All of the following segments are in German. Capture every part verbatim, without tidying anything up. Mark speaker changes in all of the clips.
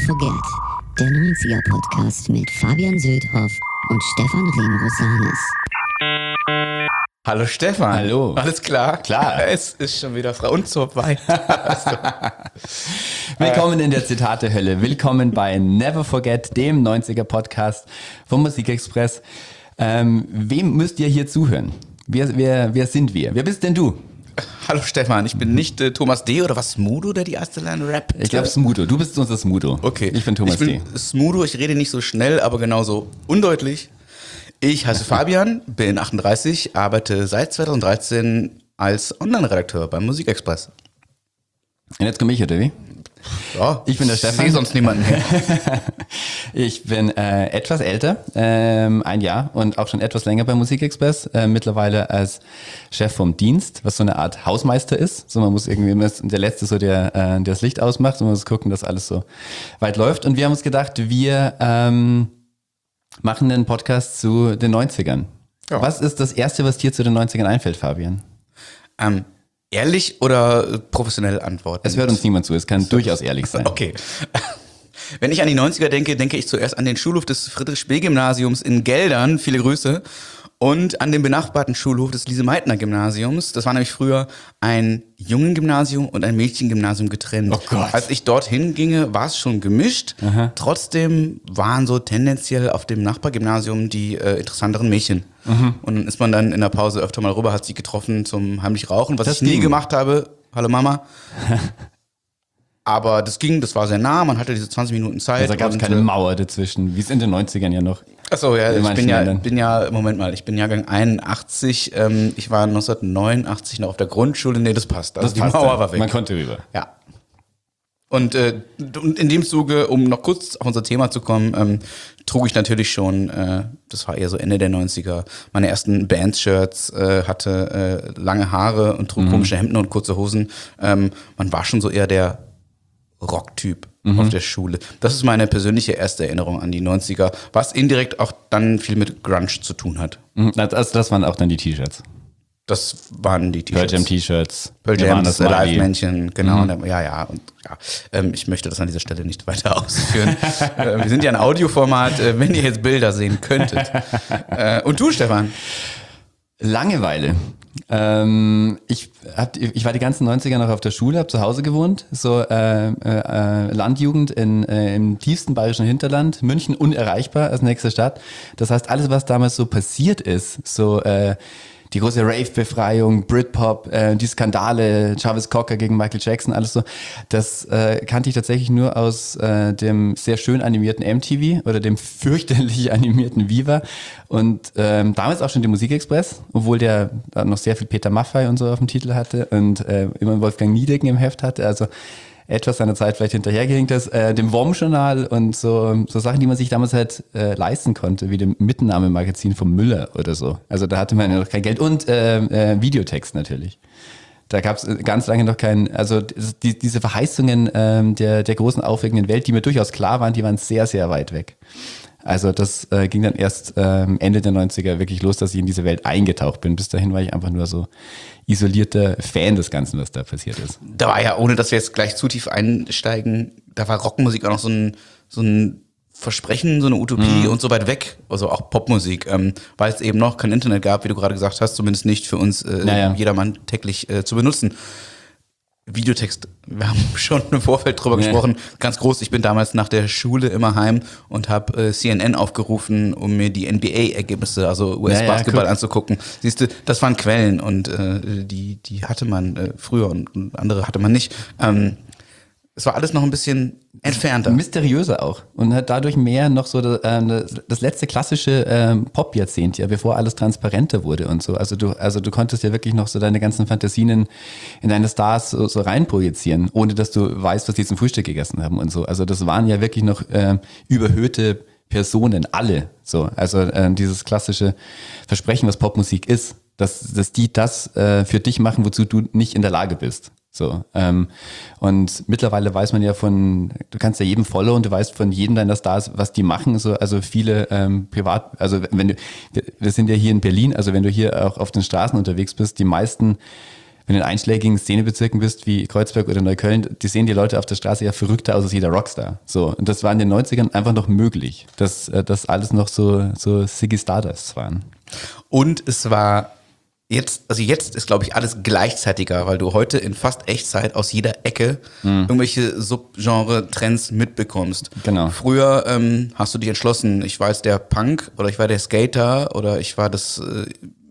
Speaker 1: Forget, der neunziger-Podcast mit Fabian Söldhoff und Stefan Remrosanis.
Speaker 2: Hallo Stefan.
Speaker 3: Hallo.
Speaker 2: Alles klar?
Speaker 3: Klar.
Speaker 2: Es ist schon wieder Frau und so weit.
Speaker 3: Willkommen in der Zitate-Hölle. Willkommen bei Never Forget, dem neunziger-Podcast vom Musikexpress. Ähm, wem müsst ihr hier zuhören? Wer, wer, wer sind wir? Wer bist denn du?
Speaker 2: Hallo Stefan, ich bin nicht äh, Thomas D. oder was, Smudo, der die erste Line rappt?
Speaker 3: Ich glaube Smudo. Du bist unser Smudo.
Speaker 2: Okay.
Speaker 3: Ich bin Thomas
Speaker 2: ich bin
Speaker 3: D.
Speaker 2: Smudo, ich rede nicht so schnell, aber genauso undeutlich. Ich heiße Fabian, bin achtunddreißig, arbeite seit zweitausenddreizehn als Online-Redakteur beim Musikexpress.
Speaker 3: Und jetzt komme ich, oder wie?
Speaker 2: Ja,
Speaker 3: Ich bin der Stefan.
Speaker 2: Ich sehe sonst niemanden mehr.
Speaker 3: Ich bin äh, etwas älter, ähm, ein Jahr und auch schon etwas länger beim Musikexpress, äh, mittlerweile als Chef vom Dienst, was so eine Art Hausmeister ist. So, man muss irgendwie, man ist der Letzte, so der, äh, der das Licht ausmacht, und man muss gucken, dass alles so weit läuft. Und wir haben uns gedacht, wir ähm, machen einen Podcast zu den neunzigern.
Speaker 2: Ja.
Speaker 3: Was ist das Erste, was dir zu den neunzigern einfällt, Fabian?
Speaker 2: Ähm, ehrlich oder professionell antworten?
Speaker 3: Es hört uns niemand zu, es kann durchaus ehrlich sein.
Speaker 2: Okay. Wenn ich an die neunziger denke, denke ich zuerst an den Schulhof des Friedrich-Spee-Gymnasiums in Geldern, viele Grüße, und an den benachbarten Schulhof des Lise-Meitner-Gymnasiums. Das war nämlich früher ein Jungen-Gymnasium und ein Mädchen-Gymnasium getrennt.
Speaker 3: Oh Gott.
Speaker 2: Als ich dorthin ginge, war es schon gemischt.
Speaker 3: Aha.
Speaker 2: Trotzdem waren so tendenziell auf dem Nachbargymnasium die äh, interessanteren Mädchen.
Speaker 3: Mhm.
Speaker 2: Und dann ist man dann in der Pause öfter mal rüber, hat sie getroffen zum heimlich Rauchen, was
Speaker 3: Das
Speaker 2: ich nie
Speaker 3: ging.
Speaker 2: gemacht habe. Hallo Mama. Aber das ging, das war sehr nah, man hatte diese zwanzig Minuten Zeit.
Speaker 3: Also da gab es
Speaker 2: und,
Speaker 3: keine
Speaker 2: äh,
Speaker 3: Mauer dazwischen, wie es in den neunzigern ja noch.
Speaker 2: Achso, ja,
Speaker 3: in
Speaker 2: ich
Speaker 3: manchen
Speaker 2: bin ja,
Speaker 3: Ländern.
Speaker 2: bin ja, Moment mal, ich bin Jahrgang einundachtzig, ähm, ich war neunzehnhundertneunundachtzig noch auf der Grundschule, nee, das passt. Also
Speaker 3: Das
Speaker 2: die
Speaker 3: passt
Speaker 2: Mauer
Speaker 3: dann.
Speaker 2: war weg.
Speaker 3: Man konnte rüber.
Speaker 2: Ja. Und, äh, und in dem Zuge, um noch kurz auf unser Thema zu kommen, ähm, trug ich natürlich schon, äh, das war eher so Ende der neunziger, meine ersten Band-Shirts, äh, hatte äh, lange Haare und trug
Speaker 3: Mhm.
Speaker 2: komische Hemden und kurze Hosen. Ähm, man war schon so eher der Rocktyp
Speaker 3: Mhm.
Speaker 2: auf der Schule. Das ist meine persönliche erste Erinnerung an die neunziger, was indirekt auch dann viel mit Grunge zu tun hat.
Speaker 3: Mhm, Also das waren auch dann die T-Shirts.
Speaker 2: Das waren die
Speaker 3: Pearl
Speaker 2: T-Shirts.
Speaker 3: Jam T-Shirts.
Speaker 2: Pearl
Speaker 3: Wir
Speaker 2: Jam,
Speaker 3: waren
Speaker 2: das
Speaker 3: Smiley.
Speaker 2: Live-Männchen, genau.
Speaker 3: Mhm.
Speaker 2: Und, ja, ja, und ja. Ähm, ich möchte das an dieser Stelle nicht weiter ausführen. äh, wir sind ja ein Audioformat, äh, wenn ihr jetzt Bilder sehen könntet. Äh, und du, Stefan?
Speaker 3: Langeweile. Ähm, ich, hab, ich war die ganzen neunziger noch auf der Schule, habe zu Hause gewohnt, so äh, äh, Landjugend in, äh, im tiefsten bayerischen Hinterland, München unerreichbar als nächste Stadt. Das heißt, alles, was damals so passiert ist, so äh, die große Rave-Befreiung, Britpop, äh, die Skandale, Jarvis Cocker gegen Michael Jackson, alles so, das äh, kannte ich tatsächlich nur aus äh, dem sehr schön animierten M T V oder dem fürchterlich animierten Viva und ähm, damals auch schon den Musikexpress, obwohl der da noch sehr viel Peter Maffay und so auf dem Titel hatte und äh, immer Wolfgang Niedecken im Heft hatte, also etwas seiner Zeit vielleicht hinterhergehinkt ist, äh, dem W O M-Journal und so, so Sachen, die man sich damals halt äh, leisten konnte, wie dem Mitnahmemagazin vom Müller oder so. Also da hatte man ja noch kein Geld und äh, äh, Videotext natürlich. Da gab es ganz lange noch keinen, also die, diese Verheißungen ähm, der, der großen aufregenden Welt, die mir durchaus klar waren, die waren sehr, sehr weit weg. Also das äh, ging dann erst ähm, Ende der neunziger wirklich los, dass ich in diese Welt eingetaucht bin. Bis dahin war ich einfach nur so isolierter Fan des Ganzen, was da passiert ist.
Speaker 2: Da war ja, ohne dass wir jetzt gleich zu tief einsteigen, da war Rockmusik auch noch so ein, so ein Versprechen, so eine Utopie
Speaker 3: Mhm.
Speaker 2: und so weit weg. Also auch Popmusik, ähm, weil es eben noch kein Internet gab, wie du gerade gesagt hast, zumindest nicht für uns äh,
Speaker 3: Naja.
Speaker 2: jedermann täglich äh, zu benutzen. Videotext, wir haben schon im Vorfeld drüber
Speaker 3: Ja.
Speaker 2: gesprochen, ganz groß. Ich bin damals nach der Schule immer heim und habe äh, C N N aufgerufen, um mir die N B A-Ergebnisse, also U S-Basketball
Speaker 3: Ja, ja, cool.
Speaker 2: anzugucken. Siehst du, das waren Quellen und äh, die, die hatte man äh, früher und, und andere hatte man nicht. Ähm, es war alles noch ein bisschen entfernter.
Speaker 3: Mysteriöser auch und hat dadurch mehr noch so das, äh, das letzte klassische ähm, Pop-Jahrzehnt, ja, bevor alles transparenter wurde und so. Also du, also du konntest ja wirklich noch so deine ganzen Fantasien in, in deine Stars so, so reinprojizieren, ohne dass du weißt, was die zum Frühstück gegessen haben und so. Also das waren ja wirklich noch ähm, überhöhte Personen, alle. So, also äh, dieses klassische Versprechen, was Popmusik ist, dass, dass die das äh, für dich machen, wozu du nicht in der Lage bist. So, ähm, und mittlerweile weiß man ja von, du kannst ja jedem follow und du weißt von jedem deiner Stars, was die machen, so, also viele ähm, privat, also wenn du, wir, wir sind ja hier in Berlin, also wenn du hier auch auf den Straßen unterwegs bist, die meisten wenn du in einschlägigen Szenebezirken bist wie Kreuzberg oder Neukölln, die sehen die Leute auf der Straße ja verrückter aus als jeder Rockstar. So, und das war in den neunzigern einfach noch möglich, dass das alles noch so, so Ziggy Stardust waren.
Speaker 2: Und es war jetzt, also jetzt ist, glaube ich, alles gleichzeitiger, weil du heute in fast Echtzeit aus jeder Ecke mhm. irgendwelche Subgenre-Trends mitbekommst.
Speaker 3: Genau.
Speaker 2: Früher ähm, hast du dich entschlossen, ich war jetzt der Punk oder ich war der Skater oder ich war das äh,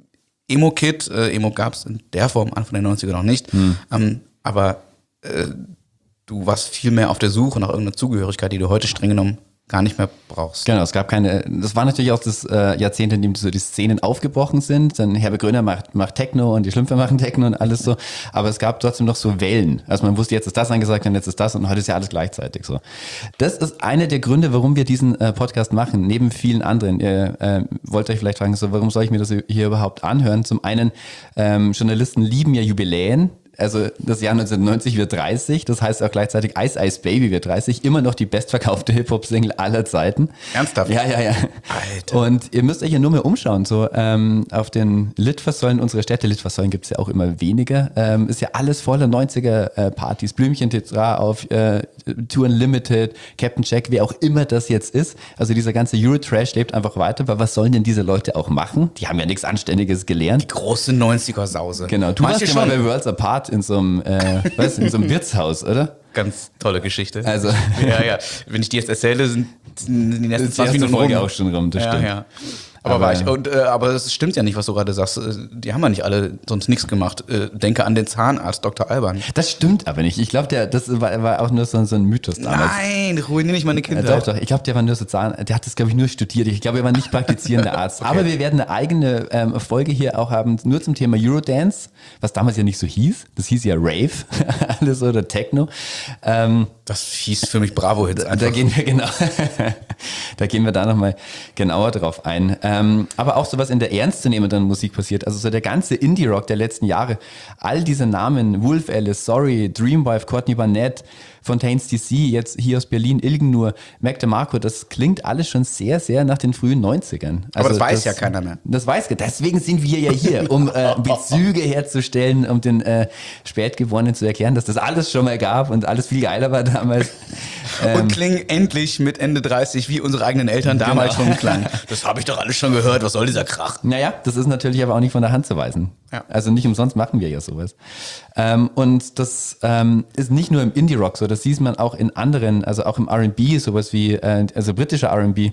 Speaker 2: Emo-Kid. Äh, Emo gab es in der Form Anfang der neunziger noch nicht. Mhm. Ähm, aber äh, du warst viel mehr auf der Suche nach irgendeiner Zugehörigkeit, die du heute streng genommen gar nicht mehr brauchst.
Speaker 3: Genau, es gab keine, das war natürlich auch das äh, Jahrzehnt, in dem so die Szenen aufgebrochen sind. Dann Herbert Gröner macht, macht Techno und die Schlümpfe machen Techno und alles so. Aber es gab trotzdem noch so Wellen. Also man wusste, jetzt ist das angesagt und jetzt ist das und heute ist ja alles gleichzeitig so. Das ist einer der Gründe, warum wir diesen äh, Podcast machen, neben vielen anderen. Ihr äh, wollt euch vielleicht fragen, so, warum soll ich mir das hier überhaupt anhören? Zum einen, ähm, Journalisten lieben ja Jubiläen. Also das Jahr neunzehnhundertneunzig wird dreißig, das heißt auch gleichzeitig Ice Ice Baby wird dreißig, immer noch die bestverkaufte Hip-Hop-Single aller Zeiten.
Speaker 2: Ernsthaft?
Speaker 3: Ja, ja, ja.
Speaker 2: Alter.
Speaker 3: Und ihr müsst euch ja nur mehr umschauen, so ähm, auf den Litfaßsäulen unserer Städte, Litfaßsäulen gibt es ja auch immer weniger, ähm, ist ja alles voller neunziger-Partys, Blümchen Tetra auf äh, Tour Unlimited, Captain Jack, wer auch immer das jetzt ist. Also dieser ganze Eurotrash lebt einfach weiter, weil was sollen denn diese Leute auch machen? Die haben ja nichts Anständiges gelernt.
Speaker 2: Die große neunziger-Sause.
Speaker 3: Genau, du
Speaker 2: Manche
Speaker 3: warst ja mal bei Worlds Apart in so einem, äh, was, in so einem Wirtshaus, oder?
Speaker 2: Ganz tolle Geschichte.
Speaker 3: Also.
Speaker 2: Ja, ja. Wenn ich die jetzt erzähle, sind sind die nächsten zwanzig Minuten
Speaker 3: Folge
Speaker 2: rum.
Speaker 3: auch schon rum, das
Speaker 2: ja,
Speaker 3: stimmt.
Speaker 2: Ja. Aber, aber, war ich, und, äh, aber es stimmt ja nicht, was du gerade sagst. Die haben ja nicht alle sonst nichts gemacht. Äh, denke an den Zahnarzt Doktor Alban.
Speaker 3: Das stimmt aber nicht. Ich glaube, der, das war, war auch nur so, so ein Mythos damals.
Speaker 2: Nein, ruiniere nicht meine Kinder.
Speaker 3: Ja, doch, doch. Ich glaube, der war nur so Zahn, der hat das, glaube ich, nur studiert. Ich glaube, er war nicht praktizierender Arzt. Okay. Aber wir werden eine eigene ähm, Folge hier auch haben, nur zum Thema Eurodance, was damals ja nicht so hieß. Das hieß ja Rave, alles oder Techno. Ähm,
Speaker 2: das hieß für mich Bravo-Hits
Speaker 3: einfach. Da gehen wir genau, da gehen wir da nochmal genauer drauf ein. Ähm, aber auch sowas in der ernstzunehmenden Musik passiert. Also so der ganze Indie-Rock der letzten Jahre, all diese Namen, Wolf Alice, Sorry, Dreamwife, Courtney Barnett, Fontaines D C, jetzt hier aus Berlin, Ilgenur, Mac DeMarco, das klingt alles schon sehr, sehr nach den frühen neunzigern.
Speaker 2: Also aber das weiß das, ja keiner mehr.
Speaker 3: Das weiß, deswegen sind wir ja hier, um äh, Bezüge herzustellen, um den äh, Spätgeborenen zu erklären, dass das alles schon mal gab und alles viel geiler war damals.
Speaker 2: Ähm, und klingen endlich mit Ende dreißig, wie unsere eigenen Eltern damals genau. schon klangen. Das habe ich doch alles schon gehört, was soll dieser Krach?
Speaker 3: Naja, das ist natürlich aber auch nicht von der Hand zu weisen. Ja. Also nicht umsonst machen wir ja sowas. Ähm, und das ähm, ist nicht nur im Indie-Rock so, das sieht man auch in anderen, also auch im R and B, sowas wie, äh, also britischer R and B,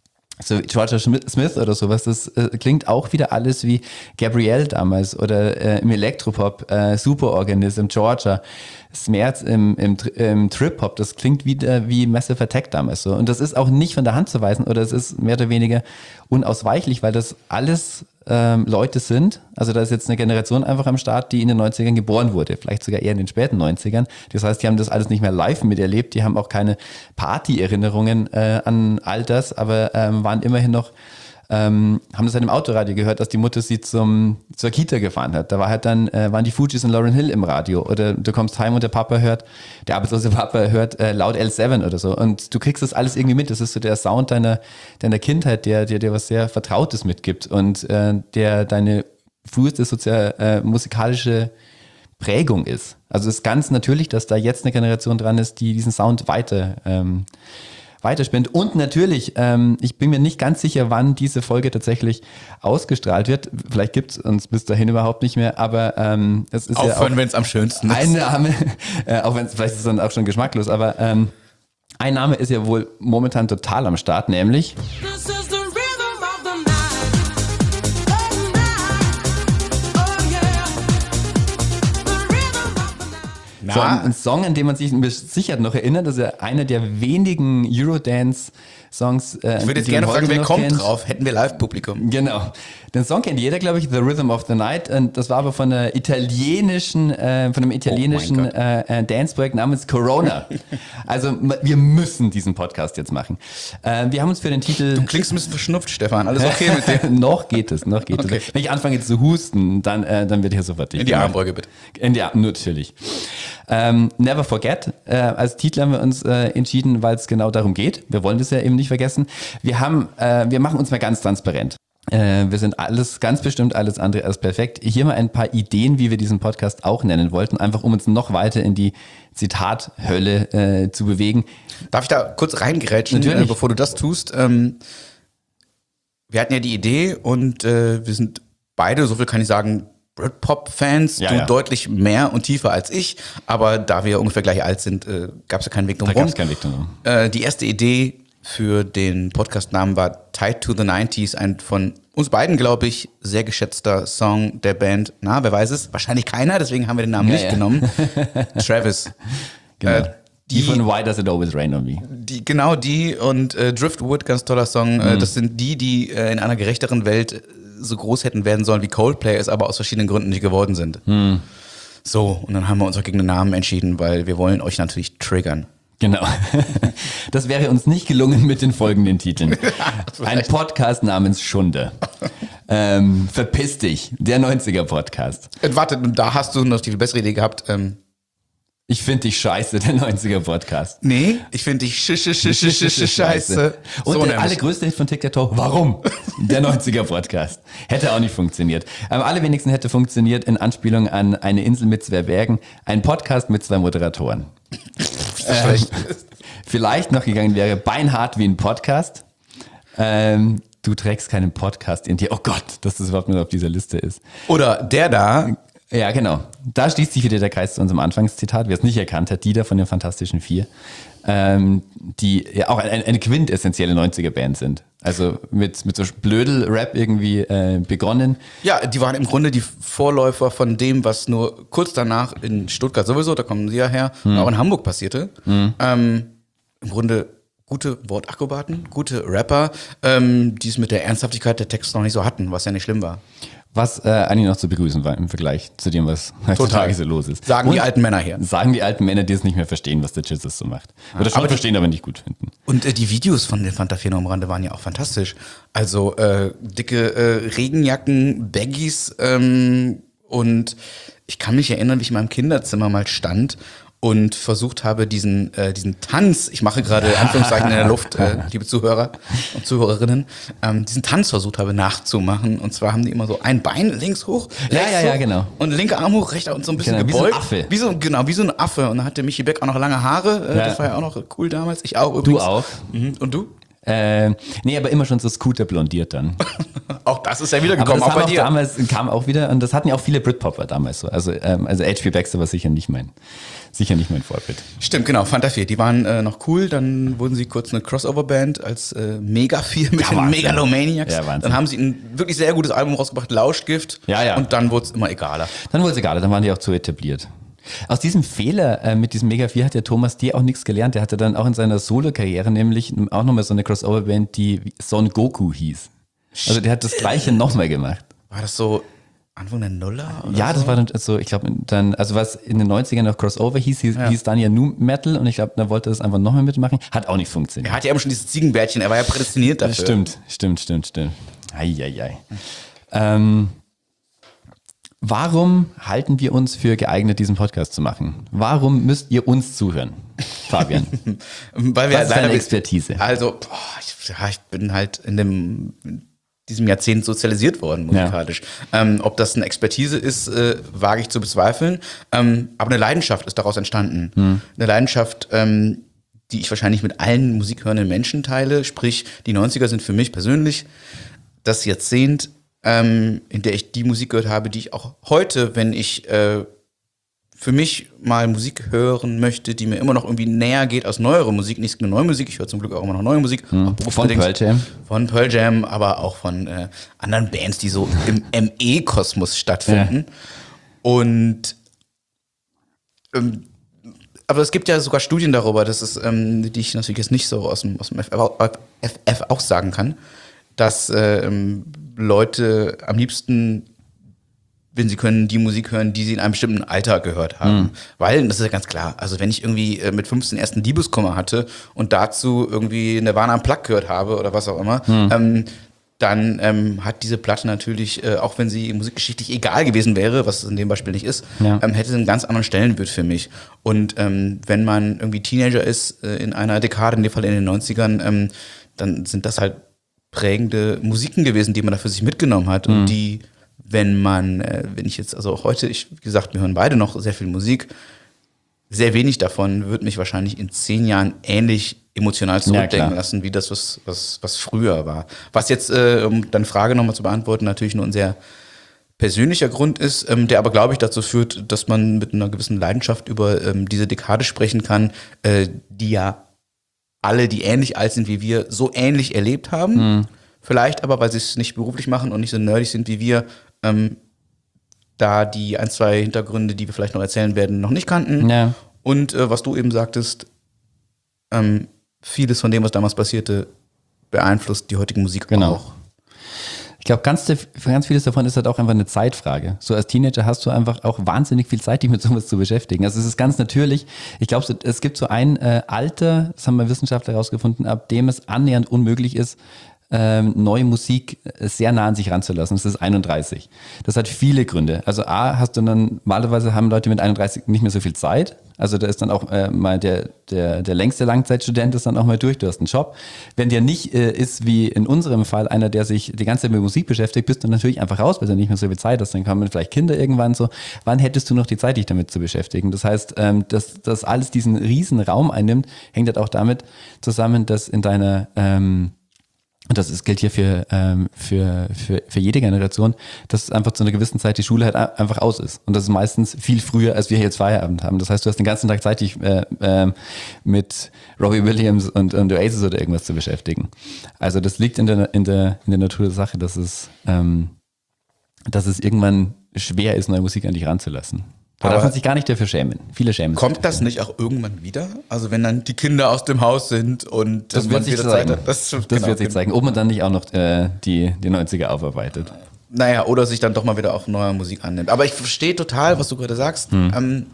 Speaker 3: so Georgia Smith oder sowas, das äh, klingt auch wieder alles wie Gabrielle damals oder äh, im Elektropop, äh, Superorganism, Georgia, Smerz im, im, im Trip-Hop, das klingt wieder wie Massive Attack damals so. Und das ist auch nicht von der Hand zu weisen oder es ist mehr oder weniger unausweichlich, weil das alles ähm, Leute sind, also da ist jetzt eine Generation einfach am Start, die in den neunzigern geboren wurde, vielleicht sogar eher in den späten neunzigern. Das heißt, die haben das alles nicht mehr live miterlebt, die haben auch keine Party-Erinnerungen äh, an all das, aber ähm, waren immerhin noch, ähm, haben das halt im Autoradio gehört, dass die Mutter sie zum, zur Kita gefahren hat. Da war halt dann, äh, waren die Fugees und Lauryn Hill im Radio oder du kommst heim und der Papa hört, der arbeitslose Papa hört äh, laut L sieben oder so und du kriegst das alles irgendwie mit. Das ist so der Sound deiner, deiner Kindheit, der dir was sehr Vertrautes mitgibt und äh, der deine früheste sozial, äh, musikalische Prägung ist. Also es ist ganz natürlich, dass da jetzt eine Generation dran ist, die diesen Sound weiter ähm, weiterspinnt. Und natürlich, ähm, ich bin mir nicht ganz sicher, wann diese Folge tatsächlich ausgestrahlt wird. Vielleicht gibt es uns bis dahin überhaupt nicht mehr, aber ähm, es ist
Speaker 2: Aufhören,
Speaker 3: ja auch
Speaker 2: wenn es am schönsten ist.
Speaker 3: Ein Name, äh, auch wenn es vielleicht ist es dann auch schon geschmacklos, aber ähm, ein Name ist ja wohl momentan total am Start, nämlich so ein, ein Song, an den man sich sicher noch erinnert, das ist ja einer der wenigen Eurodance-Songs. Äh,
Speaker 2: ich würde jetzt gerne fragen, wer kommt kennt. drauf? Hätten wir Live-Publikum.
Speaker 3: Genau. Den Song kennt jeder, glaube ich, The Rhythm of the Night. Und das war aber von einer italienischen, äh, von einem italienischen oh äh, Dance-Projekt namens Corona. Also wir müssen diesen Podcast jetzt machen. Äh, wir haben uns für den Titel...
Speaker 2: Du klingst ein bisschen verschnupft, Stefan. Alles okay mit dir?
Speaker 3: Noch geht es, noch geht okay. es. Wenn ich anfange zu husten, dann, äh, dann wird hier sofort dicht.
Speaker 2: In die Armbeuge bitte.
Speaker 3: In die Armbeuge, natürlich. Ähm, Never Forget, äh, als Titel haben wir uns äh, entschieden, weil es genau darum geht. Wir wollen das ja eben nicht vergessen. Wir haben, äh, wir machen uns mal ganz transparent. Äh, wir sind alles, ganz bestimmt alles andere als perfekt. Hier mal ein paar Ideen, wie wir diesen Podcast auch nennen wollten, einfach um uns noch weiter in die Zitathölle äh, zu bewegen.
Speaker 2: Darf ich da kurz reingrätschen, äh, bevor du das tust? Ähm, wir hatten ja die Idee und äh, wir sind beide, so viel kann ich sagen, Britpop-Fans,
Speaker 3: ja,
Speaker 2: du
Speaker 3: ja.
Speaker 2: deutlich mehr und tiefer als ich, aber da wir ungefähr gleich alt sind, äh, gab es ja keinen Weg drum
Speaker 3: Da
Speaker 2: rum.
Speaker 3: gab es keinen Weg drum rum.
Speaker 2: Äh, die erste Idee für den Podcast-Namen war Tied to the nineties, ein von uns beiden, glaube ich, sehr geschätzter Song der Band. Na, wer weiß es? Wahrscheinlich keiner, deswegen haben wir den Namen
Speaker 3: Ja,
Speaker 2: nicht
Speaker 3: ja.
Speaker 2: genommen. Travis.
Speaker 3: Genau.
Speaker 2: Äh,
Speaker 3: die,
Speaker 2: die
Speaker 3: von Why Does It Always Rain on Me?
Speaker 2: Die, genau die und äh, Driftwood, ganz toller Song. Äh, das sind die, die äh, in einer gerechteren Welt äh, so groß hätten werden sollen wie Coldplay, es aber aus verschiedenen Gründen nicht geworden sind.
Speaker 3: Hm.
Speaker 2: So, und dann haben wir uns auch gegen den Namen entschieden, weil wir wollen euch natürlich triggern.
Speaker 3: Genau. Das wäre uns nicht gelungen mit den folgenden Titeln. Ein Podcast namens Schunde. Ähm, Verpiss dich, der neunziger-Podcast.
Speaker 2: Äh, warte, da hast du noch die viel bessere Idee gehabt. Ähm,
Speaker 3: Ich finde dich scheiße, der neunziger-Podcast.
Speaker 2: nee, ich finde dich sch sch sch sch sch sch scheiße.
Speaker 3: Und
Speaker 2: So
Speaker 3: der
Speaker 2: nämlich.
Speaker 3: allergrößte Hit von Tic-Tac-Toe, warum? Der neunziger-Podcast. Hätte auch nicht funktioniert. Am allerwenigsten hätte funktioniert in Anspielung an Eine Insel mit zwei Bergen, ein Podcast mit zwei Moderatoren. Ähm, vielleicht noch gegangen wäre Beinhart wie ein Podcast. Ähm, du trägst keinen Podcast in dir. Oh Gott, dass das überhaupt noch auf dieser Liste ist.
Speaker 2: Oder der da,
Speaker 3: Ja, genau. Da schließt sich wieder der Kreis zu unserem Anfangszitat. Wer es nicht erkannt hat, die da von den Fantastischen Vier, ähm, die ja auch eine, eine quintessentielle neunziger-Band sind. Also mit, mit so Blödel-Rap irgendwie äh, begonnen.
Speaker 2: ja, die waren im Grunde die Vorläufer von dem, was nur kurz danach in Stuttgart sowieso, da kommen sie ja her,
Speaker 3: Hm.
Speaker 2: auch in Hamburg passierte. Ähm, Im Grunde gute Wortakrobaten, gute Rapper, ähm, die es mit der Ernsthaftigkeit der Texte noch nicht so hatten, was ja nicht schlimm war.
Speaker 3: Was äh, eigentlich noch zu begrüßen war im Vergleich zu dem, was heutzutage so los ist.
Speaker 2: Sagen die
Speaker 3: Und
Speaker 2: alten Männer hier.
Speaker 3: Sagen die alten Männer, die es nicht mehr verstehen, was der Jesus so macht. Oder schon
Speaker 2: aber die-
Speaker 3: verstehen, aber nicht gut finden.
Speaker 2: Und äh, die Videos von den Fanta vier am Rande waren ja auch fantastisch. Also äh, dicke äh, Regenjacken, Baggies ähm, und ich kann mich erinnern, wie ich in meinem Kinderzimmer mal stand und versucht habe, diesen, äh, diesen Tanz, ich mache gerade Anführungszeichen in der Luft, äh, liebe Zuhörer und Zuhörerinnen, ähm, diesen Tanz versucht habe nachzumachen. Und zwar haben die immer so ein Bein links hoch,
Speaker 3: Ja,
Speaker 2: rechts
Speaker 3: ja,
Speaker 2: hoch
Speaker 3: ja, genau.
Speaker 2: und linker Arm hoch, rechter und so ein bisschen
Speaker 3: Genau, wie so ein
Speaker 2: gebeugt.
Speaker 3: Affe.
Speaker 2: Wie so, genau, wie so ein Affe. Und dann hatte Michi Beck auch noch lange Haare. Äh,
Speaker 3: Ja.
Speaker 2: Das war ja auch noch cool damals. Ich auch übrigens.
Speaker 3: Du auch.
Speaker 2: Mhm. Und du?
Speaker 3: Äh, nee, aber immer schon so Scooter blondiert dann.
Speaker 2: Auch das ist ja
Speaker 3: Aber
Speaker 2: wiedergekommen,
Speaker 3: das
Speaker 2: auch
Speaker 3: haben
Speaker 2: bei
Speaker 3: auch
Speaker 2: dir.
Speaker 3: damals, kam auch wieder, und das hatten ja auch viele Britpopper damals so. Also, ähm, also H P Baxter war sicher nicht mein, sicher nicht mein Vorbild.
Speaker 2: Stimmt, genau, Fanta vier, die waren äh, noch cool, dann wurden sie kurz eine Crossover-Band als äh, Mega vier mit
Speaker 3: Ja,
Speaker 2: den
Speaker 3: Wahnsinn.
Speaker 2: Megalomaniacs.
Speaker 3: Ja, Wahnsinn.
Speaker 2: Dann haben sie ein wirklich sehr gutes Album rausgebracht, Lauschgift.
Speaker 3: Ja, ja.
Speaker 2: Und dann wurde es immer egaler.
Speaker 3: Dann wurde es egal, dann waren die auch zu etabliert. Aus diesem Fehler äh, mit diesem Mega vier hat der Thomas D. auch nichts gelernt. Der hatte dann auch in seiner Solo-Karriere nämlich auch nochmal so eine Crossover-Band, die Son Goku hieß. Also der hat das Gleiche nochmal gemacht.
Speaker 2: War das so Anfang der Nuller? Oder
Speaker 3: Ja,
Speaker 2: so?
Speaker 3: das war dann so, ich glaube, dann, also was in den neunzigern noch Crossover hieß, hieß,
Speaker 2: Ja.
Speaker 3: hieß dann ja Nu Metal und ich glaube, da wollte er das einfach nochmal mitmachen. Hat auch nicht funktioniert.
Speaker 2: Er hatte ja eben schon dieses Ziegenbärtchen, er war ja prädestiniert dafür.
Speaker 3: Stimmt, stimmt, stimmt, stimmt. Eieiei. Ähm, warum halten wir uns für geeignet, diesen Podcast zu machen? Warum müsst ihr uns zuhören, Fabian?
Speaker 2: Weil wir
Speaker 3: Was ist
Speaker 2: leider
Speaker 3: deine Expertise?
Speaker 2: Also, boah, ich, ja, ich bin halt in dem in diesem Jahrzehnt sozialisiert worden, musikalisch. Ähm, ob das eine Expertise ist, äh, wage ich zu bezweifeln. Ähm, aber eine Leidenschaft ist daraus entstanden.
Speaker 3: Hm.
Speaker 2: Eine Leidenschaft, ähm, die ich wahrscheinlich mit allen musikhörenden Menschen teile. Sprich, die neunziger sind für mich persönlich das Jahrzehnt, ähm, in der ich die Musik gehört habe, die ich auch heute, wenn ich äh, für mich mal Musik hören möchte, die mir immer noch irgendwie näher geht als neuere Musik, nicht nur neue Musik, ich höre zum Glück auch immer noch neue Musik. Auch
Speaker 3: Von
Speaker 2: berufsbedingt.
Speaker 3: Pearl Jam?
Speaker 2: Von Pearl Jam, aber auch von äh, anderen Bands, die so im M E-Kosmos stattfinden. Und ähm, aber es gibt ja sogar Studien darüber, dass es, ähm, die ich natürlich jetzt nicht so aus dem, aus dem F F auch sagen kann, dass äh, ähm, Leute am liebsten, wenn sie können, die Musik hören, die sie in einem bestimmten Alter gehört haben. Mhm. Weil, das ist ja ganz klar, also wenn ich irgendwie äh, mit fünfzehn ersten Liebeskummer hatte und dazu irgendwie Nirvana Unplugged gehört habe oder was auch immer, mhm. ähm, dann ähm, hat diese Platte natürlich, äh, auch wenn sie musikgeschichtlich egal gewesen wäre, was es in dem Beispiel nicht ist,
Speaker 3: Ja.
Speaker 2: ähm, hätte sie einen ganz anderen Stellenwert für mich. Und ähm, wenn man irgendwie Teenager ist, äh, in einer Dekade, in dem Fall in den neunzigern, ähm, dann sind das halt prägende Musiken gewesen, die man da für sich mitgenommen hat
Speaker 3: Mhm.
Speaker 2: und die, wenn man, äh, wenn ich jetzt, also auch heute, ich, wie gesagt, wir hören beide noch sehr viel Musik, sehr wenig davon wird mich wahrscheinlich in zehn Jahren ähnlich emotional zurückdenken
Speaker 3: Ja, klar.
Speaker 2: lassen, wie das, was, was, was früher war. Was jetzt, äh, um deine Frage nochmal zu beantworten, natürlich nur ein sehr persönlicher Grund ist, ähm, der aber, glaube ich, dazu führt, dass man mit einer gewissen Leidenschaft über ähm, diese Dekade sprechen kann, äh, die ja alle, die ähnlich alt sind wie wir, so ähnlich erlebt haben.
Speaker 3: Mhm.
Speaker 2: Vielleicht aber, weil sie es nicht beruflich machen und nicht so nerdig sind wie wir, ähm, da die ein, zwei Hintergründe, die wir vielleicht noch erzählen werden, noch nicht kannten.
Speaker 3: Ja.
Speaker 2: Und äh, was du eben sagtest, ähm, vieles von dem, was damals passierte, beeinflusst die heutige Musik
Speaker 3: Genau.
Speaker 2: auch.
Speaker 3: Ich glaube, ganz, ganz vieles davon ist halt auch einfach eine Zeitfrage. So als Teenager hast du einfach auch wahnsinnig viel Zeit, dich mit sowas zu beschäftigen. Also es ist ganz natürlich. Ich glaube, es gibt so ein äh, Alter, das haben wir Wissenschaftler herausgefunden, ab dem es annähernd unmöglich ist, ähm, neue Musik sehr nah an sich ranzulassen. Das ist einunddreißig. Das hat viele Gründe. Also A, hast du dann, normalerweise haben Leute mit einunddreißig nicht mehr so viel Zeit. Also da ist dann auch äh, mal der, der, der längste Langzeitstudent ist dann auch mal durch, du hast einen Job. Wenn der nicht äh, ist, wie in unserem Fall, einer, der sich die ganze Zeit mit Musik beschäftigt, bist du natürlich einfach raus, weil du nicht mehr so viel Zeit hast. Dann kommen vielleicht Kinder irgendwann so. Wann hättest du noch die Zeit, dich damit zu beschäftigen? Das heißt, ähm, dass das alles diesen riesen Raum einnimmt, hängt halt auch damit zusammen, dass in deiner ähm, und das ist, gilt hier für, ähm, für, für, für jede Generation, dass einfach zu einer gewissen Zeit die Schule halt a- einfach aus ist. Und das ist meistens viel früher, als wir jetzt Feierabend haben. Das heißt, du hast den ganzen Tag Zeit, dich äh, äh, mit Robbie Williams und, und Oasis oder irgendwas zu beschäftigen. Also das liegt in der, in der, in der Natur der Sache, dass es, ähm, dass es irgendwann schwer ist, neue Musik an dich ranzulassen. Da
Speaker 2: Aber
Speaker 3: darf man sich gar nicht dafür schämen. Viele schämen sich.
Speaker 2: Kommt das nicht auch irgendwann wieder? Also wenn dann die Kinder aus dem Haus sind und
Speaker 3: Das
Speaker 2: äh,
Speaker 3: wird
Speaker 2: man
Speaker 3: sich
Speaker 2: wieder
Speaker 3: zeigen.
Speaker 2: Zeit hat. Das,
Speaker 3: Das
Speaker 2: genau,
Speaker 3: wird sich zeigen. Ob man dann nicht auch noch äh, die, die neunziger aufarbeitet.
Speaker 2: Naja, oder sich dann doch mal wieder auch neuer Musik annimmt. Aber ich verstehe total, was du gerade sagst.
Speaker 3: Hm.
Speaker 2: Ähm,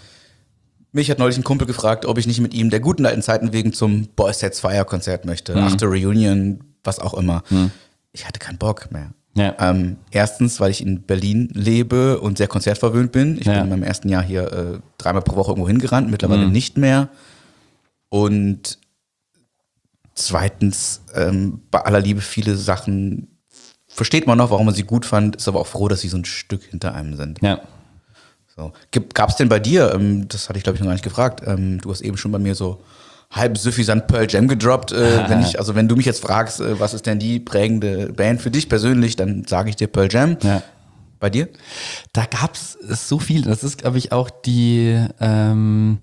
Speaker 2: mich hat neulich ein Kumpel gefragt, ob ich nicht mit ihm der guten alten Zeiten wegen zum Boys Sets Fire Konzert möchte.
Speaker 3: Hm.
Speaker 2: After Reunion, was auch immer. Ich hatte keinen Bock mehr.
Speaker 3: Ja.
Speaker 2: Ähm, erstens, weil ich in Berlin lebe und sehr konzertverwöhnt bin. Ich
Speaker 3: Ja.
Speaker 2: bin in meinem ersten Jahr hier äh, dreimal pro Woche irgendwo hingerannt, mittlerweile
Speaker 3: Mhm.
Speaker 2: nicht mehr. Und zweitens, ähm, bei aller Liebe, viele Sachen versteht man noch, warum man sie gut fand, ist aber auch froh, dass sie so ein Stück hinter einem sind.
Speaker 3: Ja.
Speaker 2: So. Gab es denn bei dir, ähm, das hatte ich glaube ich noch gar nicht gefragt, ähm, du hast eben schon bei mir so halb suffisant Pearl Jam gedroppt. Äh, wenn ich, also wenn du mich jetzt fragst, äh, was ist denn die prägende Band für dich persönlich, dann sage ich dir Pearl Jam.
Speaker 3: Ja.
Speaker 2: Bei dir?
Speaker 3: Da gab's so viel. Das ist, glaube ich, auch die, ähm,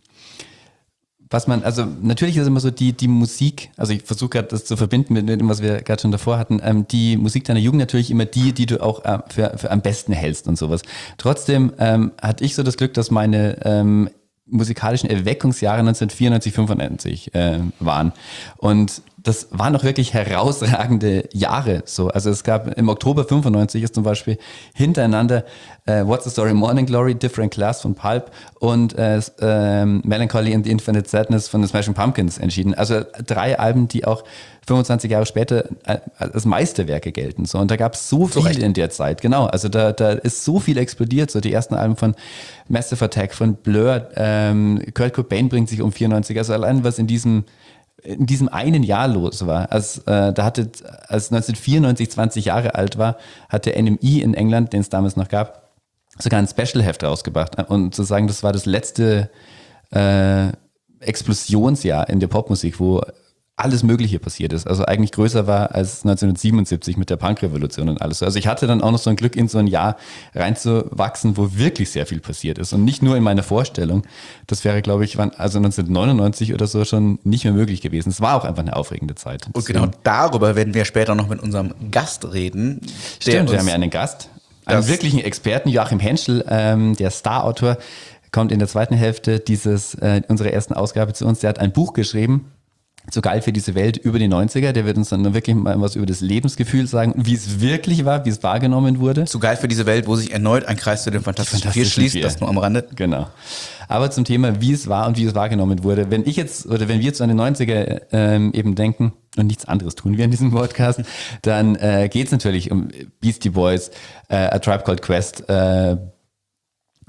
Speaker 3: was man, also natürlich ist immer so die, die Musik, also ich versuche gerade das zu verbinden mit dem, was wir gerade schon davor hatten, ähm, die Musik deiner Jugend natürlich immer die, die du auch äh, für, für am besten hältst und sowas. Trotzdem ähm, hatte ich so das Glück, dass meine ähm, musikalischen Erweckungsjahre neunzehnhundertvierundneunzig, fünfundneunzig äh, waren. Und das waren auch wirklich herausragende Jahre. So, also es gab im Oktober fünfundneunzig ist zum Beispiel hintereinander äh, What's the Story, Morning Glory, Different Class von Pulp und äh, ähm, Melancholy and the Infinite Sadness von den Smashing Pumpkins entschieden. Also drei Alben, die auch fünfundzwanzig Jahre später als Meisterwerke gelten. So, und da gab es so viel
Speaker 2: Recht.
Speaker 3: in der Zeit. Genau, also da, da ist so viel explodiert. So die ersten Alben von Massive Attack, von Blur, ähm, Kurt Cobain bringt sich um vierundneunzig. Also allein was in diesem in diesem einen Jahr los war, als äh, da hatte, als neunzehnhundertvierundneunzig zwanzig Jahre alt war, hat der N M I in England, den es damals noch gab, sogar ein Special-Heft rausgebracht und zu sagen, das war das letzte äh, Explosionsjahr in der Popmusik, wo alles Mögliche passiert ist. Also eigentlich größer war als neunzehnhundertsiebenundsiebzig mit der Punkrevolution und alles. Also ich hatte dann auch noch so ein Glück, in so ein Jahr reinzuwachsen, wo wirklich sehr viel passiert ist und nicht nur in meiner Vorstellung. Das wäre, glaube ich, wann- also neunzehnhundertneunundneunzig oder so schon nicht mehr möglich gewesen. Es war auch einfach eine aufregende Zeit.
Speaker 2: Und genau darüber werden wir später noch mit unserem Gast reden. der
Speaker 3: Stimmt, wir
Speaker 2: uns-
Speaker 3: haben ja einen Gast, einen
Speaker 2: Das-
Speaker 3: wirklichen Experten, Joachim Henschel, ähm, der Star-Autor, kommt in der zweiten Hälfte dieses äh, unserer ersten Ausgabe zu uns. Der hat ein Buch geschrieben, so geil für diese Welt über die neunziger. Der wird uns dann wirklich mal was über das Lebensgefühl sagen, wie es wirklich war, wie es wahrgenommen wurde.
Speaker 2: Zu geil für diese Welt, wo sich erneut ein Kreis zu dem Fantastischen Vier
Speaker 3: Fantastischen
Speaker 2: schließt,
Speaker 3: Vier.
Speaker 2: das nur am Rande.
Speaker 3: Genau. Aber zum Thema, wie es war und wie es wahrgenommen wurde. Wenn ich jetzt, oder wenn wir jetzt an die neunziger ähm, eben denken und nichts anderes tun wir in diesem Podcast, dann äh, geht es natürlich um Beastie Boys, äh, A Tribe Called Quest, äh,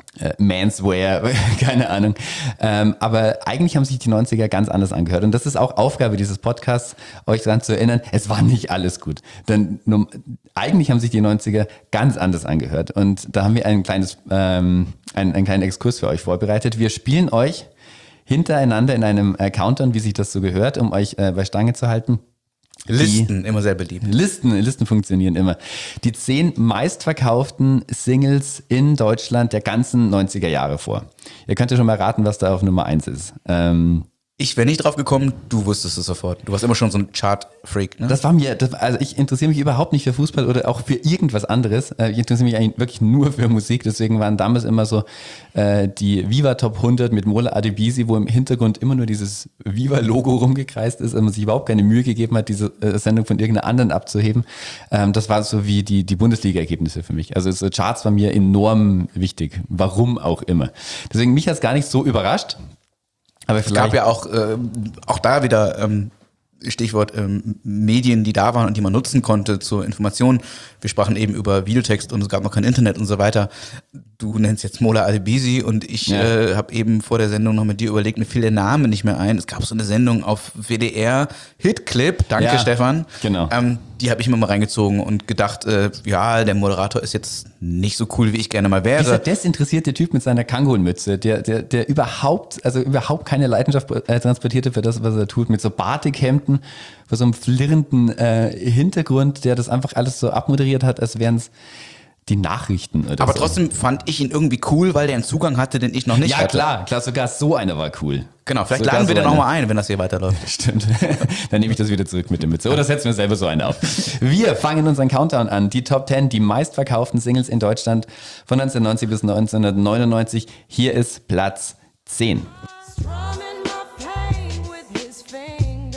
Speaker 3: äh, Manswear, keine Ahnung. Ähm, aber eigentlich haben sich die neunziger ganz anders angehört. Und das ist auch Aufgabe dieses Podcasts, euch daran zu erinnern, es war nicht alles gut. Denn nun, eigentlich haben sich die neunziger ganz anders angehört. Und da haben wir ein kleines, ähm, einen, einen kleinen Exkurs für euch vorbereitet. Wir spielen euch hintereinander in einem äh, Countdown, wie sich das so gehört, um euch äh, bei Stange zu halten.
Speaker 2: Listen, immer sehr beliebt.
Speaker 3: Listen, Listen funktionieren immer. Die zehn meistverkauften Singles in Deutschland der ganzen neunziger Jahre vor. Ihr könnt ja schon mal raten, was da auf Nummer eins ist. Ähm,
Speaker 2: Ich wäre nicht drauf gekommen, du wusstest es sofort. Du warst immer schon so ein Chart-Freak, ne?
Speaker 3: Das war mir, das, also ich interessiere mich überhaupt nicht für Fußball oder auch für irgendwas anderes. Ich interessiere mich eigentlich wirklich nur für Musik. Deswegen waren damals immer so äh, die Viva Top hundert mit Mola Adebisi, wo im Hintergrund immer nur dieses Viva-Logo rumgekreist ist und man sich überhaupt keine Mühe gegeben hat, diese äh, Sendung von irgendeiner anderen abzuheben. Ähm, das war so wie die, die Bundesliga-Ergebnisse für mich. Also so Charts waren mir enorm wichtig. Warum auch immer. Deswegen mich hat es gar nicht so überrascht. Aber
Speaker 2: es gab ja auch, äh, auch da wieder ähm, Stichwort ähm, Medien, die da waren und die man nutzen konnte zur Information. Wir sprachen eben über Videotext und es gab noch kein Internet und so weiter. Du nennst jetzt Mola Adebisi und ich
Speaker 3: Ja.
Speaker 2: äh, habe eben vor der Sendung noch mit dir überlegt, mir fiel der Name nicht mehr ein. Es gab so eine Sendung auf W D R, Hitclip, danke
Speaker 3: Ja,
Speaker 2: Stefan.
Speaker 3: genau.
Speaker 2: Ähm, die habe ich mir mal reingezogen und gedacht, äh, ja, der Moderator ist jetzt nicht so cool, wie ich gerne mal wäre.
Speaker 3: Dieser desinteressierte Typ mit seiner Kangolmütze, der, der, der überhaupt, also überhaupt keine Leidenschaft äh, transportierte für das, was er tut, mit so Batikhemden, vor so einem flirrenden äh, Hintergrund, der das einfach alles so abmoderiert hat, als wären es die Nachrichten oder
Speaker 2: Aber
Speaker 3: so.
Speaker 2: trotzdem fand ich ihn irgendwie cool, weil der einen Zugang hatte, den ich noch nicht
Speaker 3: Ja,
Speaker 2: hatte.
Speaker 3: klar, klar, sogar so einer war cool.
Speaker 2: Genau, vielleicht
Speaker 3: Sogar
Speaker 2: laden wir
Speaker 3: so
Speaker 2: den auch
Speaker 3: einer.
Speaker 2: mal ein, wenn das hier weiterläuft.
Speaker 3: Stimmt. Dann nehme ich das wieder zurück mit der Mütze. Oder setzen wir selber so eine auf. Wir fangen unseren Countdown an. Die Top zehn, die meistverkauften Singles in Deutschland von neunzehnhundertneunzig bis neunzehnhundertneunundneunzig. Hier ist Platz zehn.
Speaker 4: Strumming my pain with his fingers.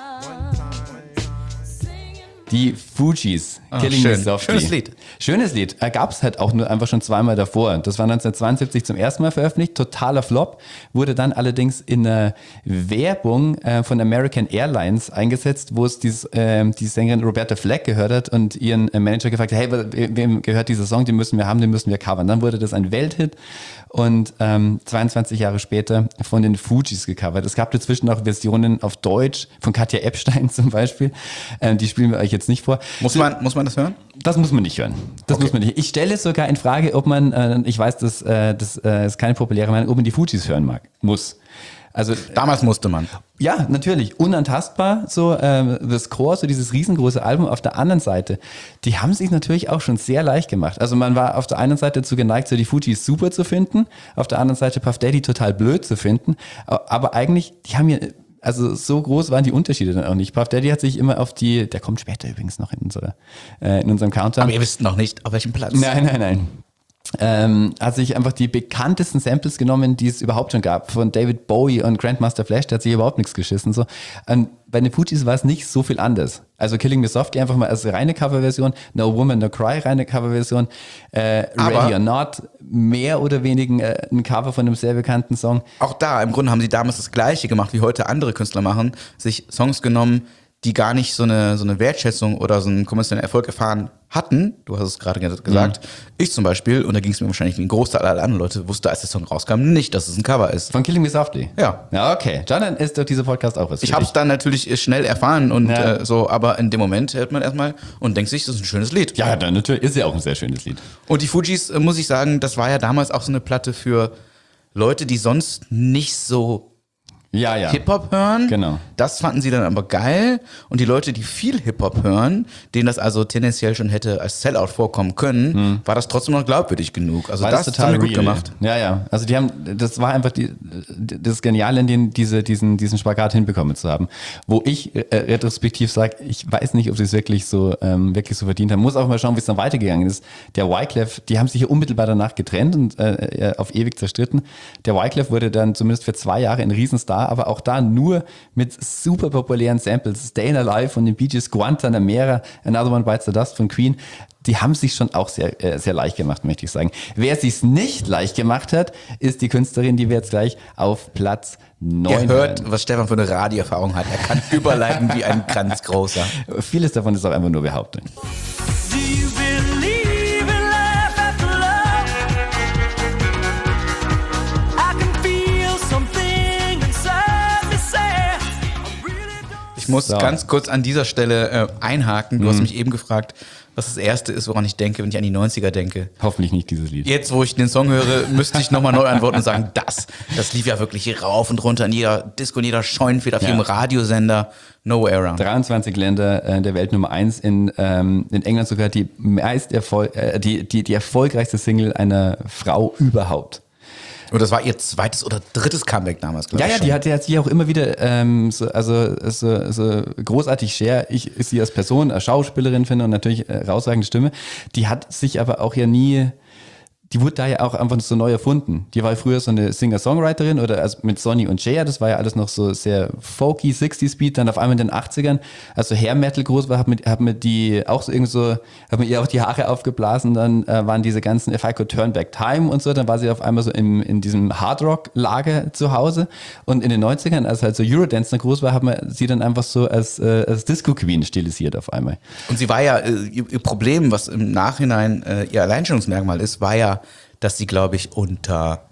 Speaker 4: Singing
Speaker 3: Die Fugees, Killing
Speaker 2: schön.
Speaker 3: Me Softly.
Speaker 2: Schönes Lied.
Speaker 3: Schönes Lied. Äh, Gab es halt auch nur einfach schon zweimal davor. Das war neunzehnhundertzweiundsiebzig zum ersten Mal veröffentlicht. Totaler Flop. Wurde dann allerdings in einer Werbung äh, von American Airlines eingesetzt, wo es dieses, äh, die Sängerin Roberta Flack gehört hat und ihren äh, Manager gefragt hat, hey, we- wem gehört dieser Song? Den müssen wir haben, den müssen wir covern. Dann wurde das ein Welthit und ähm, zweiundzwanzig Jahre später von den Fugees gecovert. Es gab dazwischen auch Versionen auf Deutsch von Katja Epstein zum Beispiel. Ähm, die spielen wir euch jetzt nicht vor.
Speaker 2: Muss man, muss man das hören?
Speaker 3: Das muss man nicht hören. Das
Speaker 2: Okay.
Speaker 3: muss man nicht. Ich stelle sogar in Frage, ob man, äh, ich weiß, das, äh, das äh, ist keine populäre Meinung, ob man die Fugees hören mag. Muss. Also
Speaker 2: Damals musste man.
Speaker 3: ja, natürlich. Unantastbar, so äh, The Score, so dieses riesengroße Album. Auf der anderen Seite, die haben sich natürlich auch schon sehr leicht gemacht. Also man war auf der einen Seite dazu geneigt, so die Fugees super zu finden, auf der anderen Seite Puff Daddy total blöd zu finden. Aber eigentlich, die haben ja, also so groß waren die Unterschiede dann auch nicht. Puff Daddy hat sich immer auf die, der kommt später übrigens noch in, unserer, äh, in unserem Countdown.
Speaker 2: Aber ihr wisst noch nicht, auf welchem Platz.
Speaker 3: Nein, nein, nein. Ähm, hat sich einfach die bekanntesten Samples genommen, die es überhaupt schon gab, von David Bowie und Grandmaster Flash, der hat sich überhaupt nichts geschissen. So. Und bei den Fugees war es nicht so viel anders. Also Killing Me Softly einfach mal als reine Coverversion, No Woman, No Cry, reine Coverversion, äh,
Speaker 2: Aber-
Speaker 3: Ready or Not, mehr oder weniger äh, ein Cover von einem sehr bekannten Song.
Speaker 2: Auch da, im Grunde haben sie damals das Gleiche gemacht, wie heute andere Künstler machen, sich Songs genommen, die gar nicht so eine, so eine Wertschätzung oder so einen kommerziellen Erfolg erfahren hatten. Du hast es gerade ge- gesagt. Ich zum Beispiel, und da ging es mir wahrscheinlich wie ein Großteil aller anderen Leute, wusste, als der Song rauskam, nicht, dass es ein Cover ist.
Speaker 3: Von Killing Me Softly?
Speaker 2: Ja.
Speaker 3: Ja, okay. John, dann ist doch dieser Podcast auch was für
Speaker 2: Ich habe es
Speaker 3: dich.
Speaker 2: dann natürlich schnell erfahren und
Speaker 3: Ja.
Speaker 2: äh, so, aber in dem Moment hört man erstmal und denkt sich, das ist ein schönes Lied.
Speaker 3: Ja, dann natürlich. Ist ja auch ein sehr schönes Lied.
Speaker 2: Und die Fugees, äh, muss ich sagen, das war ja damals auch so eine Platte für Leute, die sonst nicht so
Speaker 3: Ja, ja.
Speaker 2: Hip-Hop hören.
Speaker 3: Genau.
Speaker 2: Das fanden sie dann aber geil. Und die Leute, die viel Hip-Hop hören, denen das also tendenziell schon hätte als Sellout vorkommen können, war das trotzdem noch glaubwürdig genug. Also
Speaker 3: War
Speaker 2: das,
Speaker 3: das
Speaker 2: haben
Speaker 3: total
Speaker 2: wir gut
Speaker 3: real.
Speaker 2: gemacht.
Speaker 3: Ja, ja. Also die haben, das war einfach die, das Geniale, in denen diese, diesen, diesen Spagat hinbekommen zu haben. Wo ich äh, retrospektiv sage, ich weiß nicht, ob sie es wirklich so, ähm, wirklich so verdient haben. Muss auch mal schauen, wie es dann weitergegangen ist. Der Wyclef, die haben sich ja unmittelbar danach getrennt und äh, auf ewig zerstritten. Der Wyclef wurde dann zumindest für zwei Jahre ein Riesenstar, aber auch da nur mit super populären Samples. Stayin' Alive von den Bee Gees, Guantanamera, Another One Bites the Dust von Queen. Die haben sich schon auch sehr, äh, sehr leicht gemacht, möchte ich sagen. Wer sich's nicht leicht gemacht hat, ist die Künstlerin, die wir jetzt gleich auf Platz neun
Speaker 2: Ihr hört,
Speaker 3: hören.
Speaker 2: was Stefan für eine Radioerfahrung hat. Er kann überleiten wie ein ganz großer.
Speaker 3: Vieles davon ist auch einfach nur Behauptung.
Speaker 4: Do you believe in life after love?
Speaker 2: muss
Speaker 3: So.
Speaker 2: ganz kurz an dieser Stelle äh, einhaken. Du hast mich eben gefragt, was das Erste ist, woran ich denke, wenn ich an die neunziger denke.
Speaker 3: Hoffentlich nicht dieses Lied.
Speaker 2: Jetzt, wo ich den Song höre, müsste ich nochmal neu antworten und sagen, das. Das lief ja wirklich rauf und runter in jeder Disco, in jeder Scheunenfeder, auf
Speaker 3: Ja.
Speaker 2: jedem Radiosender. No way around.
Speaker 3: dreiundzwanzig Länder äh, der Welt Nummer eins, in, ähm, in England sogar die, meist Erfol äh, die, die, die erfolgreichste Single einer Frau überhaupt.
Speaker 2: Und das war ihr zweites oder drittes Comeback damals, glaube
Speaker 3: Ja,
Speaker 2: ich.
Speaker 3: ja,
Speaker 2: schon.
Speaker 3: die hat, die hat sich auch immer wieder ähm, so, also, so, so großartig Cher, ich sie als Person, als Schauspielerin finde und natürlich äh, herausragende Stimme, die hat sich aber auch ja nie, die wurde da ja auch einfach so neu erfunden. Die war früher so eine Singer-Songwriterin oder also mit Sonny und Cher, das war ja alles noch so sehr folky, sechziger Beat, dann auf einmal in den achtzigern, als so Hair Metal groß war, hat mir, hat mir die auch so irgendwie so, hat mir ihr auch die Haare aufgeblasen, dann äh, waren diese ganzen If I Could Turn Back Time und so, dann war sie auf einmal so im, in diesem Hardrock-Lager zu Hause und in den neunzigern, als halt so Eurodance dann groß war, hat man sie dann einfach so als, äh, als Disco-Queen stilisiert auf einmal.
Speaker 2: Und sie war ja, äh, ihr, ihr Problem, was im Nachhinein äh, ihr Alleinstellungsmerkmal ist, war ja, dass sie, glaube ich, unter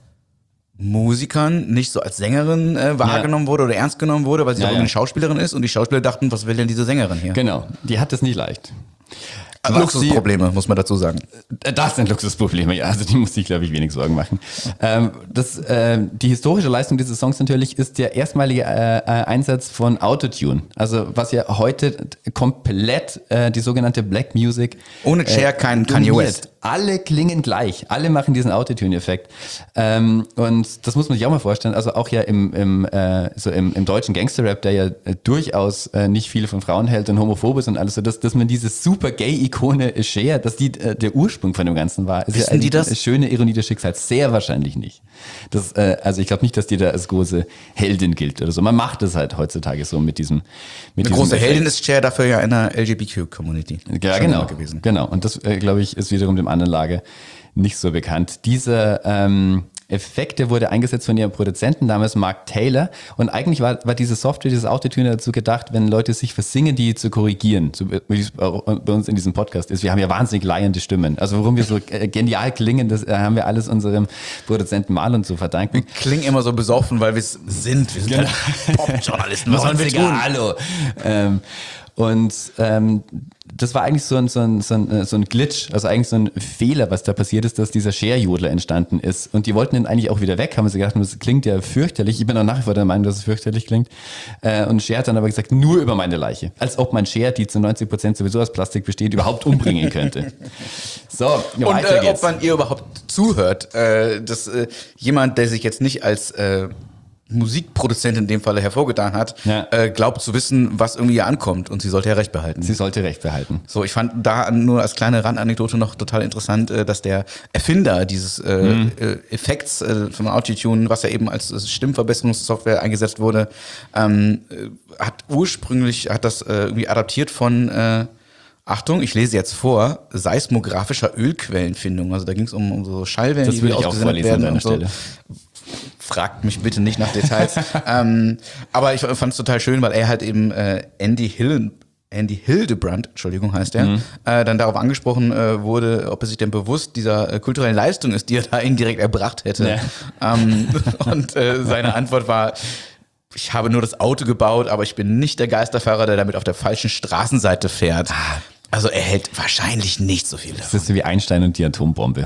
Speaker 2: Musikern nicht so als Sängerin äh, wahrgenommen wurde oder ernst genommen wurde, weil sie
Speaker 3: Ja,
Speaker 2: auch
Speaker 3: ja.
Speaker 2: eine Schauspielerin ist und die Schauspieler dachten, was will denn diese Sängerin hier?
Speaker 3: Genau, die hat es nicht leicht.
Speaker 2: Also Luxusprobleme, muss man dazu sagen.
Speaker 3: Das sind Luxusprobleme, ja. Also die muss ich, glaube ich, wenig Sorgen machen. Ähm, das, äh, die historische Leistung dieses Songs natürlich ist der erstmalige äh, äh, Einsatz von Autotune. Also was ja heute komplett äh, die sogenannte Black Music
Speaker 2: Ohne Cher kein Kanye
Speaker 3: dominiert.
Speaker 2: West.
Speaker 3: Alle klingen gleich. Alle machen diesen Autotune-Effekt. Ähm, und das muss man sich auch mal vorstellen. Also auch ja im, im, äh, so im, im deutschen Gangster-Rap, der ja äh, durchaus äh, nicht viel von Frauen hält und homophob ist und alles so, dass, dass man diese super Gay-Ikone Cher, dass die äh, der Ursprung von dem Ganzen war. Ist
Speaker 2: Wissen
Speaker 3: ja
Speaker 2: die das?
Speaker 3: Eine schöne Ironie des Schicksals. Sehr wahrscheinlich nicht. Das, äh, also ich glaube nicht, dass die da als große Heldin gilt oder so. Man macht es halt heutzutage so mit diesem mit
Speaker 2: Eine
Speaker 3: diesem
Speaker 2: große
Speaker 3: Effekt.
Speaker 2: Heldin ist Cher dafür ja in der L G B T Q-Community.
Speaker 3: Ja,
Speaker 2: Schon
Speaker 3: genau.
Speaker 2: immer gewesen.
Speaker 3: Genau. Und das, äh, glaube ich, ist wiederum dem anderen Lager nicht so bekannt. Dieser ähm, Effekt, der wurde eingesetzt von ihrem Produzenten damals, Mark Taylor. Und eigentlich war, war diese Software, dieses Autotune dazu gedacht, wenn Leute sich versingen, die zu korrigieren, so wie es bei uns in diesem Podcast ist. Wir haben ja wahnsinnig leihende Stimmen. Also warum wir so äh, genial klingen, das äh, haben wir alles unserem Produzenten Marlon zu verdanken.
Speaker 2: Klingen immer so besoffen, weil wir es sind. Wir sind
Speaker 3: Genau.
Speaker 2: halt Pop-Journalisten. Was sollen wir tun?
Speaker 3: Hallo. Ähm, und ähm, das war eigentlich so ein, so, ein, so, ein, so ein Glitch, also eigentlich so ein Fehler, was da passiert ist, dass dieser Share-Jodler entstanden ist. Und die wollten den eigentlich auch wieder weg, haben sie gedacht, das klingt ja fürchterlich. Ich bin auch nach wie vor der Meinung, dass es fürchterlich klingt. Äh, und Cher hat dann aber gesagt, nur über meine Leiche. Als ob man Cher, die zu neunzig Prozent sowieso aus Plastik besteht, überhaupt umbringen könnte. So,
Speaker 2: Und
Speaker 3: weiter
Speaker 2: äh,
Speaker 3: geht's.
Speaker 2: ob man ihr überhaupt zuhört, äh, dass äh, jemand, der sich jetzt nicht als äh, Musikproduzent in dem Falle hervorgetan hat,
Speaker 3: Ja.
Speaker 2: äh, glaubt zu wissen, was irgendwie ihr ankommt und sie sollte ja recht behalten.
Speaker 3: Sie sollte Recht behalten.
Speaker 2: So, ich fand da nur als kleine Randanekdote noch total interessant, äh, dass der Erfinder dieses äh,
Speaker 3: Mhm.
Speaker 2: äh, Effekts äh, von Autotune, was ja eben als äh, Stimmverbesserungssoftware eingesetzt wurde, ähm, äh, hat ursprünglich, hat das äh, irgendwie adaptiert von äh, Achtung, ich lese jetzt vor, seismografischer Ölquellenfindung. Also da ging es um, um so Schallwellen,
Speaker 3: Das
Speaker 2: die
Speaker 3: würde ich auch
Speaker 2: ausgesendet
Speaker 3: vorlesen an
Speaker 2: werden
Speaker 3: deiner
Speaker 2: und so.
Speaker 3: Stelle.
Speaker 2: Fragt mich bitte nicht nach Details. ähm, aber ich fand es total schön, weil er halt eben äh, Andy Hill, Andy Hildebrand, Entschuldigung, heißt er,
Speaker 3: Mhm.
Speaker 2: äh, dann darauf angesprochen äh, wurde, ob er sich denn bewusst dieser äh, kulturellen Leistung ist, die er da indirekt erbracht hätte. Ähm, und äh, seine Antwort war: Ich habe nur das Auto gebaut, aber ich bin nicht der Geisterfahrer, der damit auf der falschen Straßenseite fährt. Also er hält wahrscheinlich nicht so viel davon.
Speaker 3: Das ist so wie Einstein und die Atombombe.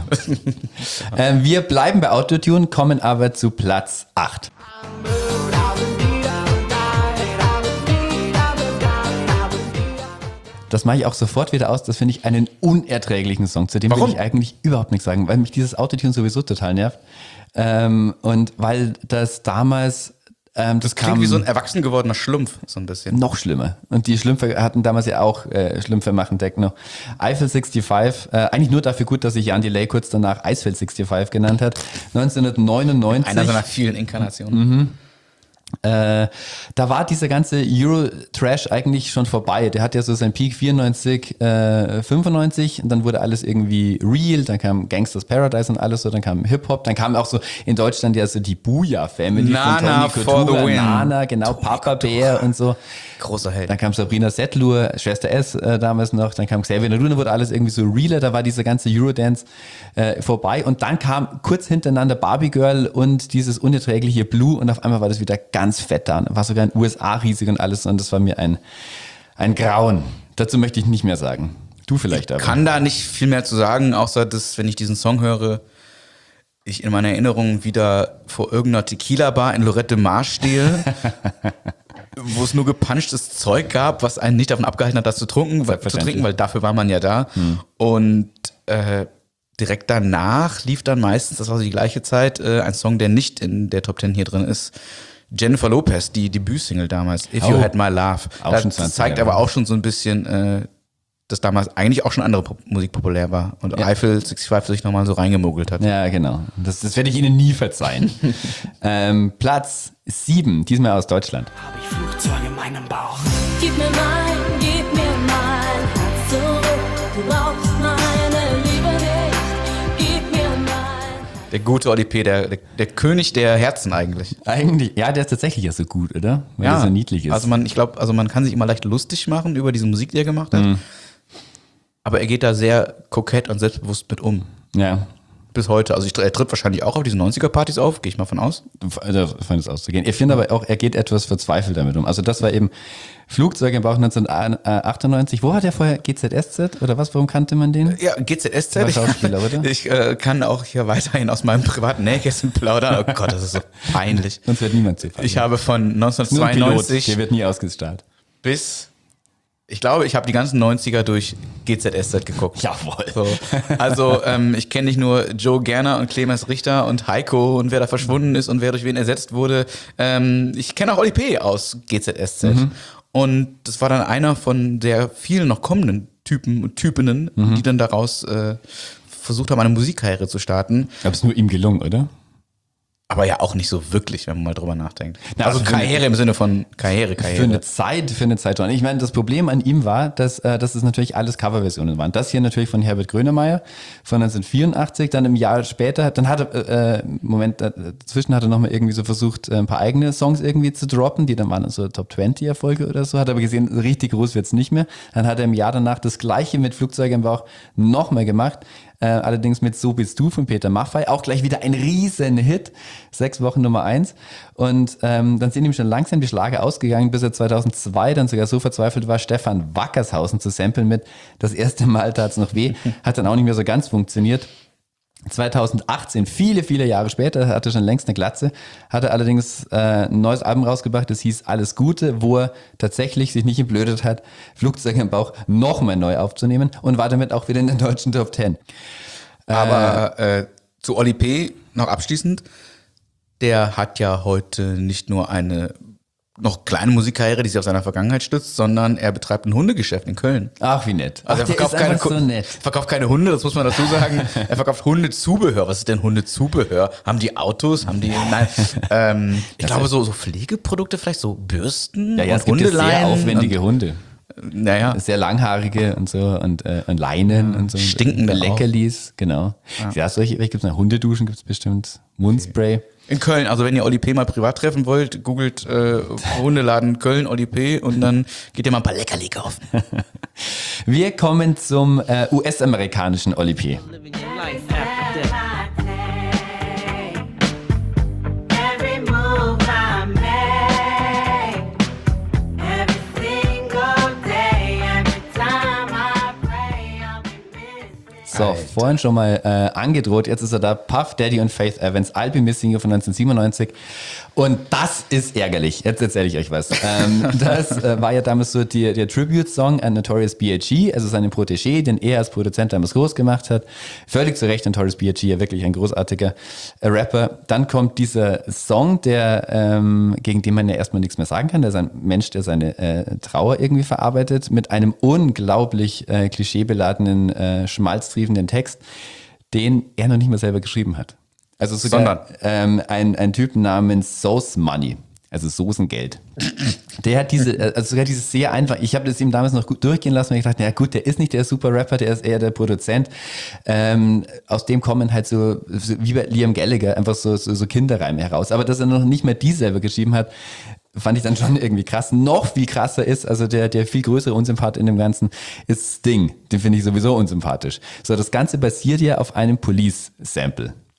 Speaker 3: ähm, wir bleiben bei Autotune, kommen aber zu Platz acht. Das mache ich auch sofort wieder aus. Das finde ich einen unerträglichen Song. Zu dem will
Speaker 2: Warum?
Speaker 3: ich eigentlich überhaupt nichts sagen, weil mich dieses Autotune sowieso total nervt. Ähm, und weil das damals ähm, das,
Speaker 2: Das klingt
Speaker 3: kam
Speaker 2: wie so ein erwachsen gewordener Schlumpf, so ein bisschen.
Speaker 3: noch schlimmer. Und die Schlümpfe hatten damals ja auch äh, Schlümpfe machen Techno. Eiffel fünfundsiebzig, äh, eigentlich nur dafür gut, dass sich Jan Delay kurz danach Eisfeld fünfundsiebzig genannt hat. neunzehnhundertneunundneunzig.
Speaker 2: Einer seiner vielen Inkarnationen.
Speaker 3: Äh, da war dieser ganze Euro-Trash eigentlich schon vorbei. Der hat ja so seinen Peak vierundneunzig, äh, fünfundneunzig und dann wurde alles irgendwie real, dann kam Gangsters Paradise und alles so, dann kam Hip-Hop, dann kam auch so in Deutschland ja so die Booyah-Family
Speaker 2: Nana
Speaker 3: von
Speaker 2: for
Speaker 3: Tony
Speaker 2: the
Speaker 3: Couture,
Speaker 2: win.
Speaker 3: Nana, genau, Papa Bär und so.
Speaker 2: Großer Held.
Speaker 3: Dann kam Sabrina Setlur, Schwester S äh, damals noch, dann kam Xavier Naidoo, dann wurde alles irgendwie so realer, da war dieser ganze Eurodance äh, vorbei und dann kam kurz hintereinander Barbie Girl und dieses unerträgliche Blue und auf einmal war das wieder ganz ganz fett da, war sogar in den U S A riesig und alles und das war mir ein, ein Grauen. Dazu möchte ich nicht mehr sagen. Du vielleicht aber.
Speaker 2: Ich kann da nicht viel mehr zu sagen, außer dass, wenn ich diesen Song höre, ich in meiner Erinnerung wieder vor irgendeiner Tequila-Bar in Lorette Mar stehe, wo es nur gepunchtes Zeug gab, was einen nicht davon abgehalten hat, das zu trinken, weil, zu trinken, weil dafür war man ja da. Hm. Und äh, direkt danach lief dann meistens, das war so die gleiche Zeit, äh, ein Song, der nicht in der Top Ten hier drin ist. Jennifer Lopez, die Debütsingle damals, If You
Speaker 3: Oh.
Speaker 2: Had My Love.
Speaker 3: Auch
Speaker 2: Das
Speaker 3: schon zwanzig
Speaker 2: zeigt
Speaker 3: Jahre.
Speaker 2: aber auch schon so ein bisschen, äh, dass damals eigentlich auch schon andere Pop- Musik populär war und
Speaker 3: Ja.
Speaker 2: Eiffel sechsundsechzig sich nochmal so reingemogelt hat.
Speaker 3: Ja, genau. Das, das werde ich Ihnen nie verzeihen. ähm, Platz sieben, diesmal aus Deutschland.
Speaker 5: Hab ich Flugzeuge in meinem Bauch.
Speaker 4: Gib mir mein, gib mir mein Herz zurück. Du brauchst meine Liebe nicht. Gib mir mein.
Speaker 2: Der gute Oli P., der, der, der König der Herzen eigentlich.
Speaker 3: Eigentlich, ja, der ist tatsächlich ja so gut, oder? Weil er so niedlich ist.
Speaker 2: Also man, ich glaube, also man kann sich immer leicht lustig machen über diese Musik, die er gemacht hat.
Speaker 3: Mhm.
Speaker 2: Aber er geht da sehr kokett und selbstbewusst mit um.
Speaker 3: ja,
Speaker 2: Bis heute. Also ich, er tritt wahrscheinlich auch auf diesen neunziger-Partys auf, gehe ich mal von aus.
Speaker 3: davon ist auszugehen. Ich finde aber auch, er geht etwas verzweifelt damit um. Also das war eben Flugzeug im Bauch neunzehnhundertachtundneunzig. Wo hat er vorher G Z S Z oder was? Warum kannte man den?
Speaker 2: Ja, G Z S Z.
Speaker 3: War Schauspieler, oder?
Speaker 2: Ich äh, kann auch hier weiterhin aus meinem privaten Nähkästchen plaudern. Oh Gott, das ist so peinlich.
Speaker 3: Sonst wird niemand zu
Speaker 2: Ich habe von
Speaker 3: Nur ein Pilot,
Speaker 2: neunzehnhundertzweiundneunzig
Speaker 3: der wird nie ausgestrahlt.
Speaker 2: bis, ich glaube, ich habe die ganzen neunziger durch G Z S Z geguckt.
Speaker 3: Jawohl.
Speaker 2: So. Also ähm, ich kenne nicht nur Joe Gerner und Clemens Richter und Heiko und wer da verschwunden ist und wer durch wen ersetzt wurde. Ähm, ich kenne auch Oli P. aus G Z S Z.
Speaker 3: Mhm.
Speaker 2: Und das war dann einer von der vielen noch kommenden Typen und Typinnen,
Speaker 3: Mhm.
Speaker 2: die dann daraus äh, versucht haben, eine Musikkarriere zu starten.
Speaker 3: Aber es ist nur ihm gelungen, oder?
Speaker 2: Aber ja auch nicht so wirklich, wenn man mal drüber nachdenkt.
Speaker 3: Na,
Speaker 2: also
Speaker 3: also für
Speaker 2: Karriere im Sinne von Karriere,
Speaker 3: Für
Speaker 2: Karriere.
Speaker 3: eine Zeit, für eine Zeit. Und ich meine, das Problem an ihm war, dass, äh, dass es natürlich alles Coverversionen waren. Das hier natürlich von Herbert Grönemeyer von neunzehnhundertvierundachtzig, dann im Jahr später, dann hat er, äh, Moment, dazwischen hat er nochmal irgendwie so versucht, äh, ein paar eigene Songs irgendwie zu droppen, die dann waren so Top zwanzig Erfolge oder so, hat aber gesehen, richtig groß wird's nicht mehr. Dann hat er im Jahr danach das Gleiche mit Flugzeug im Bauch nochmal gemacht. Äh, allerdings mit So bist du von Peter Maffay, auch gleich wieder ein riesen Hit, sechs Wochen Nummer eins. Und ähm, dann sind ihm schon langsam die Schlager ausgegangen, bis er zweitausendzwei dann sogar so verzweifelt war, Stefan Wackershausen zu samplen mit Das erste Mal tat's noch weh, hat dann auch nicht mehr so ganz funktioniert. zweitausendachtzehn, viele, viele Jahre später, hatte schon längst eine Glatze, hatte allerdings äh, ein neues Album rausgebracht, das hieß Alles Gute, wo er tatsächlich sich nicht entblödet hat, Flugzeug im Bauch nochmal neu aufzunehmen und war damit auch wieder in den deutschen Top Ten.
Speaker 2: Aber äh, zu Oli P. noch abschließend, der hat ja heute nicht nur eine noch kleine Musikkarriere, die sich auf seiner Vergangenheit stützt, sondern er betreibt ein Hundegeschäft in Köln.
Speaker 3: Ach, wie nett.
Speaker 2: Also
Speaker 3: Ach,
Speaker 2: er verkauft,
Speaker 3: der ist
Speaker 2: keine,
Speaker 3: einfach so
Speaker 2: Ku-
Speaker 3: nett.
Speaker 2: verkauft keine Hunde, das muss man dazu sagen. Er verkauft Hundezubehör. Was ist denn Hundezubehör? Haben die Autos? Haben die, nein, ähm, ich glaube so, so Pflegeprodukte vielleicht, so Bürsten
Speaker 3: Ja, ja,
Speaker 2: und
Speaker 3: es gibt ja sehr
Speaker 2: Hundeleien
Speaker 3: aufwendige Hunde.
Speaker 2: Und, naja,
Speaker 3: Sehr langhaarige und so und, äh, und Leinen und so.
Speaker 2: Stinkende auch.
Speaker 3: Leckerlis, genau. Ja, solche, welche gibt's noch? Hundeduschen gibt's bestimmt. Mundspray.
Speaker 2: in Köln. Also wenn ihr Oli P. mal privat treffen wollt, googelt äh, Hundeladen Köln Oli P. und dann geht ihr mal ein paar Leckerli kaufen.
Speaker 3: Wir kommen zum äh, U S-amerikanischen Oli P.
Speaker 5: Living your life after death.
Speaker 4: Every move I make, every single day, every time I pray, I'll be missing.
Speaker 3: So, vorhin schon mal äh, angedroht, jetzt ist er da, Puff Daddy und Faith Evans, I'll Be Missing You von neunzehnhundertsiebenundneunzig. Und das ist ärgerlich, jetzt erzähle ich euch was. ähm, das äh, war ja damals so die, der Tribute-Song an Notorious B I G, also seinem Protégé, den er als Produzent damals groß gemacht hat. Völlig zu Recht, Notorious B I G, ja wirklich ein großartiger äh, Rapper. Dann kommt dieser Song, der ähm, gegen den man ja erstmal nichts mehr sagen kann, der ist ein Mensch, der seine äh, Trauer irgendwie verarbeitet, mit einem unglaublich äh, klischeebeladenen, äh, schmalztriefenden Text, den er noch nicht mal selber geschrieben hat. Also sogar
Speaker 2: Sondern?
Speaker 3: ähm, ein, ein Typ namens Sauce Money, also Soßengeld. Der hat diese, also sogar dieses sehr einfach, ich habe das ihm damals noch gut durchgehen lassen und ich dachte, ja gut, der ist nicht der super Rapper, der ist eher der Produzent. Ähm, aus dem kommen halt so, so wie bei Liam Gallagher, einfach so, so, so Kinderreime heraus. Aber dass er noch nicht mehr die selber geschrieben hat, fand ich dann schon irgendwie krass. Noch viel krasser ist, also der, der viel größere Unsympath in dem Ganzen, ist Sting. Den finde ich sowieso unsympathisch. So, das Ganze basiert ja auf einem Police-Sample.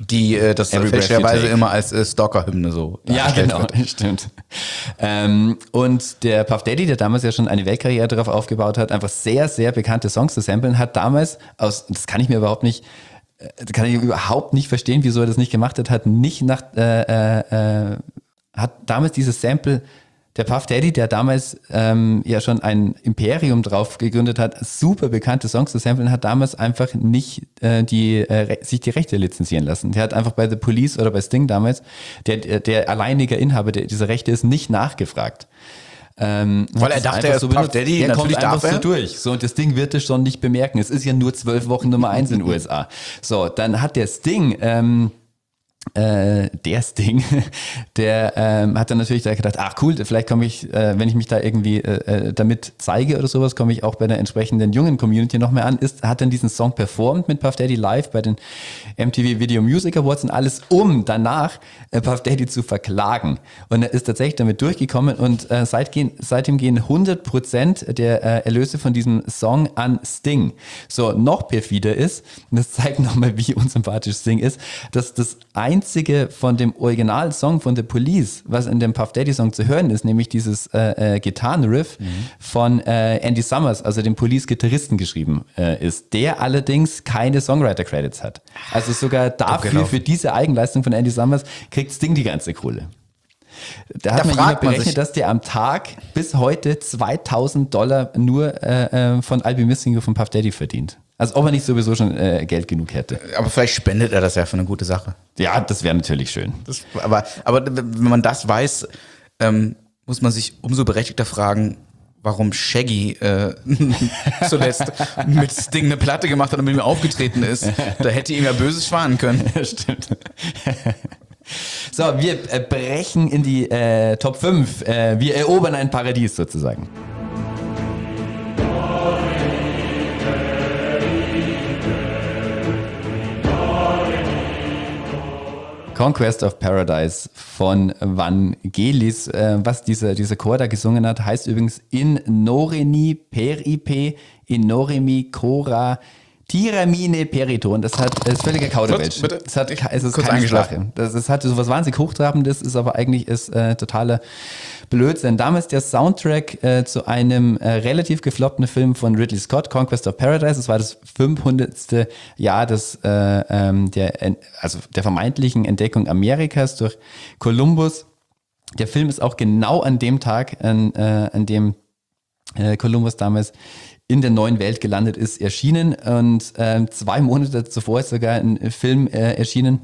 Speaker 2: Die äh, das
Speaker 3: Every Breath You
Speaker 2: fälschlicherweise
Speaker 3: Take.
Speaker 2: immer als äh, Stalker-Hymne so
Speaker 3: Ja,
Speaker 2: dargestellt
Speaker 3: genau,
Speaker 2: wird.
Speaker 3: stimmt. Ähm, und der Puff Daddy, der damals ja schon eine Weltkarriere darauf aufgebaut hat, einfach sehr, sehr bekannte Songs zu samplen, hat damals aus, das kann ich mir überhaupt nicht, äh, kann ich überhaupt nicht verstehen, wieso er das nicht gemacht hat, hat nicht nach, äh, äh, hat damals dieses Sample, der Puff Daddy, der damals ähm, ja schon ein Imperium drauf gegründet hat, super bekannte Songs zu samplen, hat damals einfach nicht äh, die, äh, sich die Rechte lizenzieren lassen. Der hat einfach bei The Police oder bei Sting damals, der, der, der alleinige Inhaber der, dieser Rechte ist nicht nachgefragt. Ähm,
Speaker 2: Weil
Speaker 3: hat
Speaker 2: er
Speaker 3: es
Speaker 2: dachte,
Speaker 3: einfach
Speaker 2: er ist Puff
Speaker 3: benutzt.
Speaker 2: Daddy,
Speaker 3: er
Speaker 2: natürlich
Speaker 3: kommt einfach
Speaker 2: darf er.
Speaker 3: so durch. So, und das Ding wird es schon nicht bemerken. Es ist ja nur zwölf Wochen Nummer eins in den U S A. So, dann hat der Sting, ähm, Äh, der Sting, der ähm, hat dann natürlich da gedacht, ach cool, vielleicht komme ich, äh, wenn ich mich da irgendwie äh, damit zeige oder sowas, komme ich auch bei der entsprechenden jungen Community noch mehr an. Ist, hat dann diesen Song performt mit Puff Daddy live bei den M T V Video Music Awards und alles, um danach äh, Puff Daddy zu verklagen. Und er ist tatsächlich damit durchgekommen und äh, seitgehen, seitdem gehen hundert Prozent der äh, Erlöse von diesem Song an Sting. So, noch perfider ist, und das zeigt nochmal, wie unsympathisch Sting ist, dass das einzige von dem Originalsong von The Police, was in dem Puff Daddy Song zu hören ist, nämlich dieses äh, äh, Gitarrenriff mhm. von äh, Andy Summers, also dem Police-Gitarristen geschrieben äh, ist, der allerdings keine Songwriter-Credits hat. Also sogar dafür,
Speaker 2: Abgelaufen.
Speaker 3: für diese Eigenleistung von Andy Summers, kriegt Sting die ganze Kohle. Da hat
Speaker 2: Da
Speaker 3: man
Speaker 2: fragt
Speaker 3: jemand
Speaker 2: man
Speaker 3: berechnet,
Speaker 2: sich-
Speaker 3: dass der am Tag bis heute zweitausend Dollar nur äh, äh, von Albi Missing von Puff Daddy verdient. Als ob er nicht sowieso schon äh, Geld genug hätte.
Speaker 2: Aber vielleicht spendet er das ja für eine gute Sache.
Speaker 3: Ja, das wäre natürlich schön.
Speaker 2: Das, aber, aber wenn man das weiß, ähm, muss man sich umso berechtigter fragen, warum Shaggy äh, zuletzt mit Sting eine Platte gemacht hat und mit ihm aufgetreten ist. Da hätte ihm ja Böses schwanen können.
Speaker 3: Stimmt. So, wir äh, brechen in die äh, Top fünf. Äh, wir erobern ein Paradies sozusagen. Conquest of Paradise von Vangelis. Äh, was dieser, dieser Chor da gesungen hat, heißt übrigens In Noreni Peripe, In Noremi Cora Tiramine Periton. Das hat, das ist völliger Kauderwelsch.
Speaker 2: Bitte, bitte.
Speaker 3: Es, hat,
Speaker 2: Ich-
Speaker 3: es ist
Speaker 2: kurz
Speaker 3: keine
Speaker 2: eingeschlafen.
Speaker 3: Sprache. Das, das hat so was wahnsinnig Hochtrabendes, ist aber eigentlich ist äh, totaler Blödsinn. Damals der Soundtrack äh, zu einem äh, relativ gefloppten Film von Ridley Scott, Conquest of Paradise. Das war das fünfhundertste Jahr des, äh, ähm, der, en- also der vermeintlichen Entdeckung Amerikas durch Kolumbus. Der Film ist auch genau an dem Tag, an, äh, an dem äh, Kolumbus damals in der neuen Welt gelandet ist, erschienen. Und ähm, zwei Monate zuvor ist sogar ein Film äh, erschienen,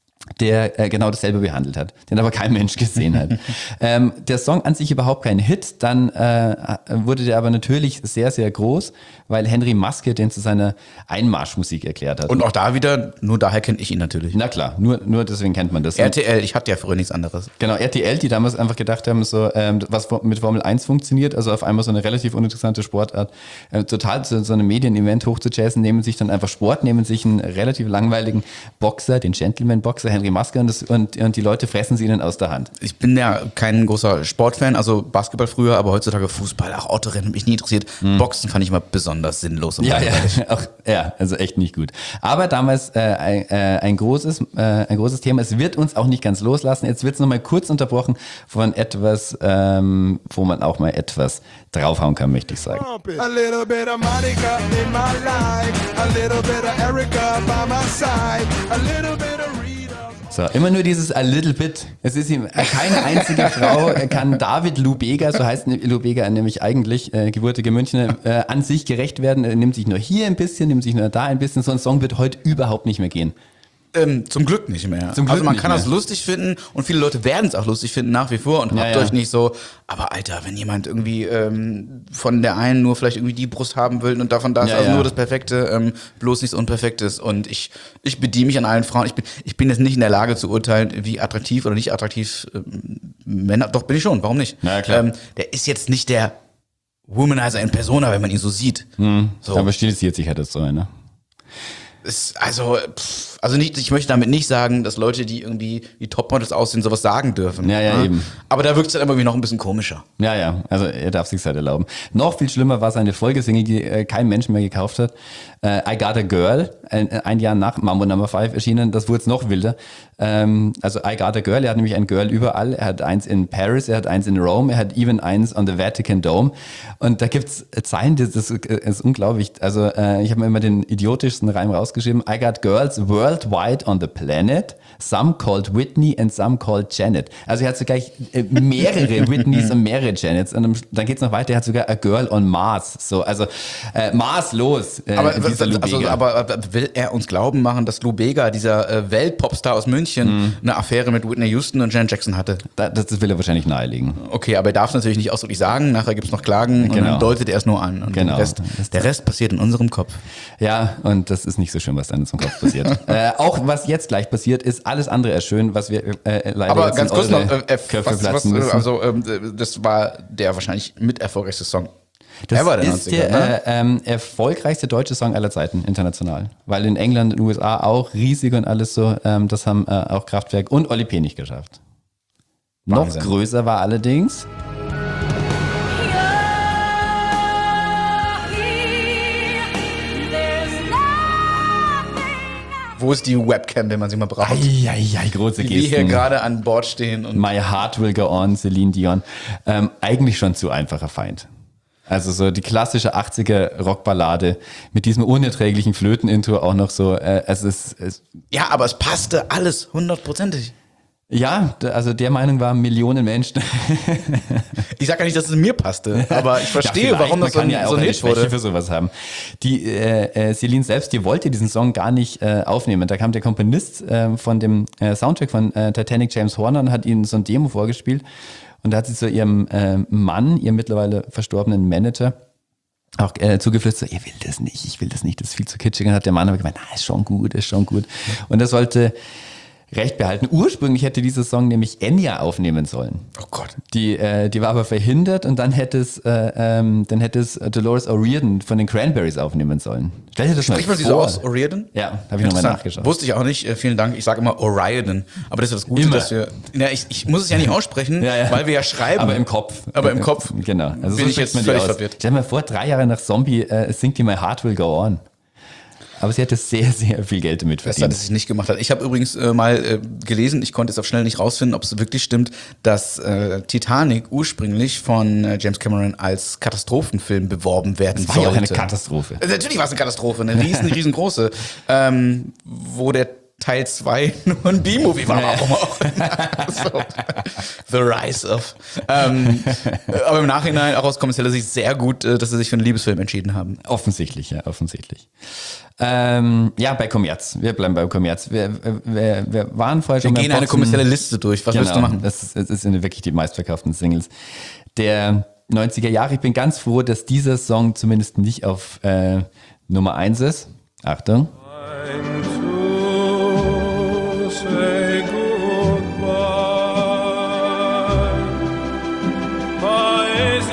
Speaker 3: der äh, genau dasselbe behandelt hat, den aber kein Mensch gesehen hat. ähm, der Song an sich überhaupt kein Hit, dann äh, wurde der aber natürlich sehr, sehr groß, weil Henry Maske den zu seiner Einmarschmusik erklärt hat.
Speaker 2: Und auch da wieder, nur daher kenne ich ihn natürlich.
Speaker 3: Na klar, nur, nur deswegen kennt man das.
Speaker 2: R T L, ich hatte ja früher nichts anderes.
Speaker 3: Genau, R T L, die damals einfach gedacht haben, so ähm, was mit Formel eins funktioniert, also auf einmal so eine relativ uninteressante Sportart, äh, total so, so ein Medien-Event hochzuchasen, nehmen sich dann einfach Sport, nehmen sich einen relativ langweiligen Boxer, den Gentleman-Boxer, Henry Maske, und, das, und, und die Leute fressen sie ihnen aus der Hand.
Speaker 2: Ich bin ja kein großer Sportfan, also Basketball früher, aber heutzutage Fußball, auch Autorennen, hat mich nie interessiert. Boxen fand ich immer besonders sinnlos. Und
Speaker 3: Ja, ja,
Speaker 2: langweilig.
Speaker 3: auch, ja, also echt nicht gut. Aber damals äh, ein, äh, ein, großes, äh, ein großes Thema. Es wird uns auch nicht ganz loslassen. Jetzt wird es nochmal kurz unterbrochen von etwas, ähm, wo man auch mal etwas draufhauen kann, möchte ich sagen.
Speaker 6: A little bit of Monica in my life, a little bit of Erica by my side, a little bit of Rita.
Speaker 3: So, immer nur dieses a little bit. Es ist ihm, äh, keine einzige Frau äh, kann David Lubega, so heißt Lubega nämlich eigentlich, äh, gebürtige Münchner, äh, an sich gerecht werden. Er nimmt sich nur hier ein bisschen, nimmt sich nur da ein bisschen. So ein Song wird heute überhaupt nicht mehr gehen.
Speaker 2: Ähm, zum Glück nicht mehr.
Speaker 3: Zum Glück
Speaker 2: also man
Speaker 3: nicht
Speaker 2: kann
Speaker 3: mehr.
Speaker 2: das lustig finden und viele Leute werden es auch lustig finden nach wie vor und
Speaker 3: Ja,
Speaker 2: habt
Speaker 3: ja.
Speaker 2: euch nicht so, aber Alter, wenn jemand irgendwie ähm, von der einen nur vielleicht irgendwie die Brust haben will und davon das,
Speaker 3: Ja,
Speaker 2: also
Speaker 3: ja.
Speaker 2: nur das Perfekte, ähm, bloß nichts Unperfektes und ich, ich bediene mich an allen Frauen. Ich bin, ich bin jetzt nicht in der Lage zu urteilen, wie attraktiv oder nicht attraktiv ähm, Männer, doch bin ich schon, warum nicht?
Speaker 3: Na, klar.
Speaker 2: Ähm, der ist jetzt nicht der Womanizer in Persona, wenn man ihn so sieht. So.
Speaker 3: Aber stilisiert sich halt das so, ne?
Speaker 2: Ist, also, pff, also nicht, ich möchte damit nicht sagen, dass Leute, die irgendwie wie Topmodels aussehen, sowas sagen dürfen.
Speaker 3: Ja, ja,
Speaker 2: ne?
Speaker 3: eben.
Speaker 2: Aber da wirkt es dann irgendwie noch ein bisschen komischer.
Speaker 3: Ja, ja, also er darf sich halt erlauben. Noch viel schlimmer war seine Folgesingle, die äh, kein Mensch mehr gekauft hat. Äh, I Got a Girl, ein, ein Jahr nach Mambo Number five erschienen, das wurde noch wilder. Ähm, also I Got a Girl, er hat nämlich ein Girl überall. Er hat eins in Paris, er hat eins in Rome, er hat even eins on the Vatican Dome. Und da gibt's Zeilen, das ist, das ist unglaublich. Also äh, ich habe mir immer den idiotischsten Reim rausgeschrieben. I got girls worldwide on the planet, some called Whitney and some called Janet. Also er hat sogar äh, mehrere Whitneys und mehrere Janets. Und dann geht's noch weiter, er hat sogar a girl on Mars. So, also äh, maßlos. Äh,
Speaker 2: Aber,
Speaker 3: dieser Lou
Speaker 2: also,
Speaker 3: Bega.
Speaker 2: aber will er uns glauben machen, dass Lou Bega, dieser äh, Weltpopstar aus München,
Speaker 3: Mhm.
Speaker 2: eine Affäre mit Whitney Houston und Janet Jackson hatte?
Speaker 3: Da, das, das will er wahrscheinlich nahelegen.
Speaker 2: Okay, aber er darf es natürlich nicht ausdrücklich sagen. Nachher gibt's noch Klagen und
Speaker 3: Genau.
Speaker 2: dann deutet er es nur an. Und
Speaker 3: Genau.
Speaker 2: der, Rest, der Rest passiert in unserem Kopf.
Speaker 3: Ja, und das ist nicht so schön, was da in unserem Kopf passiert. äh, auch was jetzt gleich passiert, ist alles andere als schön, was wir äh, leider
Speaker 2: Aber
Speaker 3: jetzt
Speaker 2: ganz
Speaker 3: in
Speaker 2: kurz
Speaker 3: eure
Speaker 2: noch, äh,
Speaker 3: Köpfe
Speaker 2: was, was,
Speaker 3: platzen müssen.
Speaker 2: also ähm, das war der wahrscheinlich mit erfolgreichste Song.
Speaker 3: Das
Speaker 2: ever der
Speaker 3: ist
Speaker 2: neunziger,
Speaker 3: der
Speaker 2: ne?
Speaker 3: äh, ähm, erfolgreichste deutsche Song aller Zeiten, international. Weil in England, in den U S A auch riesig und alles so, ähm, das haben äh, auch Kraftwerk und Oli P. nicht geschafft.
Speaker 2: Wahnsinn.
Speaker 3: Noch größer war allerdings,
Speaker 2: Wo ist die Webcam, wenn man sie mal braucht?
Speaker 3: eieiei, große
Speaker 2: Die wir hier
Speaker 3: Gesten.
Speaker 2: gerade an Bord stehen und
Speaker 3: My Heart Will Go On, Celine Dion. Ähm, eigentlich schon zu einfacher Feind. Also so die klassische achtziger Rockballade mit diesem unerträglichen Flötenintro auch noch so. Äh, es ist, es,
Speaker 2: ja, aber es passte alles hundertprozentig.
Speaker 3: ja, d- also der Meinung waren Millionen Menschen.
Speaker 2: Ich sage ja nicht, dass es mir passte, aber ich verstehe,
Speaker 3: Ja, vielleicht,
Speaker 2: warum
Speaker 3: man
Speaker 2: das so
Speaker 3: kann
Speaker 2: ein,
Speaker 3: ja auch
Speaker 2: so ein
Speaker 3: eine
Speaker 2: Hit
Speaker 3: Schwäche
Speaker 2: wurde.
Speaker 3: für sowas haben. Die äh, äh, Celine selbst, die wollte diesen Song gar nicht äh, aufnehmen. Da kam der Komponist äh, von dem äh, Soundtrack von äh, Titanic, James Horner, und hat ihnen so ein Demo vorgespielt. Und da hat sie zu ihrem äh, Mann, ihrem mittlerweile verstorbenen Manager, auch äh, zugeflüstert, so, ihr will das nicht, ich will das nicht, das ist viel zu kitschig. Und hat der Mann aber gemeint, na, ist schon gut, ist schon gut. Und er sollte Recht behalten. Ursprünglich hätte dieser Song nämlich Enya aufnehmen sollen.
Speaker 2: Oh Gott.
Speaker 3: Die, äh, die war aber verhindert und dann hätte es, äh, ähm, dann hätte es Dolores O'Riordan von den Cranberries aufnehmen sollen. Stell dir das mal
Speaker 2: Spricht man sie
Speaker 3: vor.
Speaker 2: so aus? O'Riordan?
Speaker 3: Ja, habe ich nochmal
Speaker 2: Interessant.
Speaker 3: nachgeschaut.
Speaker 2: Wusste ich auch nicht. Äh, vielen Dank. Ich sage immer O'Riordan. Aber das ist das Gute,
Speaker 3: Immer.
Speaker 2: dass wir. Ja, ich, ich muss es ja nicht aussprechen,
Speaker 3: Ja, ja.
Speaker 2: weil wir ja schreiben.
Speaker 3: Aber im Kopf.
Speaker 2: Aber im Kopf.
Speaker 3: Genau. Also
Speaker 2: bin ich
Speaker 3: spricht
Speaker 2: jetzt
Speaker 3: man die
Speaker 2: völlig
Speaker 3: aus.
Speaker 2: verwirrt.
Speaker 3: Stell dir mal vor, drei Jahre nach Zombie äh, singt die My Heart Will Go On. Aber sie hatte sehr, sehr viel Geld damit
Speaker 2: Besser,
Speaker 3: verdient.
Speaker 2: dass ich nicht gemacht hat. Ich habe übrigens äh, mal äh, gelesen, ich konnte jetzt auf schnell nicht rausfinden, ob es wirklich stimmt, dass äh, Titanic ursprünglich von äh, James Cameron als Katastrophenfilm beworben werden
Speaker 3: Das war ja auch
Speaker 2: sollte.
Speaker 3: eine Katastrophe.
Speaker 2: Äh, Natürlich war es eine Katastrophe, eine riesen, riesengroße, ähm, wo der Teil zwei nur ein B-Movie war, warum auch. So. The Rise of. Ähm, aber im Nachhinein, auch aus kommerzieller Sicht, sehr gut, äh, dass sie sich für einen Liebesfilm entschieden haben.
Speaker 3: Offensichtlich, ja, offensichtlich. Ähm, ja, bei Kommerz. Wir bleiben bei Kommerz. Wir, wir, wir waren vorher schon
Speaker 2: Wir
Speaker 3: beim
Speaker 2: gehen eine
Speaker 3: Boxen.
Speaker 2: kommerzielle Liste durch. Was willst du machen?
Speaker 3: Das, ist- das sind wirklich die meistverkauften Singles der neunziger Jahre. Ich bin ganz froh, dass dieser Song zumindest nicht auf äh, Nummer eins ist. Achtung.
Speaker 6: Say goodbye. Paesi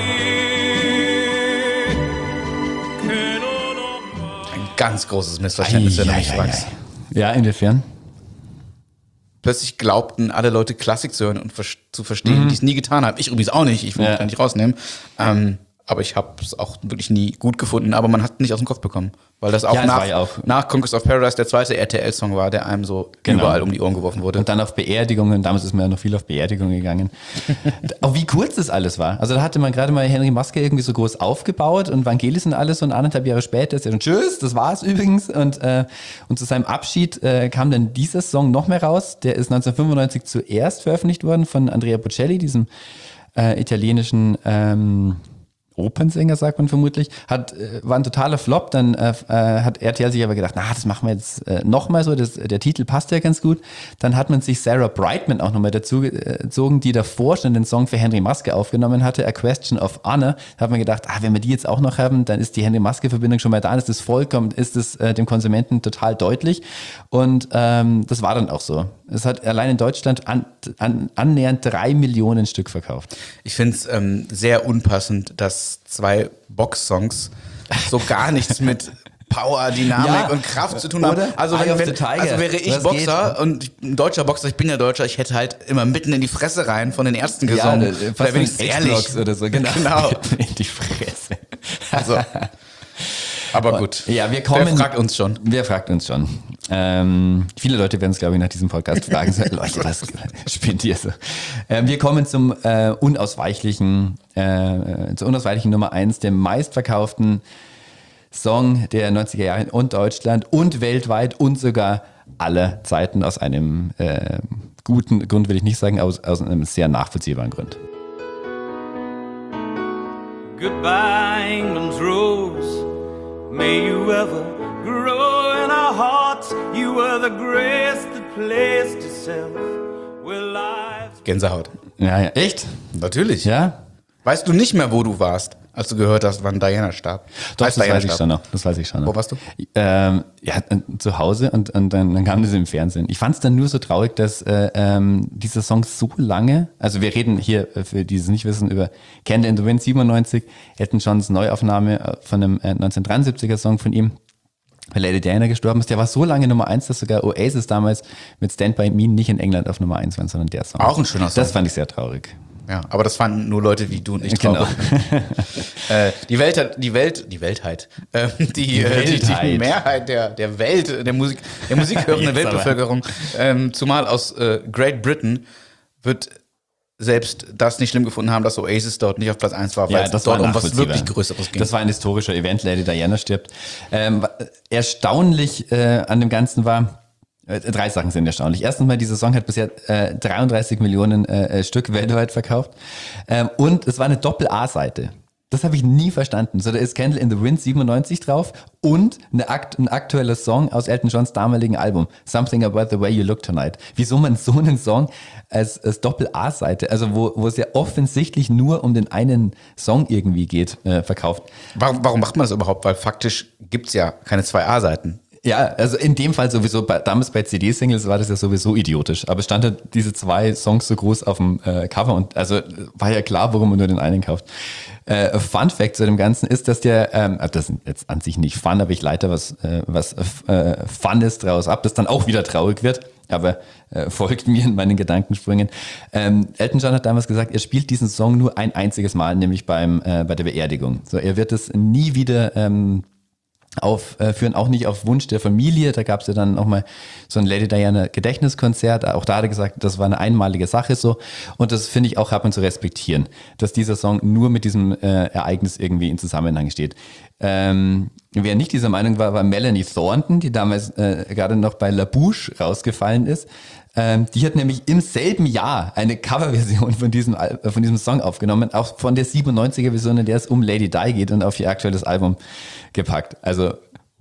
Speaker 6: che non ho mai.
Speaker 2: Ein ganz großes Missverständnis, wenn du mich
Speaker 3: Ei, ei, ei,
Speaker 2: fragst.
Speaker 3: ei. Ja, inwiefern?
Speaker 2: Plötzlich glaubten alle Leute Klassik zu hören und vers- zu verstehen, die es nie getan haben. Ich übrigens auch nicht, ich will
Speaker 3: Ja.
Speaker 2: mich da nicht rausnehmen. Ähm, aber ich habe es auch wirklich nie gut gefunden, aber man hat es nicht aus dem Kopf bekommen. Weil das auch,
Speaker 3: Ja, es
Speaker 2: nach,
Speaker 3: war ja auch-
Speaker 2: nach Conquest of Paradise der zweite R T L-Song war, der einem so
Speaker 3: Genau.
Speaker 2: überall um die Ohren geworfen wurde.
Speaker 3: Und dann auf Beerdigungen, damals ist man ja noch viel auf Beerdigungen gegangen. Auch wie kurz das alles war. Also da hatte man gerade mal Henry Maske irgendwie so groß aufgebaut und Vangelis und alles und anderthalb Jahre später ist er schon tschüss, das war's übrigens. Und, äh, und zu seinem Abschied äh, kam dann dieser Song noch mehr raus. Der ist neunzehnhundertfünfundneunzig zuerst veröffentlicht worden von Andrea Bocelli, diesem äh, italienischen ähm, Opernsänger, sagt man vermutlich, hat, äh, war ein totaler Flop, dann äh, äh, hat R T L sich aber gedacht, na, das machen wir jetzt äh, nochmal so, das, der Titel passt ja ganz gut. Dann hat man sich Sarah Brightman auch nochmal dazu äh, gezogen, die davor schon den Song für Henry Maske aufgenommen hatte, A Question of Honor. Da hat man gedacht, ah, wenn wir die jetzt auch noch haben, dann ist die Henry Maske-Verbindung schon mal da, ist das vollkommen, ist das äh, dem Konsumenten total deutlich. Und ähm, das war dann auch so. Es hat allein in Deutschland an, an, annähernd drei Millionen Stück verkauft.
Speaker 2: Ich finde es ähm, sehr unpassend, dass zwei Box-Songs so gar nichts mit Power, Dynamik
Speaker 3: Ja.
Speaker 2: und Kraft zu tun haben.
Speaker 3: Oder?
Speaker 2: Also,
Speaker 3: Eye
Speaker 2: wenn,
Speaker 3: of
Speaker 2: wenn,
Speaker 3: the Tiger.
Speaker 2: also wäre ich
Speaker 3: Das
Speaker 2: Boxer
Speaker 3: geht.
Speaker 2: und ich, ein deutscher Boxer, ich bin ja Deutscher, ich hätte halt immer mitten in die Fresse rein von den Ersten gesungen.
Speaker 3: Ja,
Speaker 2: da
Speaker 3: fast
Speaker 2: bin ich
Speaker 3: wie ein
Speaker 2: ehrlich.
Speaker 3: X-Blocks oder so, genau.
Speaker 2: Genau.
Speaker 3: In die Fresse.
Speaker 2: Also, aber gut.
Speaker 3: Ja, wir kommen.
Speaker 2: Wer fragt uns schon?
Speaker 3: Wer fragt uns schon? Ähm, viele Leute werden es, glaube ich, nach diesem Podcast fragen. So, Leute, was spinnt ihr so? Ähm, wir kommen zum äh, unausweichlichen, äh, zur unausweichlichen Nummer eins, dem meistverkauften Song der neunziger Jahre und Deutschland und weltweit und sogar aller Zeiten aus einem äh, guten Grund, will ich nicht sagen, aus, aus einem sehr nachvollziehbaren Grund.
Speaker 5: Goodbye, England's rose. May you ever grow in our hearts. You were the grace that placed itself where lives.
Speaker 2: Gänsehaut.
Speaker 3: Ja, ja. Echt?
Speaker 2: Natürlich.
Speaker 3: Ja?
Speaker 2: Weißt du nicht mehr, wo du warst, als du gehört hast, wann Diana starb?
Speaker 3: Doch,
Speaker 2: Als
Speaker 3: das
Speaker 2: Diana
Speaker 3: weiß ich
Speaker 2: starb.
Speaker 3: schon noch. Das weiß ich schon noch.
Speaker 2: Wo warst du?
Speaker 3: Ähm, ja, äh, zu Hause und, und dann, dann kam das im Fernsehen. Ich fand es dann nur so traurig, dass äh, ähm, dieser Song so lange, also wir reden hier, äh, für die es nicht wissen, über Candle in the Wind siebenundneunzig, Elton Johns Neuaufnahme äh, von einem äh, neunzehnhundertdreiundsiebziger Song von ihm, weil Lady Diana gestorben ist. Der war so lange Nummer eins, dass sogar Oasis damals mit Stand By Me nicht in England auf Nummer eins waren, sondern der Song.
Speaker 2: Auch ein schöner Song.
Speaker 3: Das fand ich sehr traurig.
Speaker 2: Ja, aber das fanden nur Leute wie du und ich
Speaker 3: Genau.
Speaker 2: traurig. äh, die Welt hat, die Welt, die Weltheit, äh, die, die, äh, die, die
Speaker 3: Weltheit.
Speaker 2: Mehrheit der, der Welt, der Musik, der musikhörenden
Speaker 3: Jetzt aber.
Speaker 2: Weltbevölkerung, ähm, zumal aus äh, Great Britain, wird selbst das nicht schlimm gefunden haben, dass Oasis dort nicht auf Platz eins war, weil es dort um was
Speaker 3: nachvollziehbar.
Speaker 2: wirklich Größeres ging.
Speaker 3: Das war ein historischer Event, Lady Diana stirbt. Ähm, wa- erstaunlich äh, an dem Ganzen war, äh, drei Sachen sind erstaunlich. Erstens mal, dieser Song hat bisher äh, dreiunddreißig Millionen äh, Stück weltweit verkauft. Ähm, und es war eine Doppel-A-Seite. Das habe ich nie verstanden. So, da ist Candle in the Wind siebenundneunzig drauf und eine Akt, ein aktueller Song aus Elton Johns damaligen Album, Something About the Way You Look Tonight. Wieso man so einen Song als, als Doppel-A-Seite, also wo, wo es ja offensichtlich nur um den einen Song irgendwie geht, äh, verkauft.
Speaker 2: warum, warum macht man das überhaupt? Weil faktisch gibt's ja keine zwei A-Seiten.
Speaker 3: Ja, also in dem Fall sowieso, bei, damals bei C D-Singles war das ja sowieso idiotisch, aber es stand halt diese zwei Songs so groß auf dem äh, Cover und also war ja klar, warum man nur den einen kauft. Äh, Fun Fact zu dem Ganzen ist, dass der, ähm, das ist jetzt an sich nicht Fun, aber ich leite was, äh, was äh, Fun ist draus ab, das dann auch wieder traurig wird, aber äh, folgt mir in meinen Gedankensprüngen. Ähm, Elton John hat damals gesagt, er spielt diesen Song nur ein einziges Mal, nämlich beim äh, bei der Beerdigung. So, er wird es nie wieder ähm, aufführen, auch nicht auf Wunsch der Familie. Da gab es ja dann auch mal so ein Lady Diana Gedächtniskonzert. Auch da hat er gesagt, das war eine einmalige Sache so. Und das finde ich auch, hat man zu respektieren, dass dieser Song nur mit diesem äh, Ereignis irgendwie in Zusammenhang steht. Ähm, wer nicht dieser Meinung war, war Melanie Thornton, die damals äh, gerade noch bei La Bouche rausgefallen ist. Ähm, die hat nämlich im selben Jahr eine Coverversion von diesem, Al- äh, von diesem Song aufgenommen, auch von der siebenundneunziger Version, in der es um Lady Di geht und auf ihr aktuelles Album gepackt. Also,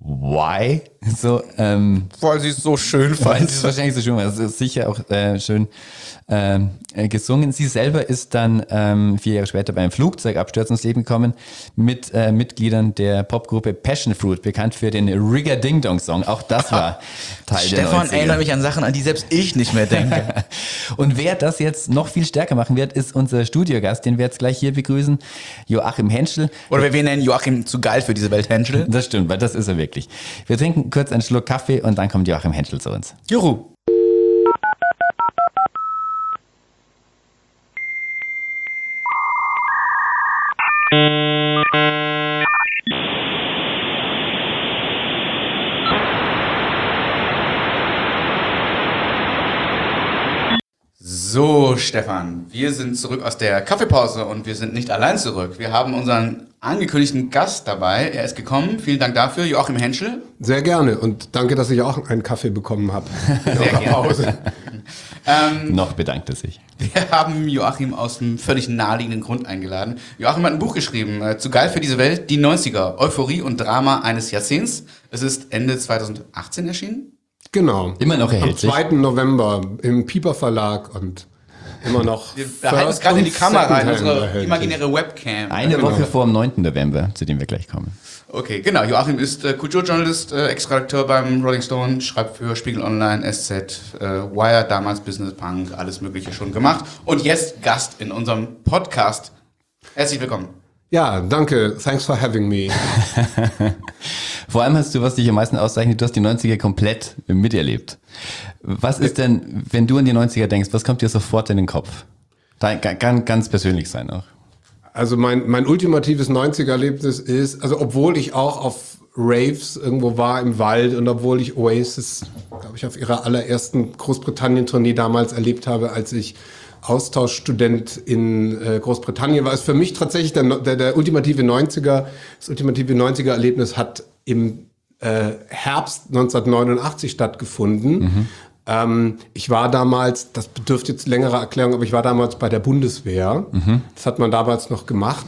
Speaker 3: why? So, ähm,
Speaker 2: Weil sie es so schön
Speaker 3: weil
Speaker 2: fand.
Speaker 3: es ist wahrscheinlich so schön, also sicher auch äh, schön ähm, äh, gesungen. Sie selber ist dann ähm, vier Jahre später beim Flugzeugabsturz ins Leben gekommen mit äh, Mitgliedern der Popgruppe Passion Fruit, bekannt für den Rigga-Ding-Dong-Song. Auch das war Teil der
Speaker 2: Stefan
Speaker 3: neunziger.
Speaker 2: erinnert mich an Sachen, an die selbst ich nicht mehr denke.
Speaker 3: Und wer das jetzt noch viel stärker machen wird, ist unser Studiogast, den wir jetzt gleich hier begrüßen, Joachim Henschel.
Speaker 2: Oder wir nennen Joachim zu geil für diese Welt, Henschel.
Speaker 3: Das stimmt, weil das ist er wirklich. Wir trinken kurz einen Schluck Kaffee und dann kommt Joachim Henschel zu uns.
Speaker 2: Juhu. So, Stefan, wir sind zurück aus der Kaffeepause und wir sind nicht allein zurück. Wir haben unseren angekündigten Gast dabei. Er ist gekommen. Vielen Dank dafür, Joachim Henschel.
Speaker 7: Sehr gerne und danke, dass ich auch einen Kaffee bekommen habe. Sehr
Speaker 2: gerne.
Speaker 7: Pause.
Speaker 3: Noch bedankt er sich.
Speaker 2: Wir haben Joachim aus einem völlig naheliegenden Grund eingeladen. Joachim hat ein Buch geschrieben, äh, zu geil für diese Welt, die neunziger, Euphorie und Drama eines Jahrzehnts. Es ist Ende zweitausendachtzehn erschienen.
Speaker 7: Genau.
Speaker 3: Immer noch
Speaker 7: Am
Speaker 3: erhältlich.
Speaker 7: zweiten November im Pieper Verlag und immer noch.
Speaker 2: Wir halten uns gerade in die
Speaker 7: und
Speaker 2: Kamera rein,
Speaker 7: Secondhand
Speaker 2: unsere
Speaker 7: erhältlich.
Speaker 2: imaginäre Webcam.
Speaker 3: Eine
Speaker 7: Genau.
Speaker 3: Woche vor dem neunten November, zu dem wir gleich kommen.
Speaker 2: Okay, genau. Joachim ist äh, Kulturjournalist, äh, Ex-Redakteur beim Rolling Stone, schreibt für Spiegel Online, S Z, äh, Wired, damals Business Punk, alles Mögliche schon gemacht. Und jetzt Gast in unserem Podcast. Herzlich willkommen.
Speaker 7: Ja, danke. Thanks for having me.
Speaker 3: Vor allem hast du, was dich am meisten auszeichnet, du hast die neunziger komplett miterlebt. Was ist denn, wenn du an die neunziger denkst, was kommt dir sofort in den Kopf? Dein, kann ganz persönlich sein auch.
Speaker 7: Also mein, mein ultimatives neunziger-Erlebnis ist, also obwohl ich auch auf Raves irgendwo war im Wald und obwohl ich Oasis, glaube ich, auf ihrer allerersten Großbritannien-Tournee damals erlebt habe, als ich Austauschstudent in äh, Großbritannien war, ist für mich tatsächlich der, der, der ultimative neunziger, das ultimative neunziger-Erlebnis hat im äh, Herbst neunzehnhundertneunundachtzig stattgefunden. Mhm. Ähm, ich war damals, das bedürfte jetzt längerer Erklärung, aber ich war damals bei der Bundeswehr. Mhm. Das hat man damals noch gemacht.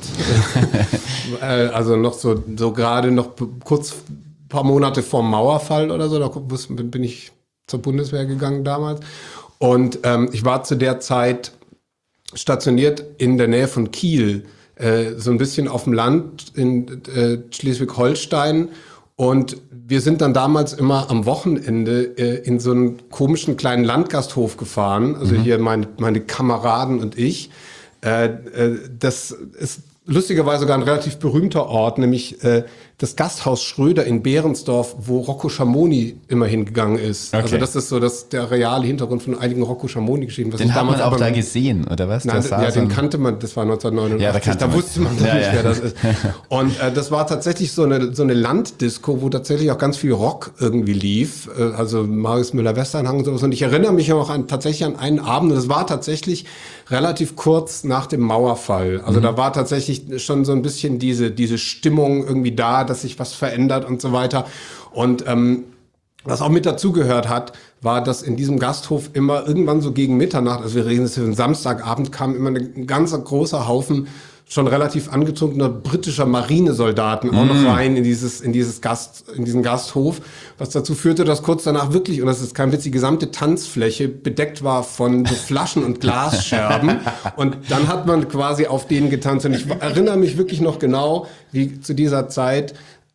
Speaker 7: äh, also noch so, so gerade noch kurz ein paar Monate vorm Mauerfall oder so, da bin ich zur Bundeswehr gegangen damals. Und ähm, ich war zu der Zeit stationiert in der Nähe von Kiel, äh, so ein bisschen auf dem Land in äh, Schleswig-Holstein. Und wir sind dann damals immer am Wochenende äh, in so einen komischen kleinen Landgasthof gefahren. Also mhm. hier mein, meine Kameraden und ich. Äh, äh, das ist lustigerweise sogar ein relativ berühmter Ort, nämlich äh, das Gasthaus Schröder in Behrensdorf, wo Rocco Schamoni immer hingegangen ist. Okay. Also das ist so das, der reale Hintergrund von einigen Rocco Schamoni-Geschichten.
Speaker 3: Den hat man auch da gesehen, oder was?
Speaker 7: Nein, ja, den kannte man, das war neunzehnhundertneunundachtzig, ja, da, da wusste man noch ja, nicht, ja. wer das ist. Und äh, das war tatsächlich so eine, so eine Landdisco, wo tatsächlich auch ganz viel Rock irgendwie lief, äh, also Marius Müller-Westernhagen und sowas. Und ich erinnere mich auch an, tatsächlich an einen Abend, das war tatsächlich relativ kurz nach dem Mauerfall. Also mhm. da war tatsächlich schon so ein bisschen diese, diese Stimmung irgendwie da, dass sich was verändert und so weiter. Und ähm, was auch mit dazugehört hat, war, dass in diesem Gasthof immer irgendwann so gegen Mitternacht, also wir reden jetzt für einen Samstagabend, kam immer ein ganz großer Haufen schon relativ angezogener britischer Marinesoldaten auch noch rein in dieses, in dieses Gast, in diesen Gasthof, was dazu führte, dass kurz danach wirklich, und das ist kein Witz, die gesamte Tanzfläche bedeckt war von so Flaschen und Glasscherben. Und dann hat man quasi auf denen getanzt. Und ich erinnere mich wirklich noch genau, wie zu dieser Zeit,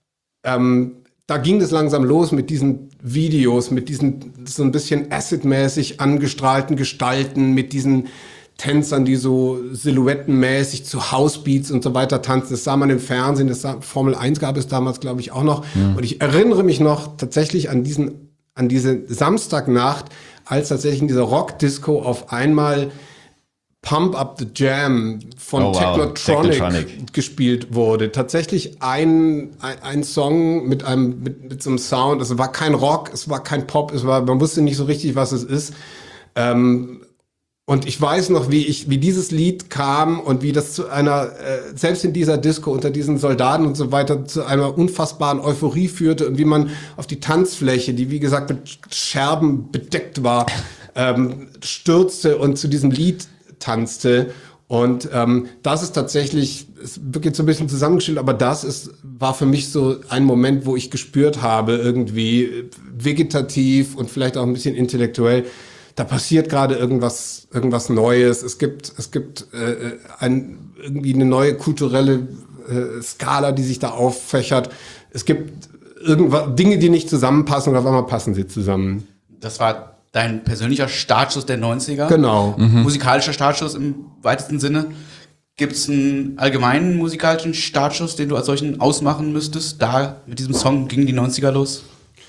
Speaker 7: ähm, da ging es langsam los mit diesen Videos, mit diesen so ein bisschen acid-mäßig angestrahlten Gestalten, mit diesen Tänzern, die so silhouettenmäßig zu Housebeats und so weiter tanzen. Das sah man im Fernsehen, das sah, Formel eins gab es damals, glaube ich, auch noch. Mhm. Und ich erinnere mich noch tatsächlich an diesen, an diese Samstagnacht, als tatsächlich in dieser Rock-Disco auf einmal Pump Up the Jam von oh, wow. Technotronic, Technotronic gespielt wurde. Tatsächlich ein, ein, ein Song mit einem, mit, mit so einem Sound. Es war kein Rock, es war kein Pop, es war, man wusste nicht so richtig, was es ist. Ähm, Und ich weiß noch, wie ich, wie dieses Lied kam und wie das zu einer, äh, selbst in dieser Disco unter diesen Soldaten und so weiter, zu einer unfassbaren Euphorie führte und wie man auf die Tanzfläche, die wie gesagt mit Scherben bedeckt war, ähm, stürzte und zu diesem Lied tanzte. Und ähm, das ist tatsächlich, es wird jetzt so ein bisschen zusammengestellt, aber das ist, war für mich so ein Moment, wo ich gespürt habe, irgendwie vegetativ und vielleicht auch ein bisschen intellektuell, da passiert gerade irgendwas, irgendwas Neues. Es gibt, es gibt äh, ein, irgendwie eine neue kulturelle äh, Skala, die sich da auffächert. Es gibt irgendwas, Dinge, die nicht zusammenpassen und auf einmal passen sie zusammen.
Speaker 2: Das war dein persönlicher Startschuss der neunziger?
Speaker 7: Genau.
Speaker 2: Mhm. Musikalischer Startschuss im weitesten Sinne. Gibt es einen allgemeinen musikalischen Startschuss, den du als solchen ausmachen müsstest? Da mit diesem Song gingen die neunziger los?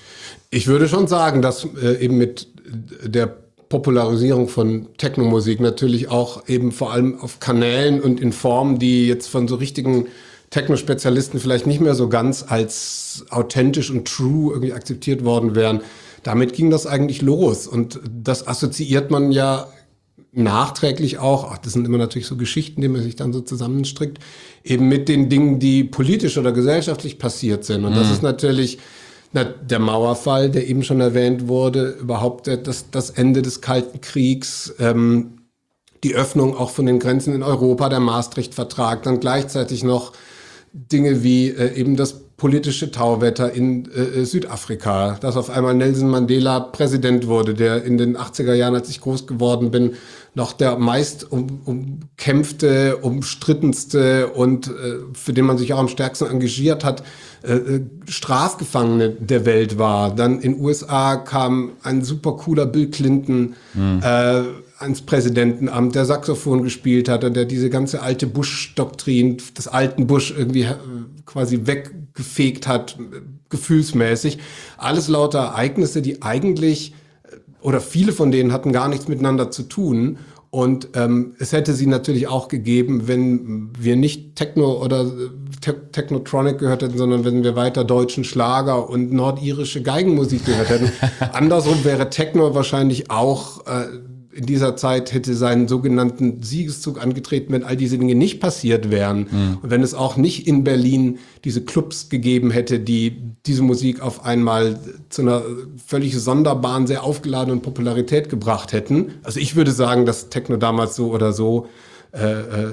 Speaker 7: Ich würde schon sagen, dass äh, eben mit der Popularisierung von Technomusik natürlich auch eben vor allem auf Kanälen und in Formen, die jetzt von so richtigen Techno-Spezialisten vielleicht nicht mehr so ganz als authentisch und true irgendwie akzeptiert worden wären. Damit ging das eigentlich los und das assoziiert man ja nachträglich auch, ach, das sind immer natürlich so Geschichten, die man sich dann so zusammenstrickt, eben mit den Dingen, die politisch oder gesellschaftlich passiert sind. Und mhm. das ist natürlich Na, der Mauerfall, der eben schon erwähnt wurde, überhaupt das, das Ende des Kalten Kriegs, ähm, die Öffnung auch von den Grenzen in Europa, der Maastricht-Vertrag, dann gleichzeitig noch Dinge wie äh, eben das politische Tauwetter in äh, Südafrika, dass auf einmal Nelson Mandela Präsident wurde, der in den achtziger Jahren, als ich groß geworden bin, noch der meist um, umkämpfte, umstrittenste und äh, für den man sich auch am stärksten engagiert hat, äh, Strafgefangene der Welt war. Dann in den U S A kam ein super cooler Bill Clinton mhm. äh, ans Präsidentenamt, der Saxophon gespielt hat und der diese ganze alte Bush-Doktrin des alten Bush irgendwie äh, quasi weggefegt hat, gefühlsmäßig. Alles lauter Ereignisse, die eigentlich, oder viele von denen hatten gar nichts miteinander zu tun. Und ähm, es hätte sie natürlich auch gegeben, wenn wir nicht Techno oder Te- Technotronic gehört hätten, sondern wenn wir weiter deutschen Schlager und nordirische Geigenmusik gehört hätten. Andersrum wäre Techno wahrscheinlich auch äh, in dieser Zeit hätte seinen sogenannten Siegeszug angetreten, wenn all diese Dinge nicht passiert wären. Mhm. Und wenn es auch nicht in Berlin diese Clubs gegeben hätte, die diese Musik auf einmal zu einer völlig sonderbaren, sehr aufgeladenen Popularität gebracht hätten. Also ich würde sagen, dass Techno damals so oder so äh, äh,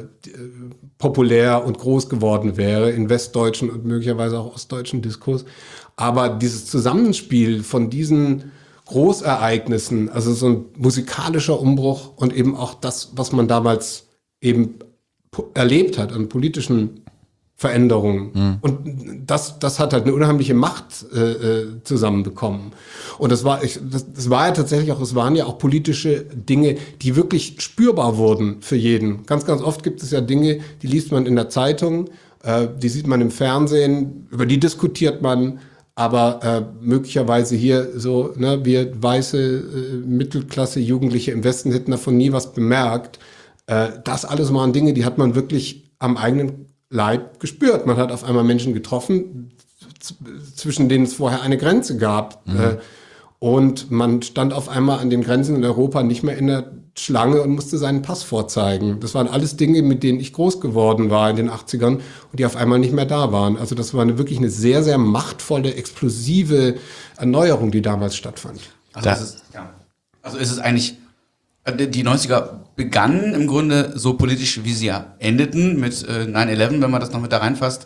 Speaker 7: populär und groß geworden wäre in westdeutschen und möglicherweise auch ostdeutschen Diskos. Aber dieses Zusammenspiel von diesen Großereignissen, also so ein musikalischer Umbruch und eben auch das, was man damals eben po- erlebt hat an politischen Veränderungen. Mhm. Und das, das hat halt eine unheimliche Macht äh, zusammenbekommen. Und das war, ich, das, das war ja tatsächlich auch, es waren ja auch politische Dinge, die wirklich spürbar wurden für jeden. Ganz, ganz oft gibt es ja Dinge, die liest man in der Zeitung, äh, die sieht man im Fernsehen, über die diskutiert man. Aber äh, möglicherweise hier so, ne, wir weiße äh, Mittelklasse Jugendliche im Westen hätten davon nie was bemerkt. Äh, das alles waren Dinge, die hat man wirklich am eigenen Leib gespürt. Man hat auf einmal Menschen getroffen, z- zwischen denen es vorher eine Grenze gab. Mhm. Äh, und man stand auf einmal an den Grenzen in Europa nicht mehr in der Schlange und musste seinen Pass vorzeigen. Das waren alles Dinge, mit denen ich groß geworden war in den achtzigern und die auf einmal nicht mehr da waren. Also das war eine, wirklich eine sehr, sehr machtvolle, explosive Erneuerung, die damals stattfand.
Speaker 2: Also, ist es, ja. also ist es eigentlich, die neunziger begannen im Grunde so politisch, wie sie ja endeten mit äh, nine eleven, wenn man das noch mit da reinfasst.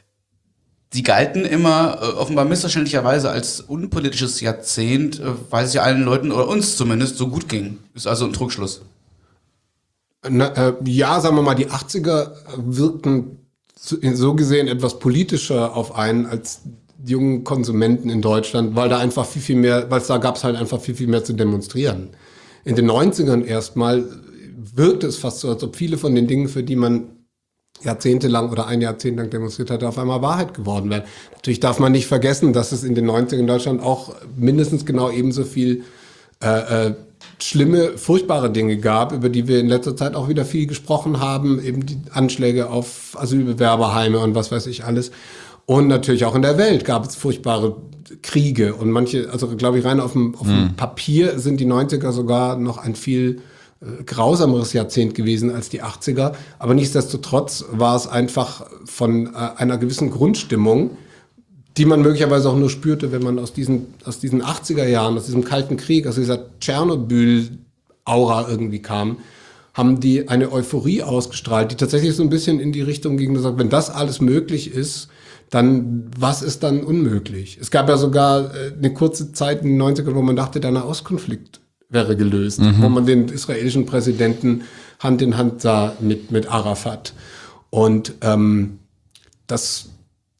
Speaker 2: Sie galten immer äh, offenbar missverständlicherweise als unpolitisches Jahrzehnt, äh, weil es ja allen Leuten, oder uns zumindest, so gut ging. Ist also ein Trugschluss.
Speaker 7: Na, äh, ja, sagen wir mal, die achtziger wirkten so, so gesehen etwas politischer auf einen als die jungen Konsumenten in Deutschland, weil da einfach viel, viel mehr, weil es da gab es halt einfach viel, viel mehr zu demonstrieren. In den neunzigern erstmal wirkte es fast so, als ob viele von den Dingen, für die man jahrzehntelang oder ein Jahrzehnt lang demonstriert hatte, auf einmal Wahrheit geworden wären. Natürlich darf man nicht vergessen, dass es in den neunzigern in Deutschland auch mindestens genau ebenso viel äh, äh, schlimme, furchtbare Dinge gab, über die wir in letzter Zeit auch wieder viel gesprochen haben, eben die Anschläge auf Asylbewerberheime und was weiß ich alles. Und natürlich auch in der Welt gab es furchtbare Kriege und manche, also glaube ich, rein auf dem, auf dem hm. Papier sind die neunziger sogar noch ein viel äh, grausameres Jahrzehnt gewesen als die achtziger. Aber nichtsdestotrotz war es einfach von äh, einer gewissen Grundstimmung, die man möglicherweise auch nur spürte, wenn man aus diesen, aus diesen achtziger Jahren, aus diesem Kalten Krieg, aus dieser Tschernobyl-Aura irgendwie kam, haben die eine Euphorie ausgestrahlt, die tatsächlich so ein bisschen in die Richtung ging, dass sagt, wenn das alles möglich ist, dann was ist dann unmöglich? Es gab ja sogar äh, eine kurze Zeit in den neunzigern, wo man dachte, der Nahostkonflikt wäre gelöst, mhm. wo man den israelischen Präsidenten Hand in Hand sah mit, mit Arafat. Und ähm, das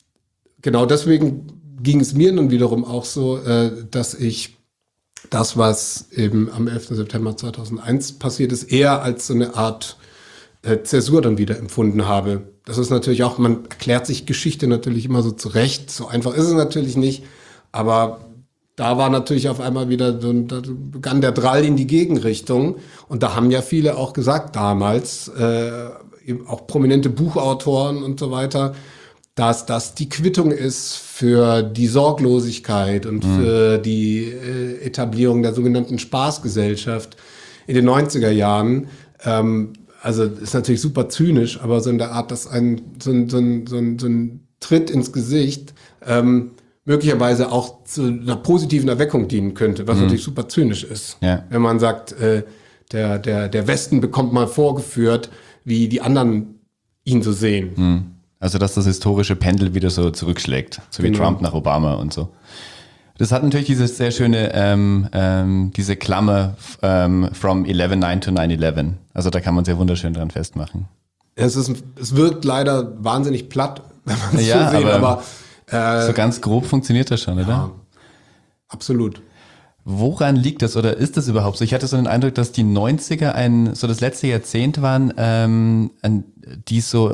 Speaker 7: genau deswegen ging es mir nun wiederum auch so, äh, dass ich das, was eben am elften September zweitausendeins passiert ist, eher als so eine Art äh, Zäsur dann wieder empfunden habe. Das ist natürlich auch, man erklärt sich Geschichte natürlich immer so zurecht. So einfach ist es natürlich nicht. Aber da war natürlich auf einmal wieder, so, da begann der Drall in die Gegenrichtung. Und da haben ja viele auch gesagt damals, äh, eben auch prominente Buchautoren und so weiter, dass das die Quittung ist für die Sorglosigkeit und mhm. für die äh, Etablierung der sogenannten Spaßgesellschaft in den neunziger Jahren. Ähm, also ist natürlich super zynisch, aber so in der Art, dass ein so ein, so ein, so ein, so ein Tritt ins Gesicht ähm, möglicherweise auch zu einer positiven Erweckung dienen könnte, was mhm. natürlich super zynisch ist. Ja. Wenn man sagt, äh, der, der, der Westen bekommt mal vorgeführt, wie die anderen ihn so sehen. Mhm.
Speaker 3: Also dass das historische Pendel wieder so zurückschlägt, so wie
Speaker 7: genau.
Speaker 3: Trump nach Obama und so. Das hat natürlich diese sehr schöne, ähm, ähm, diese Klammer ähm, from eleven nine to nine eleven. Also da kann man sehr wunderschön dran festmachen.
Speaker 7: Es, ist, es wirkt leider wahnsinnig platt, wenn man es
Speaker 3: ja,
Speaker 7: so sieht,
Speaker 3: aber,
Speaker 7: aber äh,
Speaker 3: so ganz grob funktioniert das schon, oder?
Speaker 7: ja, absolut.
Speaker 3: Woran liegt das oder ist das überhaupt so? Ich hatte so den Eindruck, dass die neunziger ein, so das letzte Jahrzehnt waren, ähm, die so,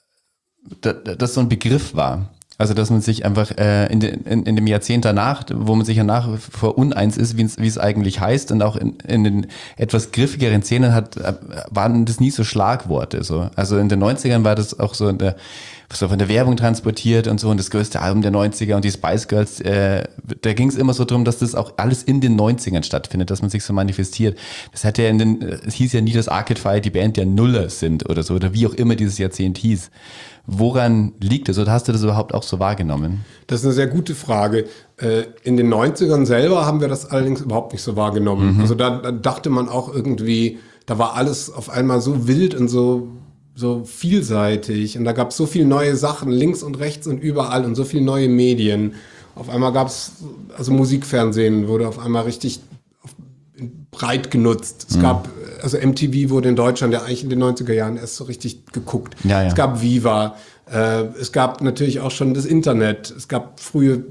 Speaker 3: das so ein Begriff war. Also, dass man sich einfach äh, in, de, in, in dem Jahrzehnt danach, wo man sich ja nach wie vor uneins ist, wie es eigentlich heißt, und auch in, in den etwas griffigeren Szenen hat, waren das nie so Schlagworte. So. Also in den neunzigern war das auch so in der, so von der Werbung transportiert und so, und das größte Album der neunziger und die Spice Girls, äh, da ging es immer so drum, dass das auch alles in den neunzigern stattfindet, dass man sich so manifestiert. Das hat ja in den, es hieß ja nie, dass Arcade Fire die Band der Nuller sind oder so, oder wie auch immer dieses Jahrzehnt hieß. Woran liegt es oder hast du das überhaupt auch so wahrgenommen?
Speaker 7: Das ist eine sehr gute Frage. In den neunzigern selber haben wir das allerdings überhaupt nicht so wahrgenommen. Mhm. Also da, da dachte man auch irgendwie, da war alles auf einmal so wild und so, so vielseitig. Und da gab es so viele neue Sachen links und rechts und überall und so viele neue Medien. Auf einmal gab es, also Musikfernsehen wurde auf einmal richtig breit genutzt. Es mhm. gab, also M T V wurde in Deutschland ja eigentlich in den neunziger Jahren erst so richtig geguckt.
Speaker 3: Ja, ja.
Speaker 7: Es gab Viva, äh, es gab natürlich auch schon das Internet, es gab frühe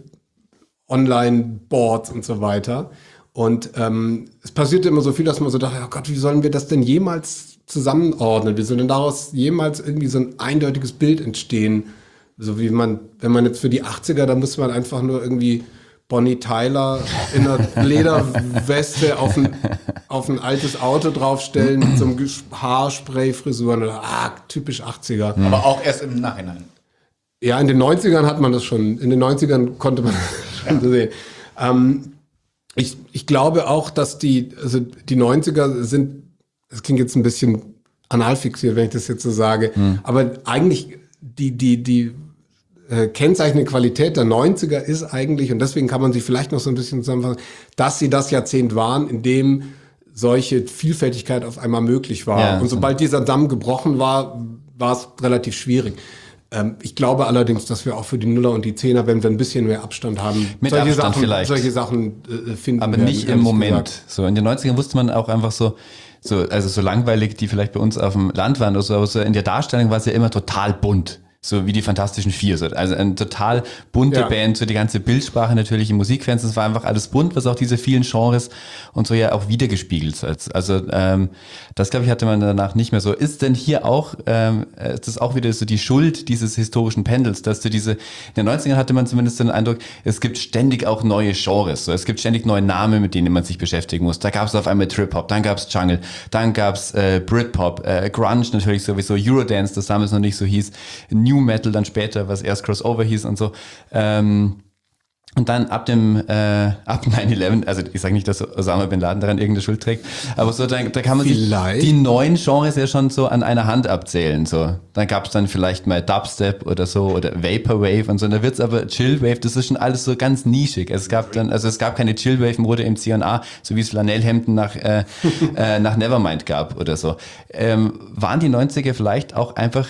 Speaker 7: Online-Boards und so weiter. Und ähm, es passierte immer so viel, dass man so dachte, oh Gott, wie sollen wir das denn jemals zusammenordnen? Wie soll denn daraus jemals irgendwie so ein eindeutiges Bild entstehen? So wie man, wenn man jetzt für die achtziger, da muss man einfach nur irgendwie Bonnie Tyler in einer Lederweste auf ein, auf ein altes Auto draufstellen mit so einem Haarspray, Frisuren oder ah, typisch achtziger.
Speaker 2: Aber auch erst im Nachhinein.
Speaker 7: Ja, in den neunzigern hat man das schon. In den neunzigern konnte man das schon ja. sehen. Ähm, ich, ich glaube auch, dass die, also die neunziger sind, das klingt jetzt ein bisschen analfixiert, wenn ich das jetzt so sage, hm. aber eigentlich die, die, die äh, kennzeichnende Qualität der neunziger ist eigentlich, und deswegen kann man sie vielleicht noch so ein bisschen zusammenfassen, dass sie das Jahrzehnt waren, in dem solche Vielfältigkeit auf einmal möglich war. Ja, und sobald dieser Damm gebrochen war, war es relativ schwierig. Ähm, ich glaube allerdings, dass wir auch für die Nuller und die Zehner, wenn wir ein bisschen mehr Abstand haben,
Speaker 3: mit
Speaker 7: solche
Speaker 3: Abstand
Speaker 7: Sachen,
Speaker 3: vielleicht.
Speaker 7: solche Sachen äh, finden.
Speaker 3: Aber
Speaker 7: werden,
Speaker 3: nicht im Moment.
Speaker 7: Gesagt.
Speaker 3: So in den neunzigern wusste man auch einfach so, so, also so langweilig, die vielleicht bei uns auf dem Land waren oder so, aber so in der Darstellung war es ja immer total bunt. So wie die Fantastischen Vier. So. Also eine total bunte ja. Band, so die ganze Bildsprache natürlich im Musikfernsehen. Es war einfach alles bunt, was auch diese vielen Genres und so ja auch wiedergespiegelt hat. Also ähm, das, glaube ich, hatte man danach nicht mehr so. Ist denn hier auch, ähm, ist das auch wieder so die Schuld dieses historischen Pendels, dass du diese, in den neunzigern hatte man zumindest den Eindruck, es gibt ständig auch neue Genres. So. Es gibt ständig neue Namen, mit denen man sich beschäftigen muss. Da gab es auf einmal Trip-Hop, dann gab es Jungle, dann gab es äh, Britpop, äh, Grunge natürlich sowieso, Eurodance, das damals noch nicht so hieß, New Metal dann später, was erst Crossover hieß und so. Ähm, und dann ab dem äh, ab nine eleven, also ich sage nicht, dass Osama Bin Laden daran irgendeine Schuld trägt, aber so dann, da kann man
Speaker 7: vielleicht
Speaker 3: sich die neuen Genres ja schon so an einer Hand abzählen. So. Dann gab es dann vielleicht mal Dubstep oder so oder Vaporwave und so. Und da wird's aber Chillwave, das ist schon alles so ganz nischig. Es gab dann, also es gab keine Chillwave-Mode im C und A, so wie es Flanellhemden nach, äh, äh, nach Nevermind gab oder so. Ähm, waren die neunziger vielleicht auch einfach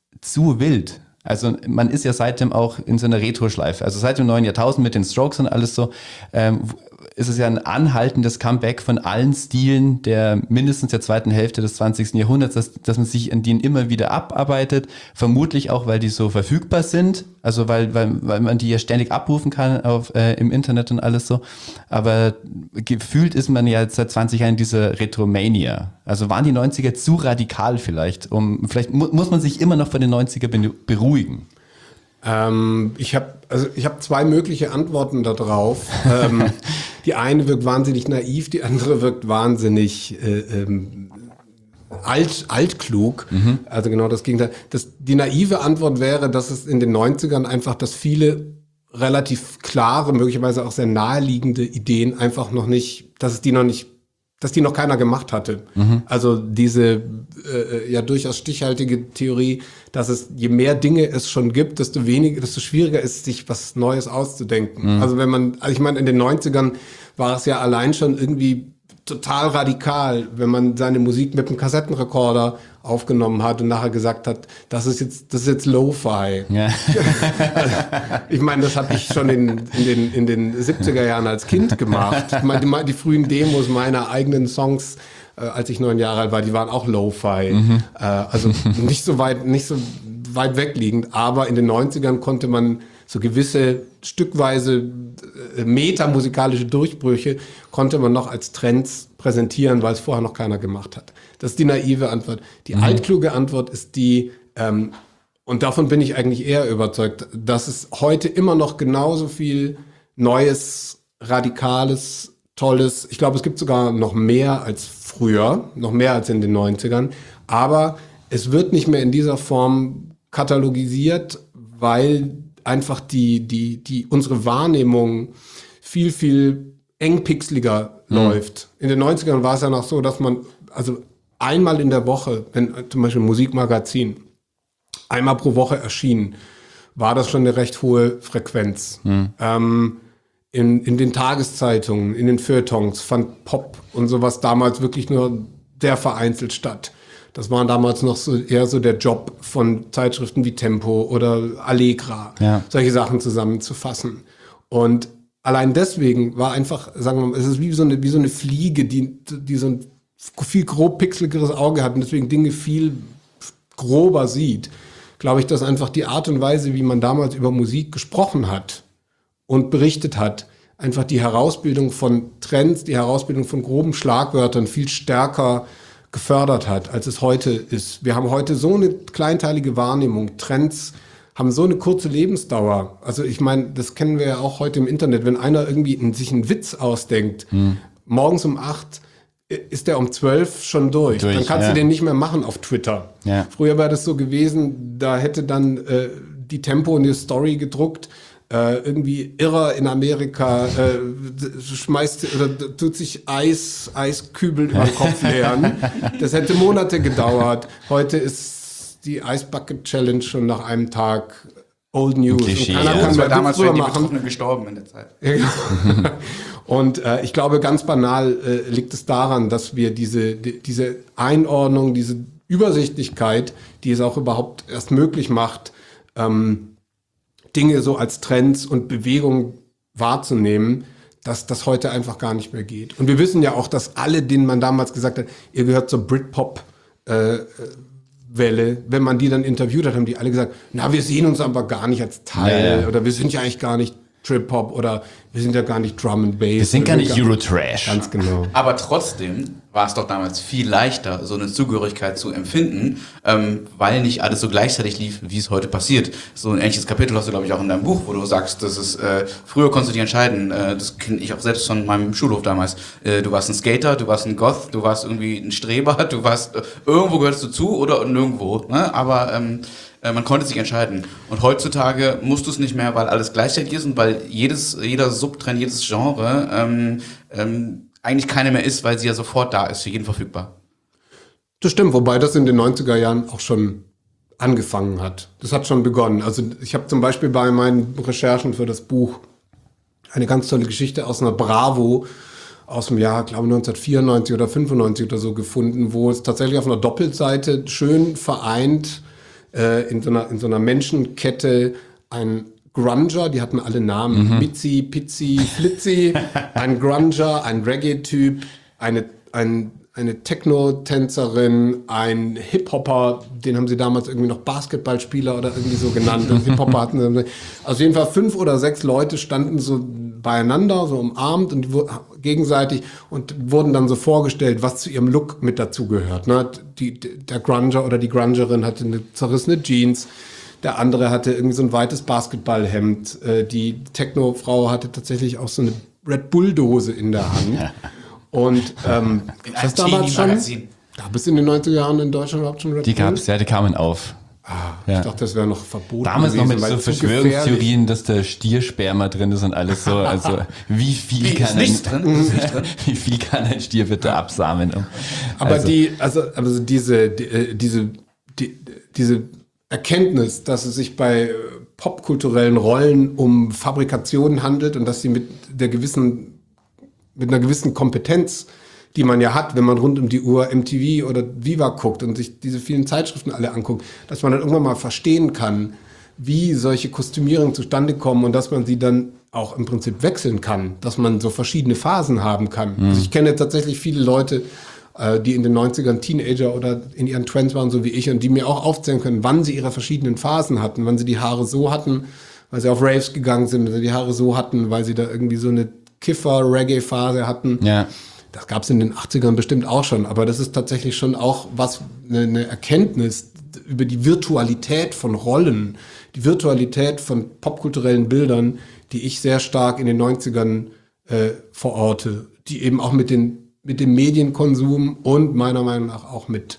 Speaker 3: zu wild? Also man ist ja seitdem auch in so einer Retro-Schleife. Also seit dem neuen Jahrtausend mit den Strokes und alles so, ähm, ist es ja ein anhaltendes Comeback von allen Stilen der mindestens der zweiten Hälfte des zwanzigsten Jahrhunderts, dass, dass man sich an denen immer wieder abarbeitet. Vermutlich auch, weil die so verfügbar sind. Also weil, weil, weil man die ja ständig abrufen kann auf, äh, im Internet und alles so. Aber gefühlt ist man ja seit zwanzig Jahren in dieser Retromania. Also waren die neunziger zu radikal vielleicht? Um, vielleicht mu- muss man sich immer noch von den neunziger beruhigen.
Speaker 7: Ähm, ich habe also ich habe zwei mögliche Antworten darauf. ähm, die eine wirkt wahnsinnig naiv, die andere wirkt wahnsinnig äh, ähm, alt, altklug. Mhm. Also genau das Gegenteil. Das, die naive Antwort wäre, dass es in den neunzigern einfach, dass viele relativ klare, möglicherweise auch sehr naheliegende Ideen einfach noch nicht, dass es die noch nicht dass die noch keiner gemacht hatte. Mhm. Also diese äh, ja durchaus stichhaltige Theorie, dass es, je mehr Dinge es schon gibt, desto weniger, desto schwieriger ist, sich was Neues auszudenken. Mhm. Also wenn man, also ich meine, in den neunzigern war es ja allein schon irgendwie total radikal, wenn man seine Musik mit einem Kassettenrekorder aufgenommen hat und nachher gesagt hat, das ist jetzt, das ist jetzt Lo-Fi. Ja. Also, ich meine, das habe ich schon in, in, den, in den siebziger Jahren als Kind gemacht. Ich meine, die, die frühen Demos meiner eigenen Songs, äh, als ich neun Jahre alt war, die waren auch Lo-Fi. Mhm. Äh, also nicht so weit, nicht so weit wegliegend, aber in den neunzigern konnte man so gewisse stückweise äh, metamusikalische Durchbrüche konnte man noch als Trends präsentieren, weil es vorher noch keiner gemacht hat. Das ist die naive Antwort. Die mhm. altkluge Antwort ist die, ähm, und davon bin ich eigentlich eher überzeugt, dass es heute immer noch genauso viel Neues, Radikales, Tolles, ich glaube, es gibt sogar noch mehr als früher, noch mehr als in den neunzigern, aber es wird nicht mehr in dieser Form katalogisiert, weil einfach die, die, die, unsere Wahrnehmung viel, viel engpixeliger mhm. läuft. In den neunzigern war es ja noch so, dass man, also einmal in der Woche, wenn zum Beispiel ein Musikmagazin einmal pro Woche erschien, war das schon eine recht hohe Frequenz. Mhm. Ähm, in, in den Tageszeitungen, in den Feuilletons fand Pop und sowas damals wirklich nur sehr vereinzelt statt. Das war damals noch so eher so der Job von Zeitschriften wie Tempo oder Allegra, ja. solche Sachen zusammenzufassen. Und allein deswegen war einfach, sagen wir mal, es ist wie so eine, wie so eine Fliege, die, die so ein viel grob pixeligeres Auge hat und deswegen Dinge viel grober sieht. Glaube ich, dass einfach die Art und Weise, wie man damals über Musik gesprochen hat und berichtet hat, einfach die Herausbildung von Trends, die Herausbildung von groben Schlagwörtern viel stärker gefördert hat, als es heute ist. Wir haben heute so eine kleinteilige Wahrnehmung. Trends haben so eine kurze Lebensdauer. Also ich meine, das kennen wir ja auch heute im Internet. Wenn einer irgendwie in, sich einen Witz ausdenkt, hm. morgens um acht ist der um zwölf schon durch. durch dann kannst ja. du den nicht mehr machen auf Twitter. Ja. Früher war das so gewesen, da hätte dann äh, die Tempo eine Story gedruckt, Äh, irgendwie Irrer in Amerika äh, schmeißt oder tut sich Eis, Eiskübel über den Kopf leeren. Das hätte Monate gedauert. Heute ist die Ice Bucket Challenge schon nach einem Tag Old News.
Speaker 2: Klischee, und keiner ja. kann mehr damals wären die Betroffenen gestorben in der Zeit.
Speaker 7: Und äh, ich glaube, ganz banal äh, liegt es daran, dass wir diese, die, diese Einordnung, diese Übersichtlichkeit, die es auch überhaupt erst möglich macht, ähm, Dinge so als Trends und Bewegungen wahrzunehmen, dass das heute einfach gar nicht mehr geht. Und wir wissen ja auch, dass alle, denen man damals gesagt hat, ihr gehört zur Britpop-Welle, äh, wenn man die dann interviewt hat, haben die alle gesagt, na, wir sehen uns aber gar nicht als Teil ja, ja. oder wir sind ja eigentlich gar nicht Trip-Hop oder wir sind ja gar nicht Drum and Bass.
Speaker 3: Wir sind gar nicht Eurotrash.
Speaker 7: Ganz genau.
Speaker 2: Aber trotzdem war es doch damals viel leichter, so eine Zugehörigkeit zu empfinden, ähm, weil nicht alles so gleichzeitig lief, wie es heute passiert. So ein ähnliches Kapitel hast du, glaube ich, auch in deinem Buch, wo du sagst, dass es äh, früher konntest du dich entscheiden, äh, das kenne ich auch selbst von meinem Schulhof damals. Äh, du warst ein Skater, du warst ein Goth, du warst irgendwie ein Streber, du warst, äh, irgendwo gehörst du zu oder nirgendwo. Ne? Aber ähm, man konnte sich entscheiden. Und heutzutage musst du es nicht mehr, weil alles gleichzeitig ist und weil jedes, jeder Subtrend, jedes Genre ähm, ähm, eigentlich keine mehr ist, weil sie ja sofort da ist, für jeden verfügbar.
Speaker 7: Das stimmt, wobei das in den neunziger Jahren auch schon angefangen hat. Das hat schon begonnen. Also ich habe zum Beispiel bei meinen Recherchen für das Buch eine ganz tolle Geschichte aus einer Bravo aus dem Jahr, glaube ich, neunzehnhundertvierundneunzig oder fünfundneunzig oder so gefunden, wo es tatsächlich auf einer Doppelseite schön vereint in so einer, in so einer Menschenkette ein Grunger, die hatten alle Namen, mhm. Mitzi, Pizzi, Flitzi, ein Grunger, ein Reggae-Typ, eine, ein, eine Techno-Tänzerin, ein Hip-Hopper, den haben sie damals irgendwie noch Basketballspieler oder irgendwie so genannt. Hip-Hopper hatten sie. Also jeden Fall fünf oder sechs Leute standen so beieinander, so umarmt und gegenseitig und wurden dann so vorgestellt, was zu ihrem Look mit dazugehört. Ne? Die, der Grunger oder die Grungerin hatte eine zerrissene Jeans, der andere hatte irgendwie so ein weites Basketballhemd, die Techno-Frau hatte tatsächlich auch so eine Red Bull-Dose in der Hand. Und ähm, das damals schon, gab es in den neunziger Jahren in Deutschland überhaupt schon Red
Speaker 3: die
Speaker 7: Bull?
Speaker 3: Die gab es, ja, die kamen auf.
Speaker 7: Ah, ja. Ich dachte, das wäre noch verboten.
Speaker 3: Damals
Speaker 7: gewesen,
Speaker 3: noch mit so Verschwörungstheorien, dass da Stiersperma drin ist und alles so. Also wie viel
Speaker 2: wie
Speaker 3: kann
Speaker 2: ein, drin?
Speaker 3: wie viel kann ein Stier bitte absamen?
Speaker 7: Aber
Speaker 3: also.
Speaker 7: die, also, also diese, die, diese, die, diese Erkenntnis, dass es sich bei popkulturellen Rollen um Fabrikationen handelt und dass sie mit der gewissen, mit einer gewissen Kompetenz die man ja hat, wenn man rund um die Uhr M T V oder Viva guckt und sich diese vielen Zeitschriften alle anguckt, dass man dann irgendwann mal verstehen kann, wie solche Kostümierungen zustande kommen und dass man sie dann auch im Prinzip wechseln kann, dass man so verschiedene Phasen haben kann. Mhm. Also ich kenne tatsächlich viele Leute, äh, die in den neunzigern Teenager oder in ihren Twenties waren, so wie ich, und die mir auch aufzählen können, wann sie ihre verschiedenen Phasen hatten, wann sie die Haare so hatten, weil sie auf Raves gegangen sind, oder die Haare so hatten, weil sie da irgendwie so eine Kiffer-Reggae-Phase hatten.
Speaker 3: Ja.
Speaker 7: Das gab es in den achtzigern bestimmt auch schon, aber das ist tatsächlich schon auch was, eine, eine Erkenntnis über die Virtualität von Rollen, die Virtualität von popkulturellen Bildern, die ich sehr stark in den neunzigern äh, verorte, die eben auch mit, den, mit dem Medienkonsum und meiner Meinung nach auch mit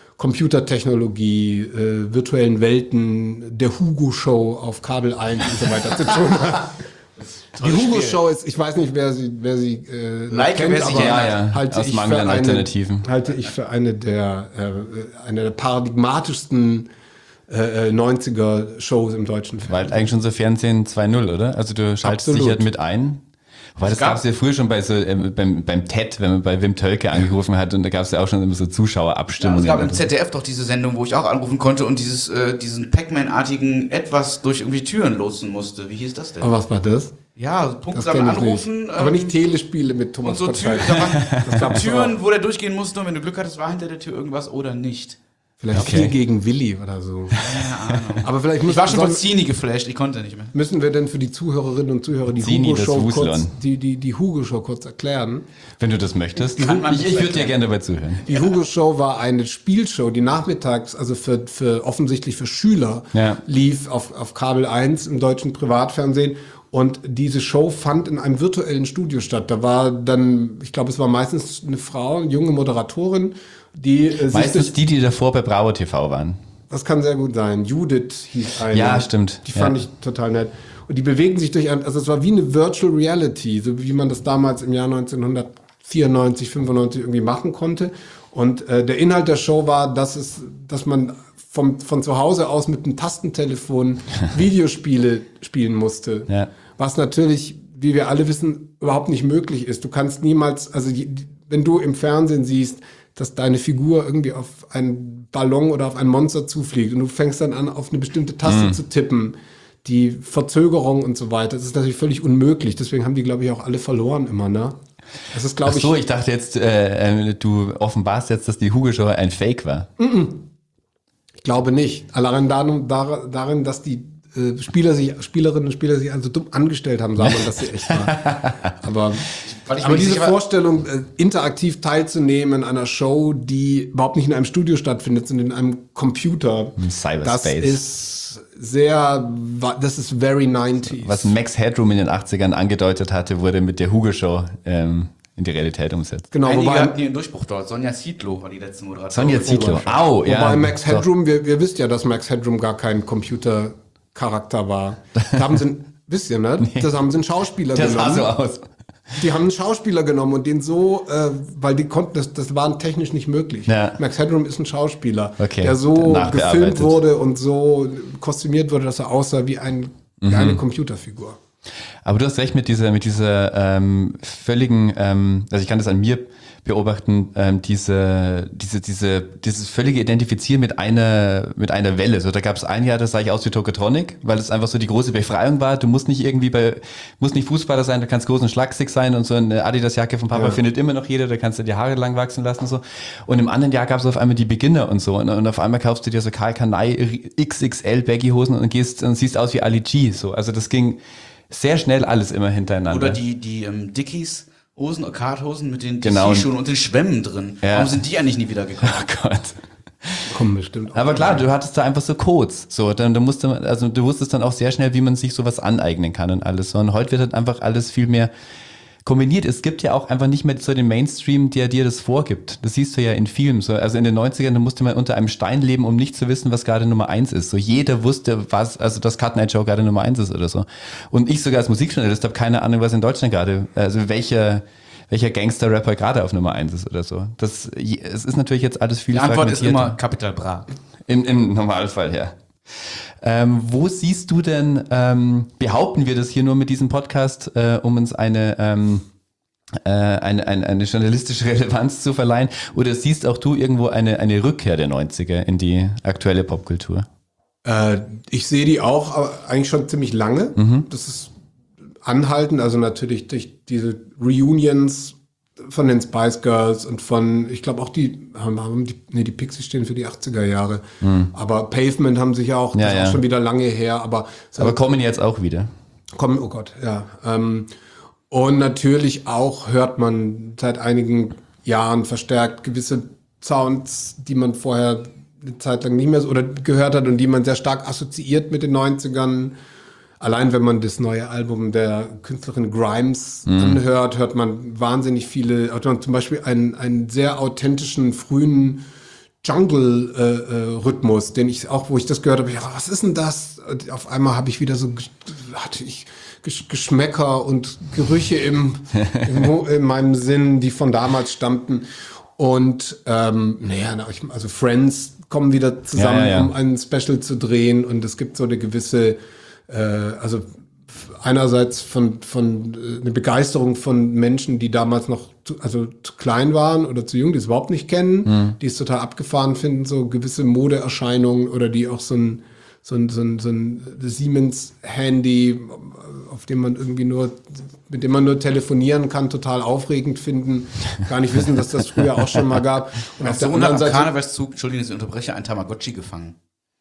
Speaker 7: Computertechnologie, äh, virtuellen Welten, der Hugo-Show auf Kabel eins und so weiter zu tun hat. Die Hugo-Show ist, ich weiß nicht, wer sie, wer sie äh,
Speaker 2: like,
Speaker 7: kennt,
Speaker 2: wer sie
Speaker 7: aber
Speaker 3: ja, ja.
Speaker 7: halte
Speaker 3: Aus
Speaker 7: ich
Speaker 3: Mangel
Speaker 7: für
Speaker 3: an
Speaker 7: eine,
Speaker 3: Alternativen.
Speaker 7: halte ich für eine der, äh, eine der paradigmatischsten äh, neunziger-Shows im deutschen Fernsehen.
Speaker 3: Weil eigentlich schon so Fernsehen zwei null, oder? Also du schaltest
Speaker 7: Absolut.
Speaker 3: dich halt mit ein. Weil das gab es ja früher schon bei so, äh, beim, beim T E D, wenn man bei Wim Tölke angerufen hat, und da gab es ja auch schon immer so
Speaker 2: Ja,
Speaker 3: Zuschauerabstimmungen.
Speaker 2: es gab im Z D F doch diese Sendung, wo ich auch anrufen konnte und dieses, äh, diesen Pac-Man-artigen etwas durch irgendwie Türen lotsen musste. Wie hieß das denn?
Speaker 7: Aber was war das?
Speaker 2: Ja,
Speaker 7: Das
Speaker 2: punktsam
Speaker 7: kenn ich
Speaker 2: anrufen.
Speaker 7: nicht. Aber
Speaker 2: ähm,
Speaker 7: nicht Telespiele mit
Speaker 2: und
Speaker 7: Thomas
Speaker 2: so Türen,
Speaker 7: Gottschalk.
Speaker 2: da waren
Speaker 7: Das gab's
Speaker 2: Türen,
Speaker 7: auch.
Speaker 2: wo der durchgehen musste und wenn du Glück hattest, war hinter der Tür irgendwas oder nicht.
Speaker 7: Vielleicht
Speaker 3: Okay.
Speaker 7: vier gegen Willi oder so.
Speaker 2: Keine Ahnung.
Speaker 7: Aber vielleicht
Speaker 2: Ich
Speaker 7: müssen,
Speaker 2: war schon von
Speaker 7: sollen-
Speaker 2: Zini geflasht, ich konnte nicht mehr.
Speaker 7: müssen wir denn für die Zuhörerinnen und Zuhörer die
Speaker 3: Zini, das
Speaker 7: Hugo-Show kurz,
Speaker 3: Wuslon.
Speaker 7: die, die, die Hugo-Show kurz erklären?
Speaker 3: Wenn du das möchtest.
Speaker 2: Kann man
Speaker 3: ich
Speaker 2: nicht
Speaker 3: ich würde dir
Speaker 2: erklären.
Speaker 3: gerne dabei zuhören.
Speaker 7: Die Hugo-Show war eine Spielshow, die nachmittags, also für, für offensichtlich für Schüler,
Speaker 3: Ja.
Speaker 7: lief auf, auf Kabel eins im deutschen Privatfernsehen. Und diese Show fand in einem virtuellen Studio statt. Da war dann, ich glaube, es war meistens eine Frau, eine junge Moderatorin, die äh, sich
Speaker 3: Meistens
Speaker 7: durch,
Speaker 3: die, die davor bei Bravo T V waren.
Speaker 7: das kann sehr gut sein. Judith hieß eine.
Speaker 3: Ja, stimmt.
Speaker 7: Die fand
Speaker 3: Ja.
Speaker 7: ich total nett. Und die bewegen sich durch ein, also es war wie eine Virtual Reality, so wie man das damals im Jahr neunzehnhundertvierundneunzig, fünfundneunzig irgendwie machen konnte. Und äh, der Inhalt der Show war, dass es, dass man vom, von zu Hause aus mit einem Tastentelefon Videospiele spielen musste.
Speaker 3: Ja.
Speaker 7: Was natürlich, wie wir alle wissen, überhaupt nicht möglich ist. Du kannst niemals, also die, die, wenn du im Fernsehen siehst, dass deine Figur irgendwie auf einen Ballon oder auf ein Monster zufliegt und du fängst dann an, auf eine bestimmte Taste
Speaker 3: Mhm.
Speaker 7: zu tippen, die Verzögerung und so weiter, das ist natürlich völlig unmöglich. Deswegen haben die, glaube ich, auch alle verloren immer, ne? Das ist, glaube
Speaker 3: Ach
Speaker 7: ich,
Speaker 3: so, ich dachte jetzt, äh, äh, du offenbarst jetzt, dass die Hugo-Show ein Fake war.
Speaker 7: ich glaube nicht. Allein darin, dar- darin dass die äh, Spieler sich, Spielerinnen und Spieler sich also dumm angestellt haben, sah man, dass sie echt war. Aber,
Speaker 2: Weil ich mir
Speaker 7: aber
Speaker 2: nicht
Speaker 7: diese
Speaker 2: sicher war-
Speaker 7: Vorstellung, äh, interaktiv teilzunehmen an einer Show, die überhaupt nicht in einem Studio stattfindet, sondern in einem Computer,
Speaker 3: Im Cyberspace.
Speaker 7: das ist sehr, wa- das ist very nineties.
Speaker 3: Was Max Headroom in den achtzigern angedeutet hatte, wurde mit der Hugo-Show ähm, in die Realität umgesetzt.
Speaker 7: Genau,
Speaker 2: Einige
Speaker 7: wobei,
Speaker 2: hatten ihren Durchbruch dort. Sonja Zietlow war die letzte Moderatorin.
Speaker 3: Sonja Zietlow. Au, ja.
Speaker 7: wobei Max
Speaker 3: So.
Speaker 7: Headroom, wir, wir wisst ja, dass Max Headroom gar kein Computercharakter war. Da haben sie, wisst ihr, ne? Das haben sie einen Schauspieler
Speaker 3: Das
Speaker 7: genommen.
Speaker 3: sah so aus.
Speaker 7: Die haben einen Schauspieler genommen und den so, äh, weil die konnten, das, das war technisch nicht möglich.
Speaker 3: Ja.
Speaker 7: Max Headroom ist ein Schauspieler,
Speaker 3: Okay,
Speaker 7: der so
Speaker 3: nachbearbeitet.
Speaker 7: gefilmt wurde und so kostümiert wurde, dass er aussah wie, ein, wie
Speaker 3: Mhm.
Speaker 7: eine Computerfigur.
Speaker 3: Aber du hast recht mit dieser, mit dieser ähm, völligen, ähm, also ich kann das an mir beobachten, ähm, diese, diese, diese, dieses völlige Identifizieren mit einer, mit einer Welle. So, da gab es ein Jahr, da sah ich aus wie Tokotronic, weil es einfach so die große Befreiung war. Du musst nicht irgendwie bei, musst nicht Fußballer sein, du kannst groß und schlaksig sein und so eine Adidas-Jacke von Papa
Speaker 7: Ja.
Speaker 3: findet immer noch jeder, da kannst du die Haare lang wachsen lassen und so. Und im anderen Jahr gab es auf einmal die Beginner und so. Und, und auf einmal kaufst du dir so Karl Kanai X X L Baggy-Hosen und gehst und siehst aus wie Ali G. So, also das ging sehr schnell alles immer hintereinander.
Speaker 2: Oder die, die ähm, Dickies. Hosen, Arkadhosen mit den
Speaker 3: Genau.
Speaker 2: Skischuhen und den Schwämmen drin.
Speaker 3: Ja.
Speaker 2: Warum sind die eigentlich nie wieder gekommen?
Speaker 3: Oh Gott.
Speaker 7: Kommen bestimmt auch.
Speaker 3: Aber klar, du hattest da einfach so Codes. So, dann, du musst, also du wusstest dann auch sehr schnell, wie man sich sowas aneignen kann und alles so. Und heute wird halt einfach alles viel mehr kombiniert. Es gibt ja auch einfach nicht mehr so den Mainstream, der dir das vorgibt. Das siehst du ja in Filmen. So, also in den neunzigern, da musste man unter einem Stein leben, um nicht zu wissen, was gerade Nummer eins ist. So jeder wusste, was, also dass Cut Night Show gerade Nummer eins ist oder so. Und ich sogar als Musikjournalist habe keine Ahnung, was in Deutschland gerade, also welcher welcher Gangster-Rapper gerade auf Nummer eins ist oder so. Das, es ist natürlich jetzt alles viel
Speaker 2: Die Antwort ist
Speaker 3: fragmentierter.
Speaker 2: immer Capital Bra.
Speaker 3: Im, Im Normalfall, ja. Ähm, wo siehst du denn, ähm, behaupten wir das hier nur mit diesem Podcast, äh, um uns eine, ähm, äh, eine, eine, eine journalistische Relevanz zu verleihen? Oder siehst auch du irgendwo eine, eine Rückkehr der neunziger in die aktuelle Popkultur?
Speaker 7: Äh, ich sehe die auch, aber eigentlich schon ziemlich lange. Mhm. Das ist anhaltend, also natürlich durch diese Reunions von den Spice Girls und von, ich glaube auch die, haben, haben die, nee, die Pixies stehen für die achtziger Jahre. Mhm. Aber Pavement haben sich auch,
Speaker 3: ja,
Speaker 7: das ist
Speaker 3: ja.
Speaker 7: auch schon wieder lange her. Aber,
Speaker 3: aber kommen jetzt auch wieder.
Speaker 7: Kommen, oh Gott, ja. Ähm, und natürlich auch hört man seit einigen Jahren verstärkt gewisse Sounds, die man vorher eine Zeit lang nicht mehr so oder gehört hat und die man sehr stark assoziiert mit den neunzigern. Allein wenn man das neue Album der Künstlerin Grimes mhm. anhört, hört man wahnsinnig viele, hört man zum Beispiel einen, einen sehr authentischen, frühen Jungle-Rhythmus, äh, den ich auch, wo ich das gehört habe, ja, was ist denn das? Und auf einmal habe ich wieder so, hatte ich Geschmäcker und Gerüche im, im, in meinem Sinn, die von damals stammten. Und ähm, naja, also Friends kommen wieder zusammen, ja, ja, ja. um ein Special zu drehen und es gibt so eine gewisse, äh, also einerseits von, von äh, eine Begeisterung von Menschen, die damals noch zu, also zu klein waren oder zu jung, die es überhaupt nicht kennen, mhm. die es total abgefahren finden, so gewisse Modeerscheinungen oder die auch so ein so ein, so ein, so ein Siemens-Handy, auf dem man irgendwie nur, mit dem man nur telefonieren kann, total aufregend finden. Gar nicht wissen, dass das früher auch schon mal gab. Und auf der anderen Seite
Speaker 2: Karnevalszug, Entschuldigung, dass ich unterbreche, ein Tamagotchi gefangen.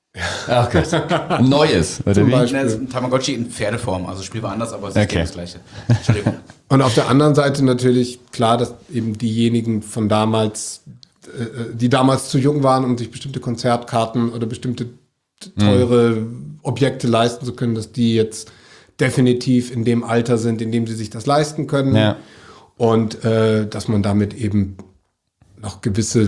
Speaker 3: Ach Gott. Ein neues, oder
Speaker 7: Zum
Speaker 3: wie?
Speaker 7: Beispiel.
Speaker 2: Ja, ein Tamagotchi in Pferdeform, also spielbar anders, aber es ist
Speaker 3: Okay.
Speaker 2: das Gleiche. Entschuldigung.
Speaker 7: Und auf der anderen Seite natürlich klar, dass eben diejenigen von damals, äh, die damals zu jung waren, um sich bestimmte Konzertkarten oder bestimmte teure mhm. Objekte leisten zu können, dass die jetzt definitiv in dem Alter sind, in dem sie sich das leisten können.
Speaker 3: Ja.
Speaker 7: Und äh, dass man damit eben noch gewisse,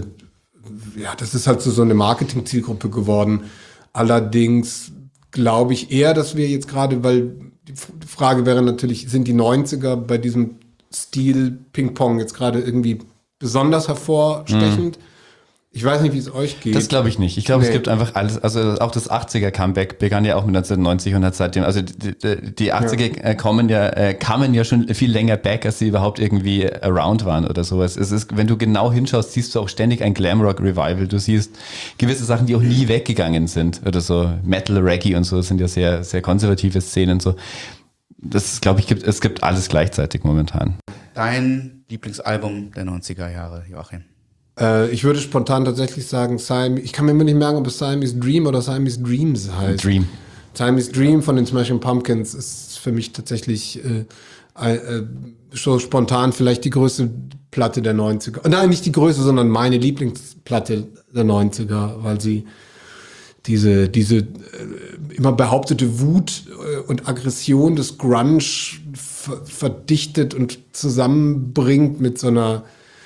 Speaker 7: ja, das ist halt so, so eine Marketing-Zielgruppe geworden. Allerdings glaube ich eher, dass wir jetzt gerade, weil die Frage wäre natürlich, sind die neunziger bei diesem Stil Ping-Pong jetzt gerade irgendwie besonders hervorstechend? Mhm. Ich weiß nicht, wie es euch geht.
Speaker 3: Das glaube ich nicht. Ich glaube,
Speaker 7: Nee.
Speaker 3: es gibt einfach alles, also auch das achtziger-Comeback begann ja auch mit neunzehnhundertneunzig und hat seitdem, also die, die, die achtziger äh, kommen ja, äh, kamen ja schon viel länger back, als sie überhaupt irgendwie around waren oder sowas. Es ist, wenn du genau hinschaust, siehst du auch ständig ein Glamrock-Revival. Du siehst gewisse Sachen, die auch nie weggegangen sind oder so. Metal, Reggae und so sind ja sehr, sehr konservative Szenen so. Das, glaube ich, gibt, es gibt alles gleichzeitig momentan.
Speaker 2: Dein Lieblingsalbum der neunziger Jahre, Joachim?
Speaker 7: Äh, ich würde spontan tatsächlich sagen, Siam, ich kann mir immer nicht merken, ob es Siamese Dream oder Siamese Dreams heißt.
Speaker 3: Dream.
Speaker 7: Siamese Dream von den Smashing Pumpkins ist für mich tatsächlich äh, äh, so spontan vielleicht die größte Platte der neunziger. Nein, nicht die größte, sondern meine Lieblingsplatte der neunziger, weil sie diese, diese äh, immer behauptete Wut äh, und Aggression des Grunge ver- verdichtet und zusammenbringt mit so einer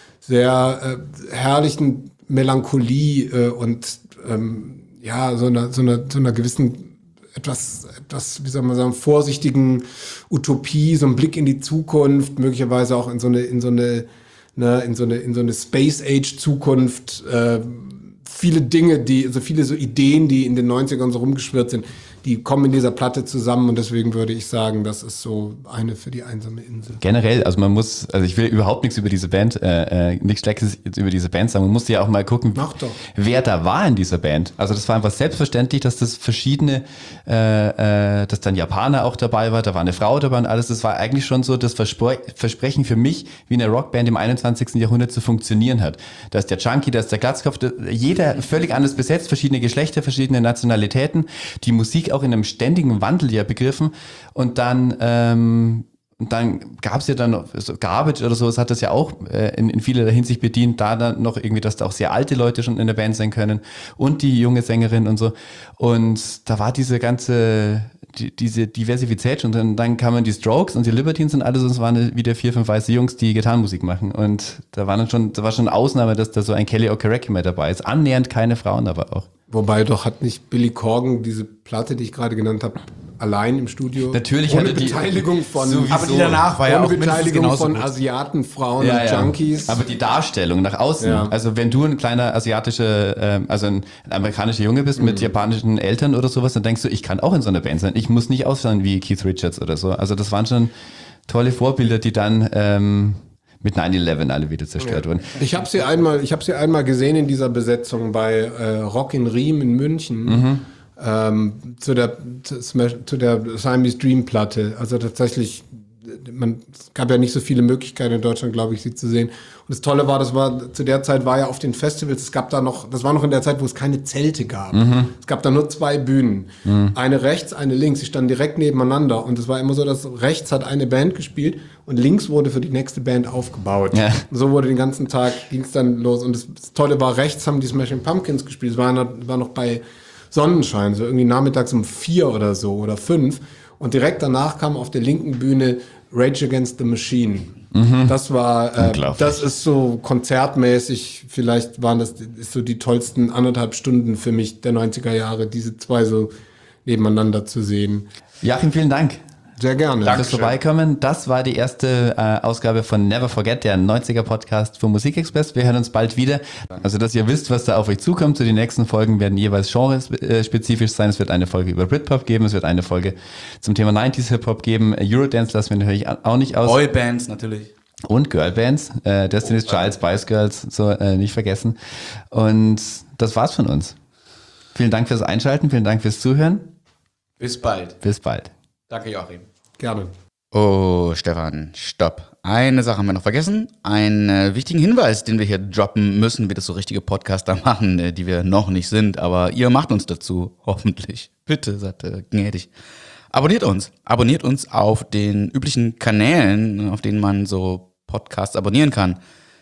Speaker 7: sehr äh, herrlichen Melancholie äh, und ähm, ja, so einer, so einer, so einer gewissen etwas, etwas, wie soll man sagen, vorsichtigen Utopie, so ein Blick in die Zukunft, möglicherweise auch in so eine, in so eine, ne, in so eine, in so eine Space Age Zukunft, äh, viele Dinge, die, also viele so Ideen, die in den neunzigern so rumgeschwirrt sind, die kommen in dieser Platte zusammen und deswegen würde ich sagen, das ist so eine für die einsame Insel.
Speaker 3: Generell, also man muss, also ich will überhaupt nichts über diese Band, äh, nichts Schlechtes über diese Band sagen. Man muss ja auch mal gucken,
Speaker 7: Mach doch.
Speaker 3: wer da war in dieser Band. Also das war einfach selbstverständlich, dass das verschiedene, äh, äh, dass dann Japaner auch dabei war, da war eine Frau dabei und alles. Das war eigentlich schon so das Verspre- Versprechen für mich, wie eine Rockband im einundzwanzigsten Jahrhundert zu funktionieren hat. Da ist der Junkie, da ist der Glatzkopf, da, jeder völlig anders besetzt, verschiedene Geschlechter, verschiedene Nationalitäten, die Musik auch in einem ständigen Wandel ja begriffen und dann ähm, und dann gab es ja dann noch, so Garbage oder sowas hat das ja auch äh, in, in vielerlei Hinsicht bedient, da dann noch irgendwie, dass da auch sehr alte Leute schon in der Band sein können und die junge Sängerin und so und da war diese ganze die, diese Diversität und dann, dann kamen die Strokes und die Libertines und alles und es waren wieder vier, fünf weiße Jungs, die Gitarrenmusik machen und da war dann schon, da war schon eine Ausnahme, dass da so ein Kelly Okereke mehr dabei ist, annähernd keine Frauen aber auch.
Speaker 7: Wobei doch hat nicht Billy Corgan diese Platte, die ich gerade genannt habe, allein im Studio.
Speaker 3: Natürlich
Speaker 7: ohne
Speaker 3: hatte die
Speaker 7: Beteiligung von
Speaker 3: sowieso.
Speaker 2: Aber die danach war ja
Speaker 7: ohne
Speaker 2: auch mindestens
Speaker 7: Beteiligung
Speaker 2: genauso
Speaker 7: von
Speaker 2: gut.
Speaker 7: Asiaten, Frauen
Speaker 3: Ja,
Speaker 7: und
Speaker 3: ja.
Speaker 7: Junkies.
Speaker 3: Aber die Darstellung nach außen,
Speaker 7: Ja.
Speaker 3: also wenn du ein kleiner asiatischer, ähm, also ein, ein amerikanischer Junge bist mit japanischen Eltern oder sowas, dann denkst du, ich kann auch in so einer Band sein. Ich muss nicht aussehen wie Keith Richards oder so. Also das waren schon tolle Vorbilder, die dann ähm, mit nine eleven alle wieder zerstört
Speaker 7: ja.
Speaker 3: wurden.
Speaker 7: Ich habe sie einmal, ich habe sie einmal gesehen in dieser Besetzung bei äh, Rock in Riem in München. Mhm. Ähm, zu der zu der Siamese Dream Platte. Also tatsächlich, man, es gab ja nicht so viele Möglichkeiten in Deutschland, glaube ich, sie zu sehen. Und das Tolle war, das war zu der Zeit war ja auf den Festivals, es gab da noch, das war noch in der Zeit, wo es keine Zelte gab. Mhm. Es gab da nur zwei Bühnen. Mhm. Eine rechts, eine links. Die standen direkt nebeneinander. Und es war immer so, dass rechts hat eine Band gespielt und links wurde für die nächste Band aufgebaut. Ja. So wurde den ganzen Tag, ging es dann los. Und das, das Tolle war, rechts haben die Smashing Pumpkins gespielt. Es war, war noch bei Sonnenschein, so irgendwie nachmittags um vier oder so oder fünf. Und direkt danach kam auf der linken Bühne Rage Against the Machine. Mhm. Das war, äh, das ist so konzertmäßig, vielleicht waren das ist so die tollsten anderthalb Stunden für mich der neunziger Jahre, diese zwei so nebeneinander zu sehen.
Speaker 3: Joachim, vielen Dank.
Speaker 7: Sehr gerne.
Speaker 3: Danke fürs Vorbeikommen. Das war die erste äh, Ausgabe von Never Forget, der neunziger Podcast von Musikexpress. Wir hören uns bald wieder. Also, dass ihr wisst, was da auf euch zukommt. Zu den nächsten Folgen werden jeweils genrespezifisch sein. Es wird eine Folge über Britpop geben. Es wird eine Folge zum Thema neunziger Hip-Hop geben. Eurodance lassen wir natürlich auch nicht aus.
Speaker 2: Boybands natürlich.
Speaker 3: Und Girlbands. Äh, Destiny's Child, Spice Girls, so äh, nicht vergessen. Und das war's von uns. Vielen Dank fürs Einschalten. Vielen Dank fürs Zuhören.
Speaker 2: Bis bald.
Speaker 3: Bis bald.
Speaker 2: Danke, Joachim.
Speaker 7: Gerne.
Speaker 2: Oh, Stefan, stopp. Eine Sache haben wir noch vergessen. Einen äh, wichtigen Hinweis, den wir hier droppen müssen, wie das so richtige Podcaster machen, äh, die wir noch nicht sind. Aber ihr macht uns dazu, hoffentlich. Bitte, seid äh, gnädig. Abonniert uns. Abonniert uns auf den üblichen Kanälen, auf denen man so Podcasts abonnieren kann.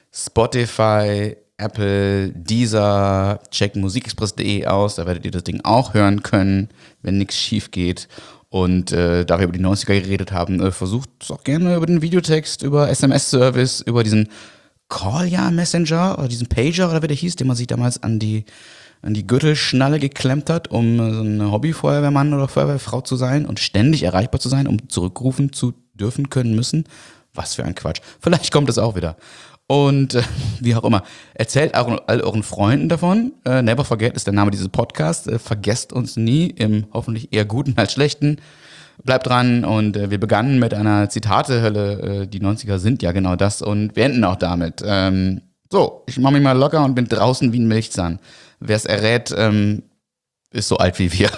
Speaker 2: Spotify, Apple, Deezer, checkt musikexpress punkt de aus. Da werdet ihr das Ding auch hören können, wenn nichts schief geht. Und äh, da wir über die neunziger geredet haben, äh, versucht es auch gerne über den Videotext, über S M S-Service, über diesen Call-Ja-Messenger oder diesen Pager oder wie der hieß, den man sich damals an die, an die Gürtelschnalle geklemmt hat, um äh, so ein Hobby-Feuerwehrmann oder Feuerwehrfrau zu sein und ständig erreichbar zu sein, um zurückrufen zu dürfen, können, müssen. Was für ein Quatsch. Vielleicht kommt es auch wieder. Und äh, wie auch immer, erzählt auch all euren Freunden davon. Äh, Never Forget ist der Name dieses Podcasts. Äh, vergesst uns nie, im hoffentlich eher guten als schlechten. Bleibt dran und äh, wir begannen mit einer Zitatehölle. Äh, die neunziger sind ja genau das und wir enden auch damit. Ähm, so, ich mache mich mal locker und bin draußen wie ein Milchzahn. Wer es errät, ähm, ist so alt wie wir.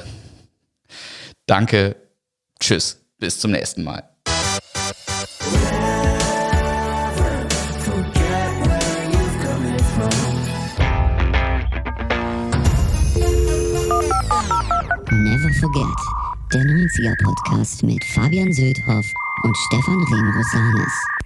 Speaker 2: Danke, tschüss, bis zum nächsten Mal.
Speaker 1: Never Forget, der neunziger Podcast mit Fabian Söldhoff und Stefan Remrosanis.